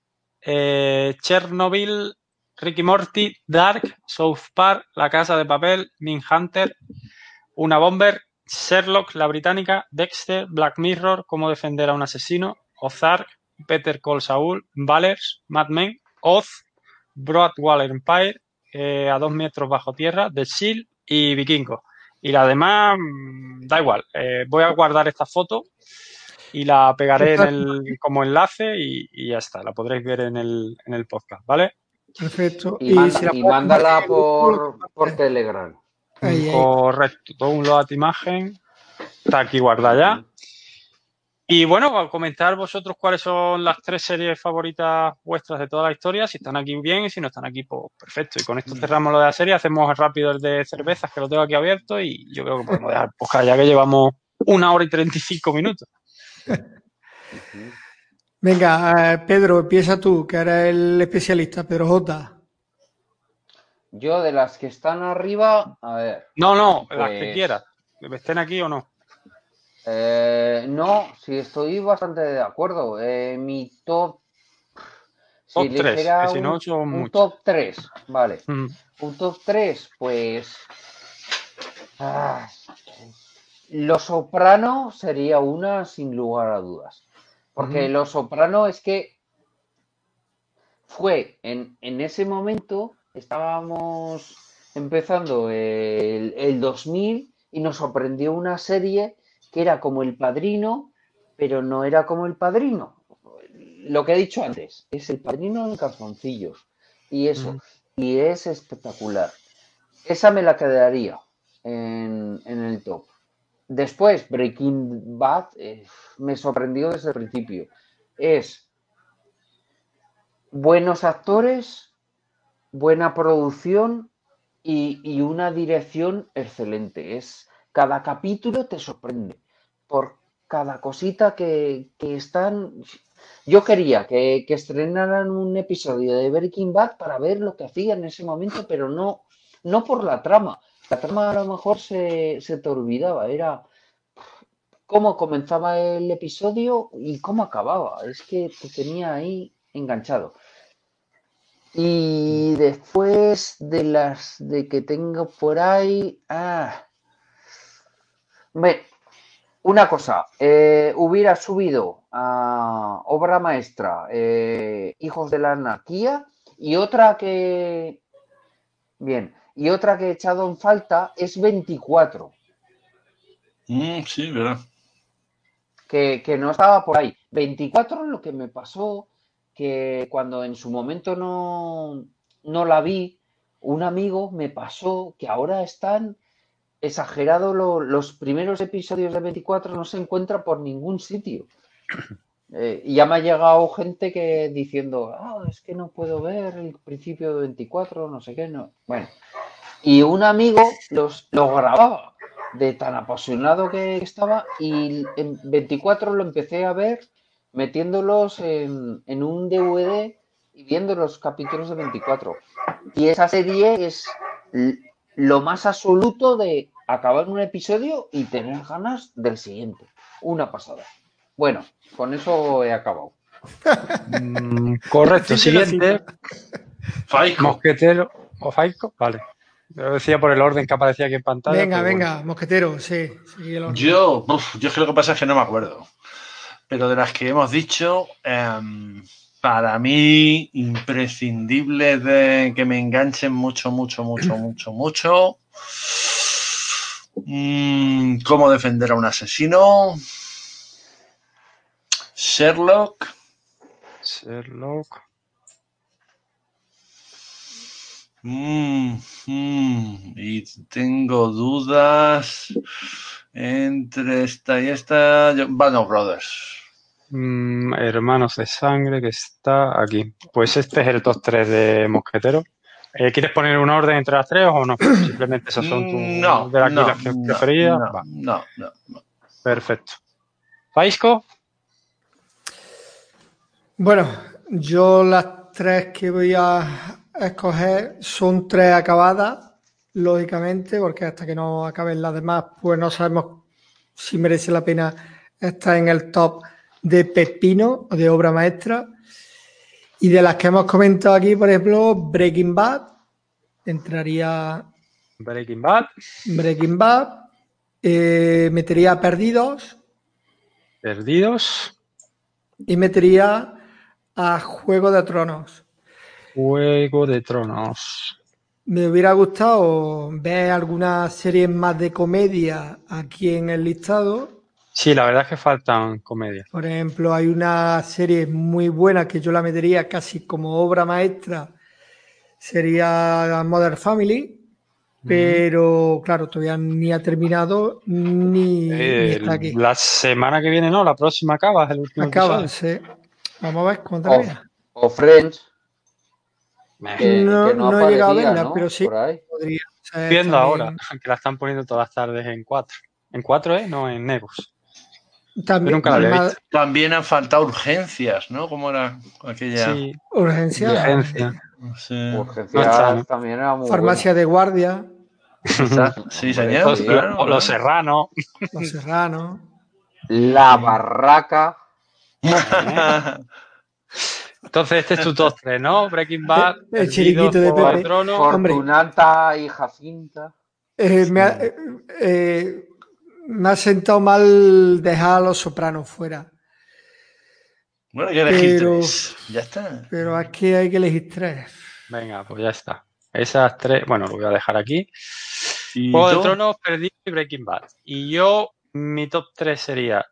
Chernobyl, Ricky Morty, Dark, South Park, La Casa de Papel, Mindhunter, Una Bomber, Sherlock, La Británica, Dexter, Black Mirror, Cómo defender a un asesino, Ozark, Better Call Saul, Valers, Mad Men, Oz, Broadwalder Empire, A 2 metros bajo tierra, The Shield, y Vikingos. Y las demás, da igual. Voy a guardar esta foto y la pegaré como enlace y ya está. La podréis ver en el podcast, ¿vale? Perfecto. Y, si la y puedes compartir mándala en el grupo, por Telegram. ahí. Correcto. Download imagen. Está aquí guardada ya. Y bueno, comentar vosotros cuáles son las 3 series favoritas vuestras de toda la historia, si están aquí bien y si no están aquí, pues perfecto. Y con esto cerramos lo de la serie, hacemos rápido el de cervezas, que lo tengo aquí abierto, y yo creo que podemos dejar podcast ya que llevamos 1 hora y 35 minutos. Venga, Pedro, empieza tú, que eres el especialista, Pedro J. Yo de las que están arriba, a ver. No, pues, las que quieras, que estén aquí o no. No, sí estoy bastante de acuerdo. Mi top, si Top 3, eligiera que si no son un muchas. top 3, vale. Un top 3, pues... Los Soprano sería una sin lugar a dudas. Porque Los Soprano es que fue en ese momento, estábamos empezando el 2000 y nos sorprendió una serie que era como El Padrino, pero no era como El Padrino. Lo que he dicho antes, es El Padrino en calzoncillos. Y eso, y es espectacular. Esa me la quedaría en el top. Después, Breaking Bad me sorprendió desde el principio. Es buenos actores, buena producción y una dirección excelente. Cada capítulo te sorprende por cada cosita que están. Yo quería que estrenaran un episodio de Breaking Bad para ver lo que hacía en ese momento, pero no por la trama. La trama a lo mejor se te olvidaba, era cómo comenzaba el episodio y cómo acababa. Es que te tenía ahí enganchado. Y después de las de que tengo por ahí. Una cosa, hubiera subido a obra maestra Hijos de la Anarquía y otra que. Bien, y otra que he echado en falta es 24. Sí, verdad. Que no estaba por ahí. 24 lo que me pasó, que cuando en su momento no la vi, un amigo me pasó que ahora están exagerados los primeros episodios de 24, no se encuentra por ningún sitio. Y ya me ha llegado gente que diciendo, es que no puedo ver el principio de 24, no sé qué, no. Bueno, y un amigo los grababa de tan apasionado que estaba y en 24 lo empecé a ver metiéndolos en un DVD y viendo los capítulos de 24. Y esa serie es lo más absoluto de acabar un episodio y tener ganas del siguiente. Una pasada. Bueno, con eso he acabado. Correcto, siguiente. Faico. Mosquetero o Faico, vale. Lo decía por el orden que aparecía aquí en pantalla. Venga, mosquetero, sí. Yo es que lo que pasa es que no me acuerdo. Pero de las que hemos dicho, para mí, imprescindible de que me enganchen mucho. ¿Cómo defender a un asesino? Sherlock. Y tengo dudas entre esta y esta. Band of Brothers. Hermanos de sangre, que está aquí. Pues este es el top 3 de Mosquetero. ¿Quieres poner un orden entre las 3 o no? Simplemente esas son las que preferías. No. Perfecto. ¿Faisco? Bueno, yo las 3 que voy a escoger son 3 acabadas, lógicamente, porque hasta que no acaben las demás, pues no sabemos si merece la pena estar en el top de Pepino o de obra maestra. Y de las que hemos comentado aquí, por ejemplo, Breaking Bad, entraría Breaking Bad. Metería Perdidos. Y metería a Juego de Tronos. Juego de Tronos. Me hubiera gustado ver algunas series más de comedia aquí en el listado. Sí, la verdad es que faltan comedias. Por ejemplo, hay una serie muy buena que yo la metería casi como obra maestra, sería Modern Family, pero claro, todavía ni ha terminado ni está aquí. La semana que viene, no, la próxima acaba, es el último Acaba, episodio. sí. Vamos a ver cuándo O, termina. o Friends, que no No he llegado a aparecía, verla, pero ¿no? sí Por ahí. podría ser Viendo ahora, también. que la están poniendo todas las tardes en 4. ¿En 4, no en Nebus? Yo También nunca la había visto. También han faltado urgencias, ¿no? ¿Cómo era aquella? Sí, urgencia, urgencia. No sé. No está, Urgencias ¿no? también era muy farmacia buena. de guardia, Sí, Hombre, señor, sí. claro. Los Serranos. Los Serranos. La Barraca. Entonces, este es tu top 3, ¿no? Breaking Bad, El Perdidos, chiringuito de Juego de Pepe. Tronos. Hombre, Fortunata y Jacinta. me ha, me ha sentado mal dejar a los Sopranos fuera. Bueno, hay que elegir Pero, 3. Ya está. pero aquí hay que elegir 3. Venga, pues ya está. Esas 3, bueno, lo voy a dejar aquí. ¿Y Juego de tú? Tronos, Perdidos y Breaking Bad. Y yo, mi top 3 sería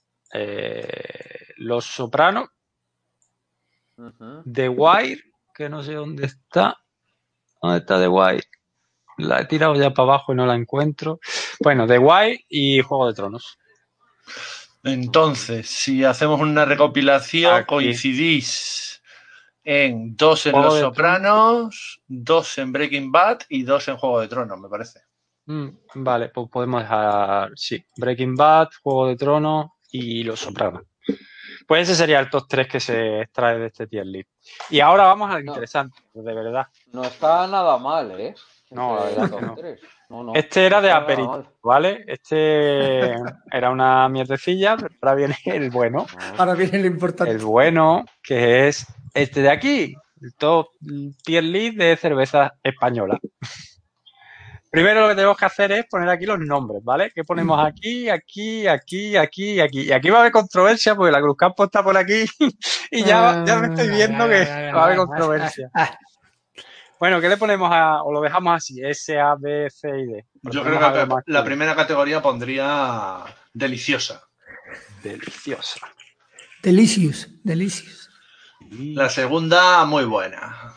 Los Sopranos, Ujú. The Wire, que no sé dónde está. ¿Dónde está The Wire? La he tirado ya para abajo y no la encuentro. Bueno, The Wire y Juego de Tronos. Entonces, si hacemos una recopilación, Aquí. coincidís en 2 en Juego Los de Sopranos, 2 en Breaking Bad y 2 en Juego de Tronos, me parece. Vale, pues podemos dejar, sí, Breaking Bad, Juego de Tronos y Los Sopranos. Pues ese sería el top 3 que se extrae de este tier list. Y ahora vamos al No. interesante, de verdad. No está nada mal, ¿eh? No, la verdad es que top no. 3. No, Este era no de está nada aperitivo, mal. ¿vale? Este era una mierdecilla, pero ahora viene el bueno. Ahora viene lo importante. El bueno, que es este de aquí, el top tier list de cerveza española. Primero lo que tenemos que hacer es poner aquí los nombres, ¿vale? ¿Qué ponemos aquí, aquí, aquí, aquí y aquí? Y aquí va a haber controversia porque la Cruz Campo está por aquí y ya me estoy viendo que va a haber controversia. Bueno, ¿qué le ponemos o lo dejamos así? S, A, B, C y D. Yo creo que la primera categoría pondría deliciosa. Deliciosa. Delicious. La segunda, muy buena.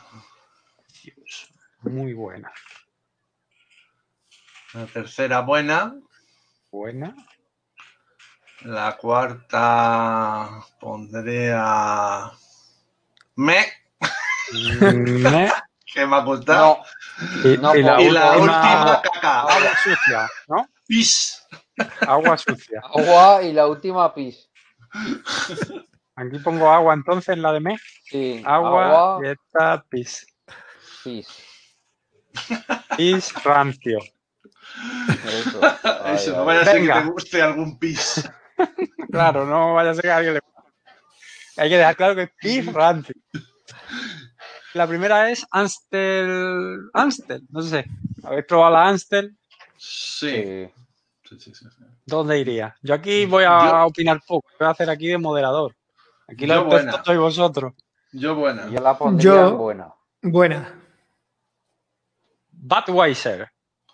Muy buena. La tercera, buena. Buena. La cuarta, pondría... Me. Que me ha gustado. No, y la última, caca. Agua sucia, ¿no? Pis. Agua sucia. Agua y la última pis. Aquí pongo agua entonces, la de me. Sí, Agua y esta pis. Pis. Pis rancio. Eso, no vaya a ser que te guste algún pis. Claro, no vaya a ser que a alguien le guste. Hay que dejar claro que es pis rancio. La primera es Amstel, no sé. ¿Habéis probado la Amstel? Sí. ¿Dónde iría? Yo aquí voy a opinar poco. Voy a hacer aquí de moderador. Aquí los expertos sois vosotros. Yo buena. Yo la pondría en buena. Buena. Budweiser.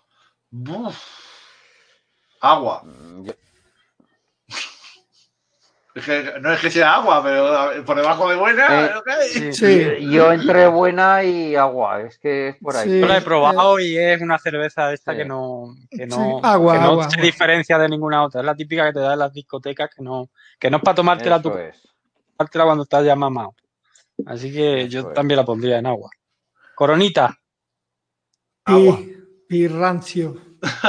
Agua. No es que sea agua, pero por debajo de buena. Sí. Yo entre buena y agua, es que es por ahí. Sí. Yo la he probado y es una cerveza esta que no Agua. se diferencia de ninguna otra. Es la típica que te da en las discotecas que no es para tomártela tú, tomártela cuando estás ya mamado. Así que yo también la pondría en agua. Coronita. Agua. Pirrancio.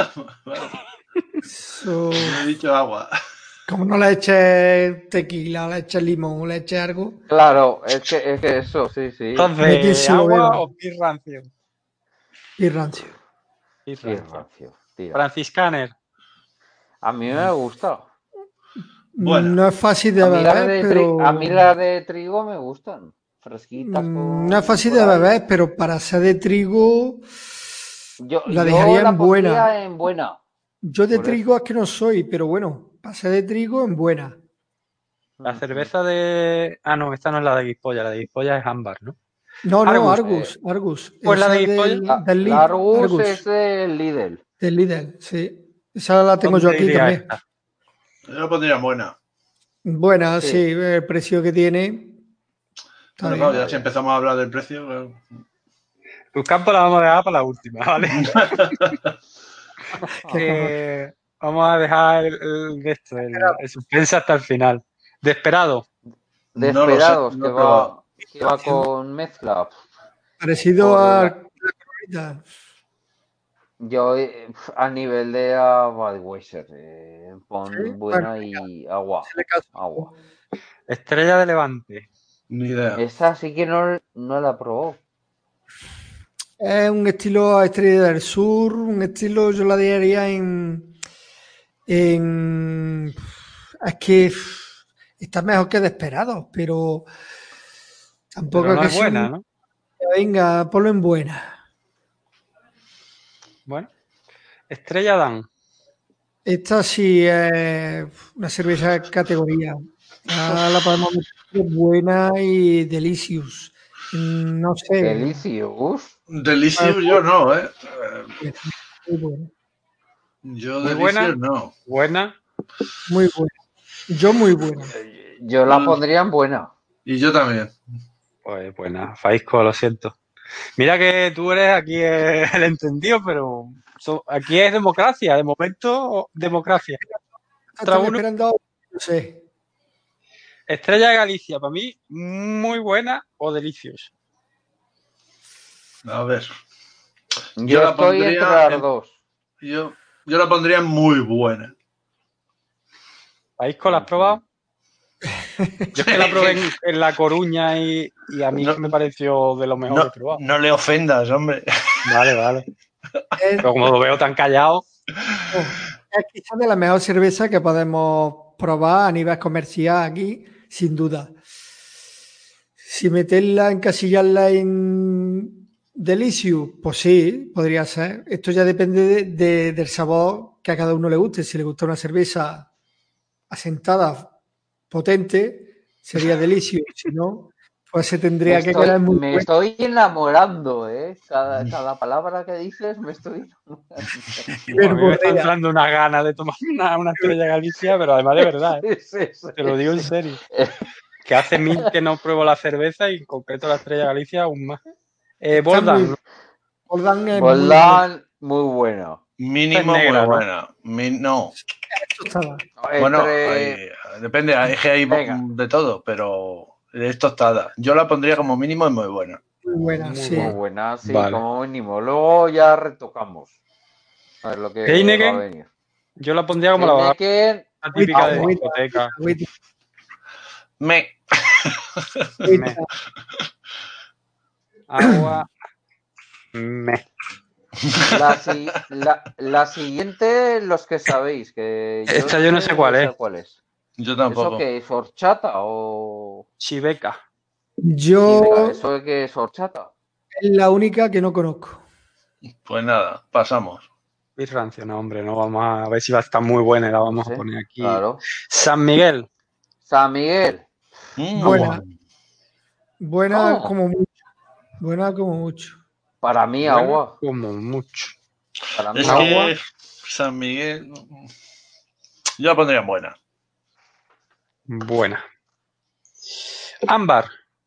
He dicho agua. Como no le eches tequila, le eches limón o le eches algo. Claro, es que eso, sí. Entonces, ¿agua o pirrancio? Pirrancio. Franciscaner. A mí me gusta. Bueno. No es fácil de beber, pero... A mí las de trigo me gustan. Fresquitas. No es fácil de beber, pero para ser de trigo... La dejaría la en buena. En buena. Yo de trigo es que no soy, pero bueno, para ser de trigo en buena. La cerveza de... Ah, no, esta no es la de Guispolla. La de Guispolla es ámbar, ¿no? No, Argus. Argus. Pues la Esa de del, Guipol- del Lidl, La Argus Argus, es del Lidl. del Lidl, sí. Esa la tengo yo ¿Dónde aquí iría también. esta? Yo la pondría buena. Buena, Sí. sí, el precio que tiene. Está Bueno, bien. claro, ya Vaya. si empezamos a hablar del precio, claro. Tus campos la vamos a dejar para la última, ¿vale? Que Vamos a dejar el suspense hasta el final. Desesperado. No lo sé, Desperados, no he probado. que va con mezcla. parecido Por a la- la coronita. Yo a nivel de Budweiser, pon Sí, buena bueno, y agua. se le caso. Agua. Estrella de Levante. Ni idea. Esa sí que no la probó. Es un estilo Estrella del Sur, un estilo, yo la diría es que está mejor que Desperados, pero tampoco Pero no es es que sea buena, ¿no? venga, ponlo en buena. Bueno. Estrella Dan. Esta sí es una cerveza de categoría. Ya la podemos meter buena y delicious. No sé, Delicious. Delicious yo no, ¿eh? muy buena. Yo Muy Delicious buena. no. Buena. Muy buena. Yo muy buena. Yo la pondría en buena. Y yo también. Pues buena. Faisco, lo siento. Mira que tú eres aquí el entendido, pero aquí es democracia. De momento, democracia. Contra Están uno. esperando, no sé. Estrella de Galicia, para mí, muy buena o deliciosa. A ver. Yo la estoy pondría entre las en- dos. Yo la pondría muy buena. ¿Faisco la has probado? Yo es que la probé en La Coruña y a mí es que me pareció de lo mejor que he probado. No le ofendas, hombre. Vale, vale. Es, Pero como lo veo tan callado, es quizás de la mejor cerveza que podemos probar a nivel comercial aquí, sin duda. Si meterla, encasillarla en Delicious, pues sí, podría ser. Esto ya depende del sabor que a cada uno le guste. Si le gusta una cerveza asentada, potente, sería Delicious. Si no, pues se tendría que quedar muy Me buena. estoy enamorando, ¿eh? Cada palabra que dices me estoy enamorando. a mí me está entrando una gana de tomar una Estrella Galicia, pero además de verdad, te lo digo en serio. Que hace mil que no pruebo la cerveza y en concreto la Estrella Galicia aún más. Boldan, Boldan es Boldan, muy bueno. Mínimo Es negra, muy ¿no? buena. No. tostada. Bueno, Entre... depende, es que hay Venga. de todo, pero es tostada. Yo la pondría como mínimo y muy buena. Muy buena, Muy sí. Muy buena, sí, Vale. como mínimo. Luego ya retocamos. A ver lo que Heineken, va a venir. yo la pondría como la Heineken, típica de agua. discoteca. Me. Agua. Me. La siguiente, los que sabéis, que Esta yo no sé cuál es. Yo tampoco. ¿Eso qué es? ¿Horchata o...? Chiveca. Yo Chiveca, ¿eso de qué es horchata? es la única que no conozco. Pues nada, pasamos. Y rancio, no, hombre, no vamos a ver si va a estar muy buena y la vamos No sé, a poner aquí. Claro. San Miguel. San Miguel. Buena. Buena Oh. como mucho. Buena como mucho. Para mí, Buena agua. como mucho. Para mí, Es agua. que San Miguel. Yo la pondría en buena. Buena. Ámbar.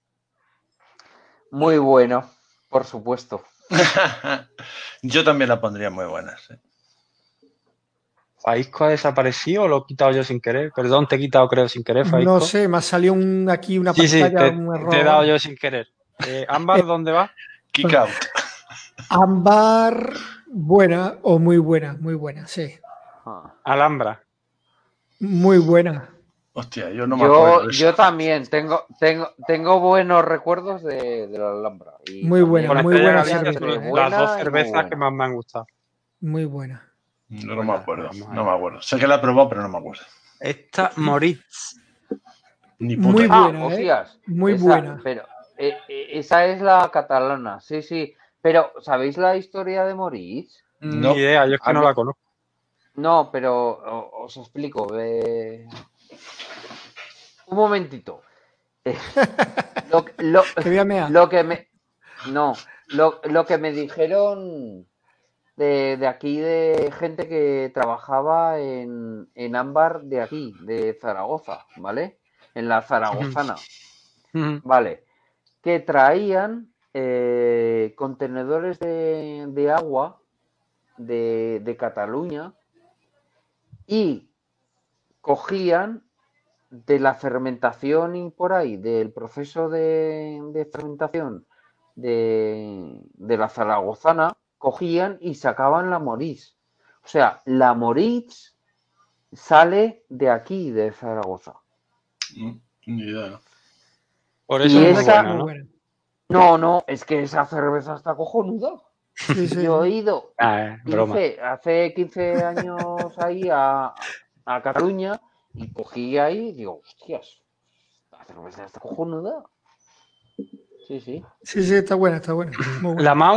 Muy bueno, por supuesto. Yo también la pondría muy buena. Sí. ¿Faisco ha desaparecido o lo he quitado yo sin querer? Perdón, te he quitado creo sin querer, Faisco. No sé, me ha salido aquí una Sí, pantalla, un error. te he dado yo sin querer. Ámbar, ¿dónde va? Kick out. Ámbar, buena o muy buena, sí. Alhambra. Muy buena. Hostia, yo no me acuerdo. de Yo esa. también tengo buenos recuerdos de la Alhambra. Y Muy buena, Con muy Estrella buena Galicia cerveza. son buena las dos y muy cervezas buena. que más me han gustado. Muy buena. Yo no me acuerdo. Vamos a No me acuerdo. Sé que la he probado, pero no me acuerdo. Esta Moritz. Ni puta. Muy idea. buena, hostias, Muy esa, buena. Pero esa es la catalana, sí, sí. Pero, ¿sabéis la historia de Moritz? No. Ni idea, yo es que A no mí- la conozco. No, pero os explico. Un momentito. Que voy a mear. Lo que me... No, lo que me dijeron de aquí, de gente que trabajaba en ámbar de aquí, de Zaragoza, ¿vale? En la zaragozana, ¿vale? Que traían contenedores de agua de Cataluña y cogían de la fermentación y por ahí, del proceso de fermentación de la zaragozana, cogían y sacaban la Moritz. O sea, la Moritz sale de aquí, de Zaragoza. Ni idea. Por eso Y es muy esa... buena, ¿no? No, es que esa cerveza está cojonuda. Sí, sí. Yo he ido, Broma. hace 15 años ahí a Cataluña y cogí ahí y digo, hostias, la cerveza está cojonuda. Sí, sí. Sí, sí, está buena, está buena. Muy buena. La Mau,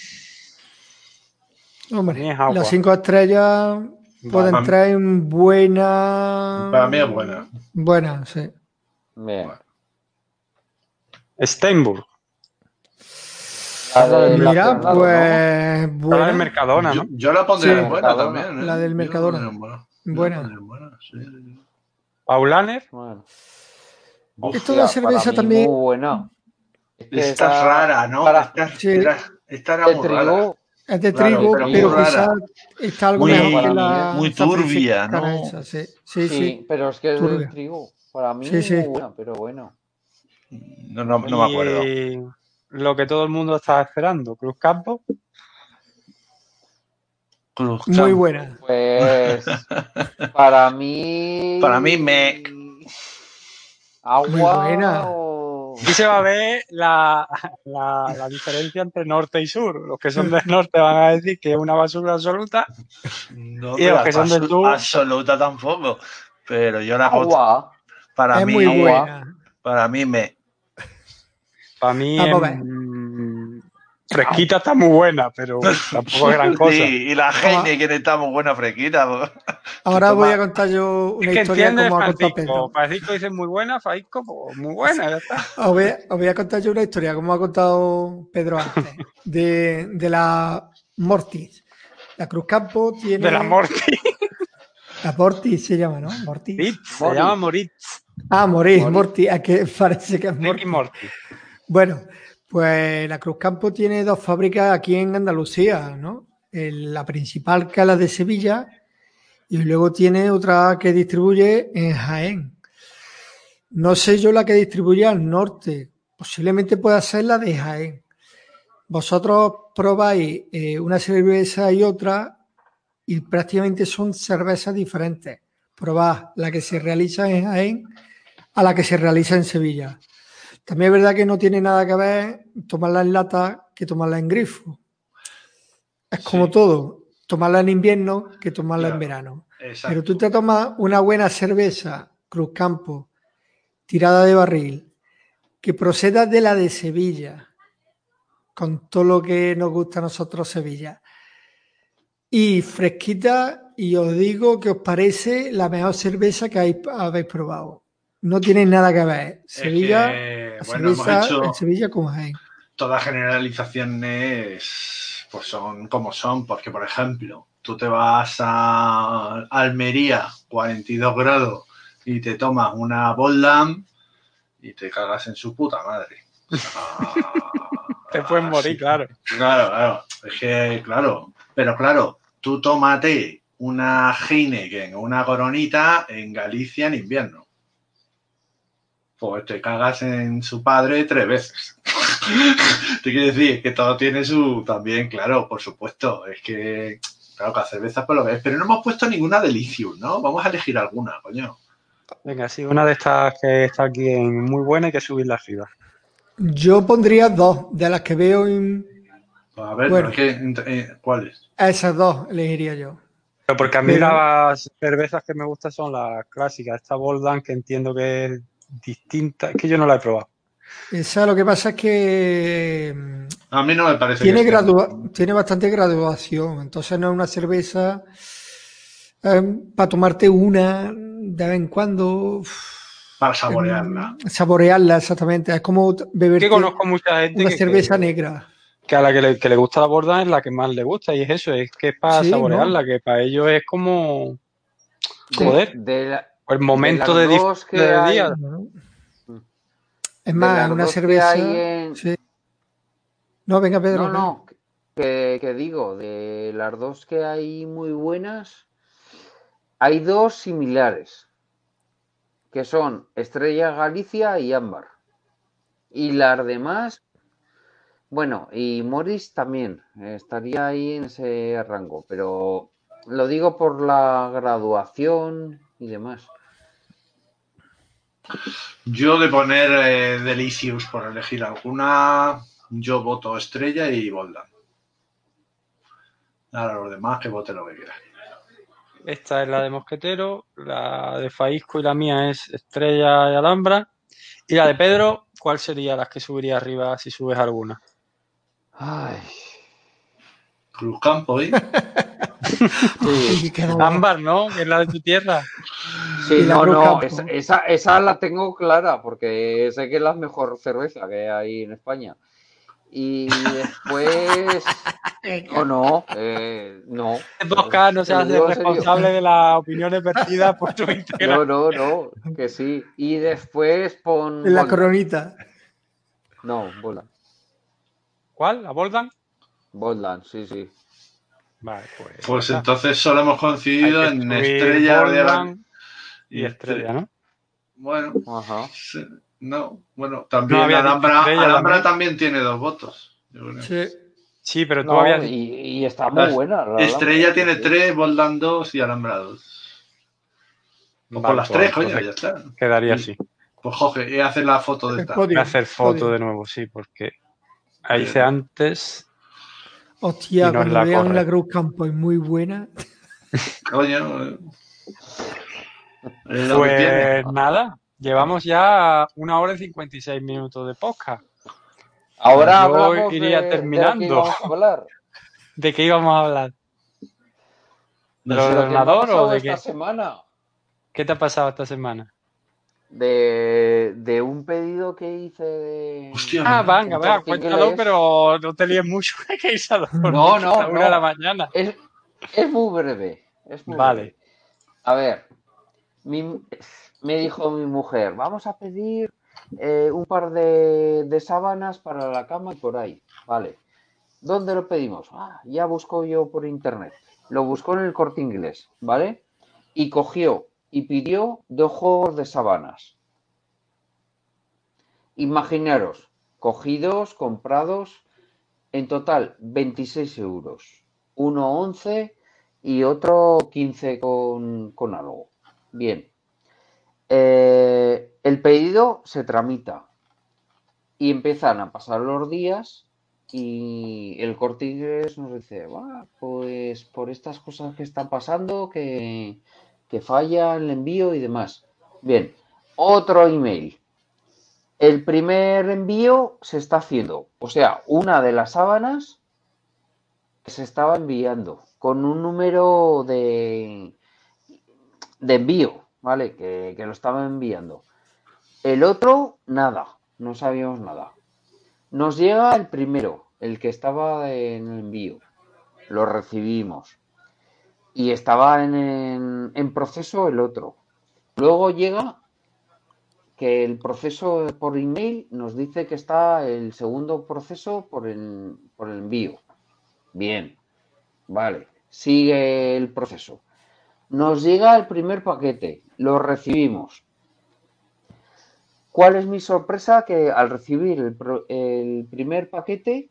Hombre, también es agua. las 5 estrellas pueden Vale. traer buena. Para mí es buena. Buena, sí. Bien. Bueno. Steinburg. La de la Mira, Hacendado, pues La de buena. Mercadona, ¿no? Yo la pondría Sí. en buena Mercadona. también, ¿eh? La del Yo Mercadona. la pondría en buena. Yo la Buena. pondría en buena, sí. Paulaner. ¿no? Bueno. Esto de la Hostia, para cerveza mí también. muy buena. Es que Esta es esa- rara, ¿no? para- Sí, Esta era de muy rara. trigo, es de Claro, trigo, pero muy pero rara. quizás está algo Muy, mejor para que mí la muy Sanfrecce turbia, cara ¿no? esa, sí. Sí, sí, sí. pero es que es de Turbia. trigo. Para mí Sí, sí. muy buena, pero bueno. No me acuerdo. Y lo que todo el mundo estaba esperando, Cruz Campo. Cruz Muy Campo. buena. Pues para mí. Para mí me... Agua Muy buena. o. Aquí se va a ver la diferencia entre norte y sur. Los que son del norte van a decir que es una basura absoluta. No, Y pero los que son del sur, absoluta tampoco. Pero yo la Agua. para Es mí, muy Agua. buena. para mí me... para mí Vamos a ver. fresquita está muy buena, pero tampoco es gran cosa. Sí, y la Heineken está muy buena fresquita. Ahora voy a contar yo una Es que historia entiendes, como ha contado Francisco. Pedro. Francisco dice muy buena, Francisco, pues muy buena, ya está. Os voy a contar yo una historia, como ha contado Pedro antes, de la Mortis. La Cruz Campo tiene. De la Morty. La Mortis se llama, ¿no? Mortis. Se llama Moritz. Ah, Mortis, Moritz. Mortis. Es que parece que es Ricky Mortis. Morty. Bueno, pues la Cruz Campo tiene dos fábricas aquí en Andalucía, ¿no? La principal, que es la de Sevilla, y luego tiene otra que distribuye en Jaén. No sé yo la que distribuye al norte, posiblemente pueda ser la de Jaén. Vosotros probáis una cerveza y otra y prácticamente son cervezas diferentes. Probad la que se realiza en Jaén a la que se realiza en Sevilla. También es verdad que no tiene nada que ver tomarla en lata que tomarla en grifo. Es como todo, tomarla en invierno que tomarla en verano. Exacto. Pero tú te tomas una buena cerveza, Cruz Campo, tirada de barril, que proceda de la de Sevilla, con todo lo que nos gusta a nosotros Sevilla, y fresquita, y os digo que os parece la mejor cerveza que habéis probado. No tiene nada que ver. Sevilla, bueno, hemos cerveza hecho en Sevilla con Jaén. todas generalizaciones, pues son como son, porque por ejemplo, tú te vas a Almería, 42 grados, y te tomas una Boldam y te cagas en su puta madre. Te puedes morir, sí. claro. Claro. Es que, claro. Pero claro, tú tómate una Heineken o una Coronita en Galicia en invierno. Pues te cagas en su padre 3 veces. Te quiero decir que todo tiene su... También, claro, por supuesto. Es que, claro, cada cerveza pues lo ves. Pero no hemos puesto ninguna Delicious, ¿no? Vamos a elegir alguna, coño. Venga, sí, una de estas que está aquí en muy buena, hay que subirla arriba. Yo pondría dos de las que veo en... A ver, Bueno. no es que, ¿cuáles? Esas dos elegiría yo. Pero porque a mí Pero- las cervezas que me gustan son las clásicas. Esta Boldan, que entiendo que es distinta, es que yo no la he probado. Esa lo que pasa es que A mí no me parece tiene, que esté- tiene bastante graduación, entonces no es una cerveza para tomarte una de vez en cuando. Para saborearla. Saborearla, exactamente. Es como beberte Que conozco mucha gente una cerveza negra. que a la que le gusta la borda es la que más le gusta, y es eso, es que es para Sí, saborearla, ¿no? que para ellos es como, De, joder, de, la- el de momento las de dos disfrute que del hay, día. Bueno, es de más, las una dos que hay cerveza. en... Sí. No, venga, No, Pedro, Pedro. no, que digo, de las dos que hay muy buenas, hay dos similares, que son Estrella Galicia y Ámbar. Y las demás, bueno, y Morris también estaría ahí en ese rango, pero lo digo por la graduación y demás. Yo de poner Delicious por elegir alguna, yo voto Estrella y Boldan. Ahora los demás que voten lo que quieran. Esta es la de Mosquetero, la de Faisco y la mía es Estrella y Alhambra. Y la de Pedro, ¿cuál sería las que subiría arriba si subes alguna? Ay, Cruzcampo, ¿eh? sí. Y qué dolor. Ámbar, ¿no? Que es la de tu tierra. Sí, Y la no, Cruz no, Campo. esa la tengo clara porque sé que es la mejor cerveza que hay en España. Y después, no, Este podcast no te se lo hace digo en serio. responsable de las opiniones vertidas por tu Instagram. No, que sí. Y después pon En la Boldan. coronita. No, Boldan. ¿Cuál? ¿La Boldan? Boldan, sí, sí. Vale, pues ya Pues está. entonces solo hemos Hay coincidido que en subir Estrella de Boldan y y Estrella, ¿no? Bueno, Ajá. sí, no, bueno, No también había dicho Alhambra, Estrella Alhambra también. también tiene 2 votos. Yo creo. Sí. Sí, pero tú habías No, dicho. y está muy Las- buena la Alhambra, Estrella sí, tiene sí. 3, Boldan 2 y Alhambra 2. Pues por Vale, las pues 3, coño, entonces ya está. quedaría Y, así. pues Jorge, y hacer la foto de El esta. Voy a podio. hacer foto Podio. de nuevo, sí, porque la hice Bien. antes y Hostia, no es cuando la vean la correcta. Cruz Campo es muy buena. Coño, es lo que tiene. Pues nada, llevamos ya 1 hora y 56 minutos de podcast. Pues Ahora yo hablamos iría de lo que terminando. íbamos a hablar. ¿De qué íbamos a hablar? ¿Del No De sé. lo que me ha ordenador o pasado de esta qué? semana. ¿Qué te ha pasado esta semana? De un pedido que hice Hostia, Ah, ¿verdad? venga, en venga, Corte cuéntalo, Inglés. pero no te líes mucho, que hay que irse a dormir, No, que es la no, 1 de la mañana. Es muy breve. Es muy Vale. breve. A ver, me dijo mi mujer, vamos a pedir un par de sábanas para la cama y por ahí. Vale. ¿Dónde lo pedimos? Ya busco yo por internet. Lo buscó en el Corte Inglés, ¿vale? Y cogió y pidió 2 juegos de sábanas. Imaginaros, cogidos, comprados, en total 26 euros. Uno 11 y otro 15 con algo. Bien. El pedido se tramita y empiezan a pasar los días y el Corte Inglés nos dice, pues por estas cosas que están pasando, que falla el envío y demás. Bien, otro email. El primer envío se está haciendo, o sea, una de las sábanas que se estaba enviando con un número de envío, ¿vale? Que lo estaba enviando. El otro, nada, no sabíamos nada. Nos llega el primero, el que estaba en el envío. Lo recibimos. Y estaba en proceso el otro. Luego llega que el proceso por email nos dice que está el segundo proceso por el envío. Bien, vale, sigue el proceso. Nos llega el primer paquete, lo recibimos. ¿Cuál es mi sorpresa? Que al recibir el primer paquete,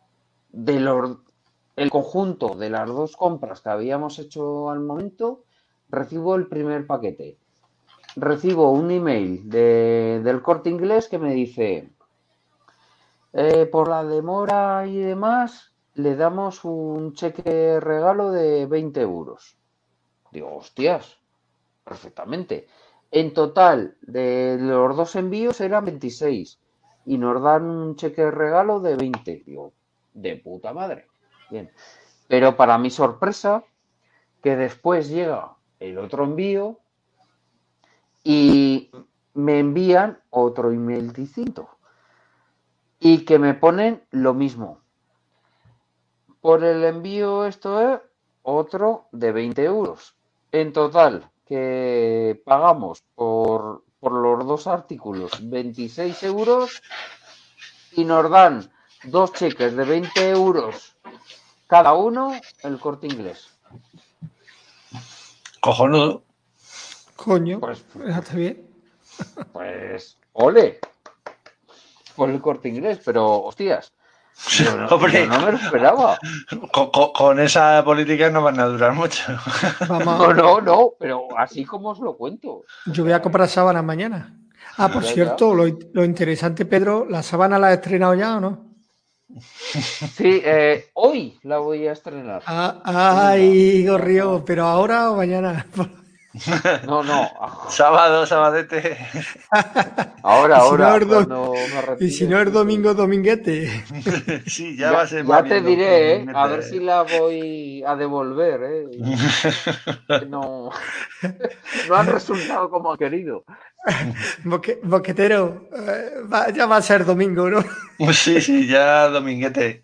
el conjunto de las dos compras que habíamos hecho al momento, recibo el primer paquete. Recibo un email del Corte Inglés que me dice, por la demora y demás, le damos un cheque regalo de 20 euros. Digo, hostias, perfectamente. En total, de los dos envíos eran 26 y nos dan un cheque de regalo de 20. Digo, de puta madre. Bien. Pero para mi sorpresa, que después llega el otro envío y me envían otro email distinto y que me ponen lo mismo. Por el envío esto es otro de 20 euros. En total, que pagamos por los dos artículos 26 euros y nos dan 2 cheques de 20 euros cada uno el Corte Inglés. Cojonudo. Coño, Pues, ya está bien. pues, ole, por el Corte Inglés, pero hostias, Hombre, yo no me lo esperaba. con esa política no van a durar mucho. Vamos, No, pero así como os lo cuento. yo voy a comprar sábanas mañana. Ah, por Ya. cierto, lo interesante, Pedro, ¿la sábana la has estrenado ya o no? Sí, hoy la voy a estrenar. Ay, Gorrió, pero ahora o mañana. No. Sábado, sabadete. Y si no Ahora, es, cuando me y si retire. no es Sí. domingo, dominguete. Sí, ya va a ser Ya más te bien diré, a ver dominguete. si la voy a devolver, que no, no han resultado como ha querido. Boquetero, ya va a ser domingo, ¿no? Sí, ya dominguete.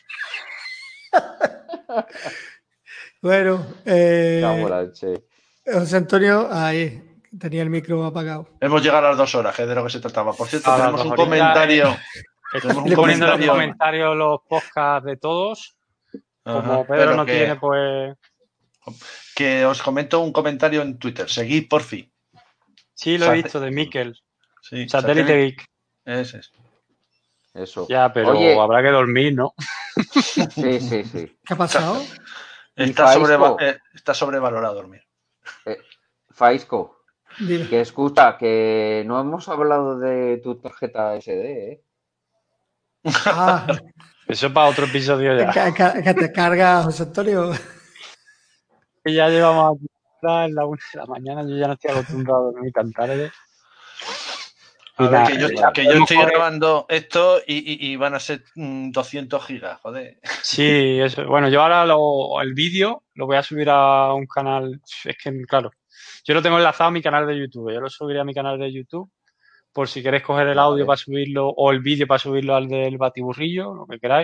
Bueno, Cago en la leche. José Antonio, ahí tenía el micro apagado. Hemos llegado a las 2 horas, que es de lo que se trataba. Por cierto, A las tenemos 2 un horitas, comentario. Tenemos un Estoy poniendo en los comentario. comentarios los podcasts de todos. Como Ajá, Pedro pero no tiene, pues que os comento un comentario en Twitter. Seguid, porfi. sí lo he visto de Miquel. Sí, Satélite Geek. Ese es. Eso. Ya, pero Oye, habrá que dormir, ¿no? sí. ¿Qué ha pasado? Y Está, Faisco, está sobrevalorado dormir. Faisco, Dime. que escucha, que no hemos hablado de tu tarjeta SD, ¿eh? Ah, Eso para otro episodio ya. que te carga, José Antonio. Que ya llevamos aquí en la 1 de la mañana. Yo ya no estoy acostumbrado a dormir tan tarde. A Y ver, nada, que yo podemos estoy coger- grabando esto y van a ser 200 gigas, joder. Sí, eso. Bueno, yo ahora el vídeo lo voy a subir a un canal. Es que, claro, yo lo tengo enlazado a mi canal de YouTube. Yo lo subiré a mi canal de YouTube por si queréis coger el audio para Vale. subirlo o el vídeo para subirlo al del batiburrillo, lo que queráis.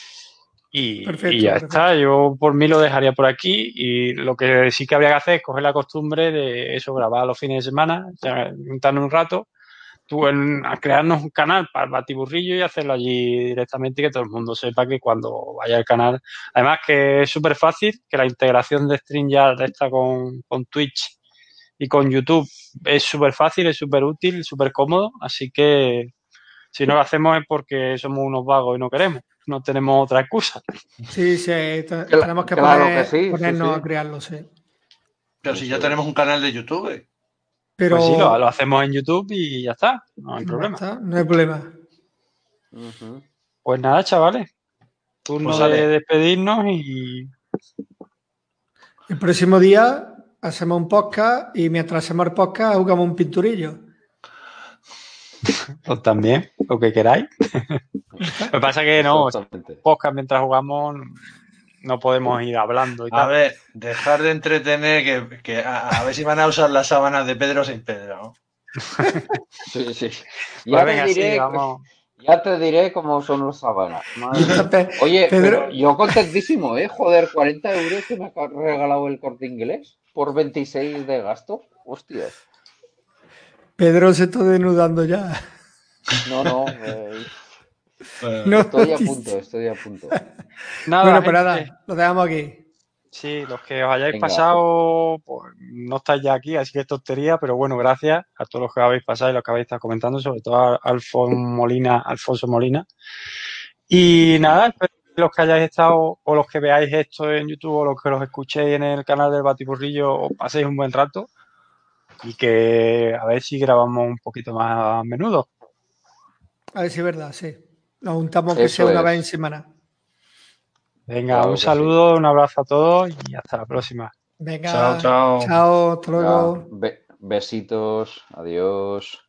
Y ya Perfecto. está. Yo por mí lo dejaría por aquí. Y lo que sí que habría que hacer es coger la costumbre de eso, grabar los fines de semana, ya, juntarnos un rato a crearnos un canal para el Batiburrillo y hacerlo allí directamente y que todo el mundo sepa que cuando vaya al canal. Además que es súper fácil, que la integración de StreamYard esta con Twitch y con YouTube es súper fácil, es súper útil, súper cómodo. Así que si no lo hacemos es porque somos unos vagos y no queremos. No tenemos otra excusa. Sí, tenemos que Claro que sí. ponernos a crearlo, sí. Pero si Eso ya tenemos es. un canal de YouTube. Pero Pues sí, lo hacemos en YouTube y ya está. No hay ya problema. está, no hay problema. Ujú. Pues nada, chavales. Turno Pues de sale. despedirnos y El próximo día hacemos un podcast y mientras hacemos el podcast jugamos un pinturillo. pues también, lo que queráis. Lo que pasa es que no, Exactamente. podcast mientras jugamos no podemos ir hablando y A tal. ver, dejar de entretener que a ver si van a usar las sábanas de Pedro sin Pedro, ¿no? Sí. Pues venga, sí, vamos. Ya te diré cómo son los sábanas. Madre mía. Pe- Oye, Pedro, pero yo contentísimo, ¿eh? Joder, 40 euros que me ha regalado el Corte Inglés por 26 de gasto. Hostias. Pedro se está desnudando ya. No. No, Estoy a dice. punto. Nada, Bueno, pues gente. nada, lo dejamos aquí. Sí, los que os hayáis Venga. pasado, pues no estáis ya aquí, así que es tontería, pero bueno, gracias a todos los que habéis pasado y los que habéis estado comentando, sobre todo a Alfonso Molina. Y nada, espero que los que hayáis estado o los que veáis esto en YouTube o los que los escuchéis en el canal del Batiburrillo os paséis un buen rato y que a ver si grabamos un poquito más a menudo. A ver si es verdad, sí. Nos juntamos que Eso sea una vez en es. semana. Venga, Claro un que sí. saludo, un abrazo a todos y hasta la próxima. Venga, Chao. chao, hasta Ya, luego. besitos. Adiós.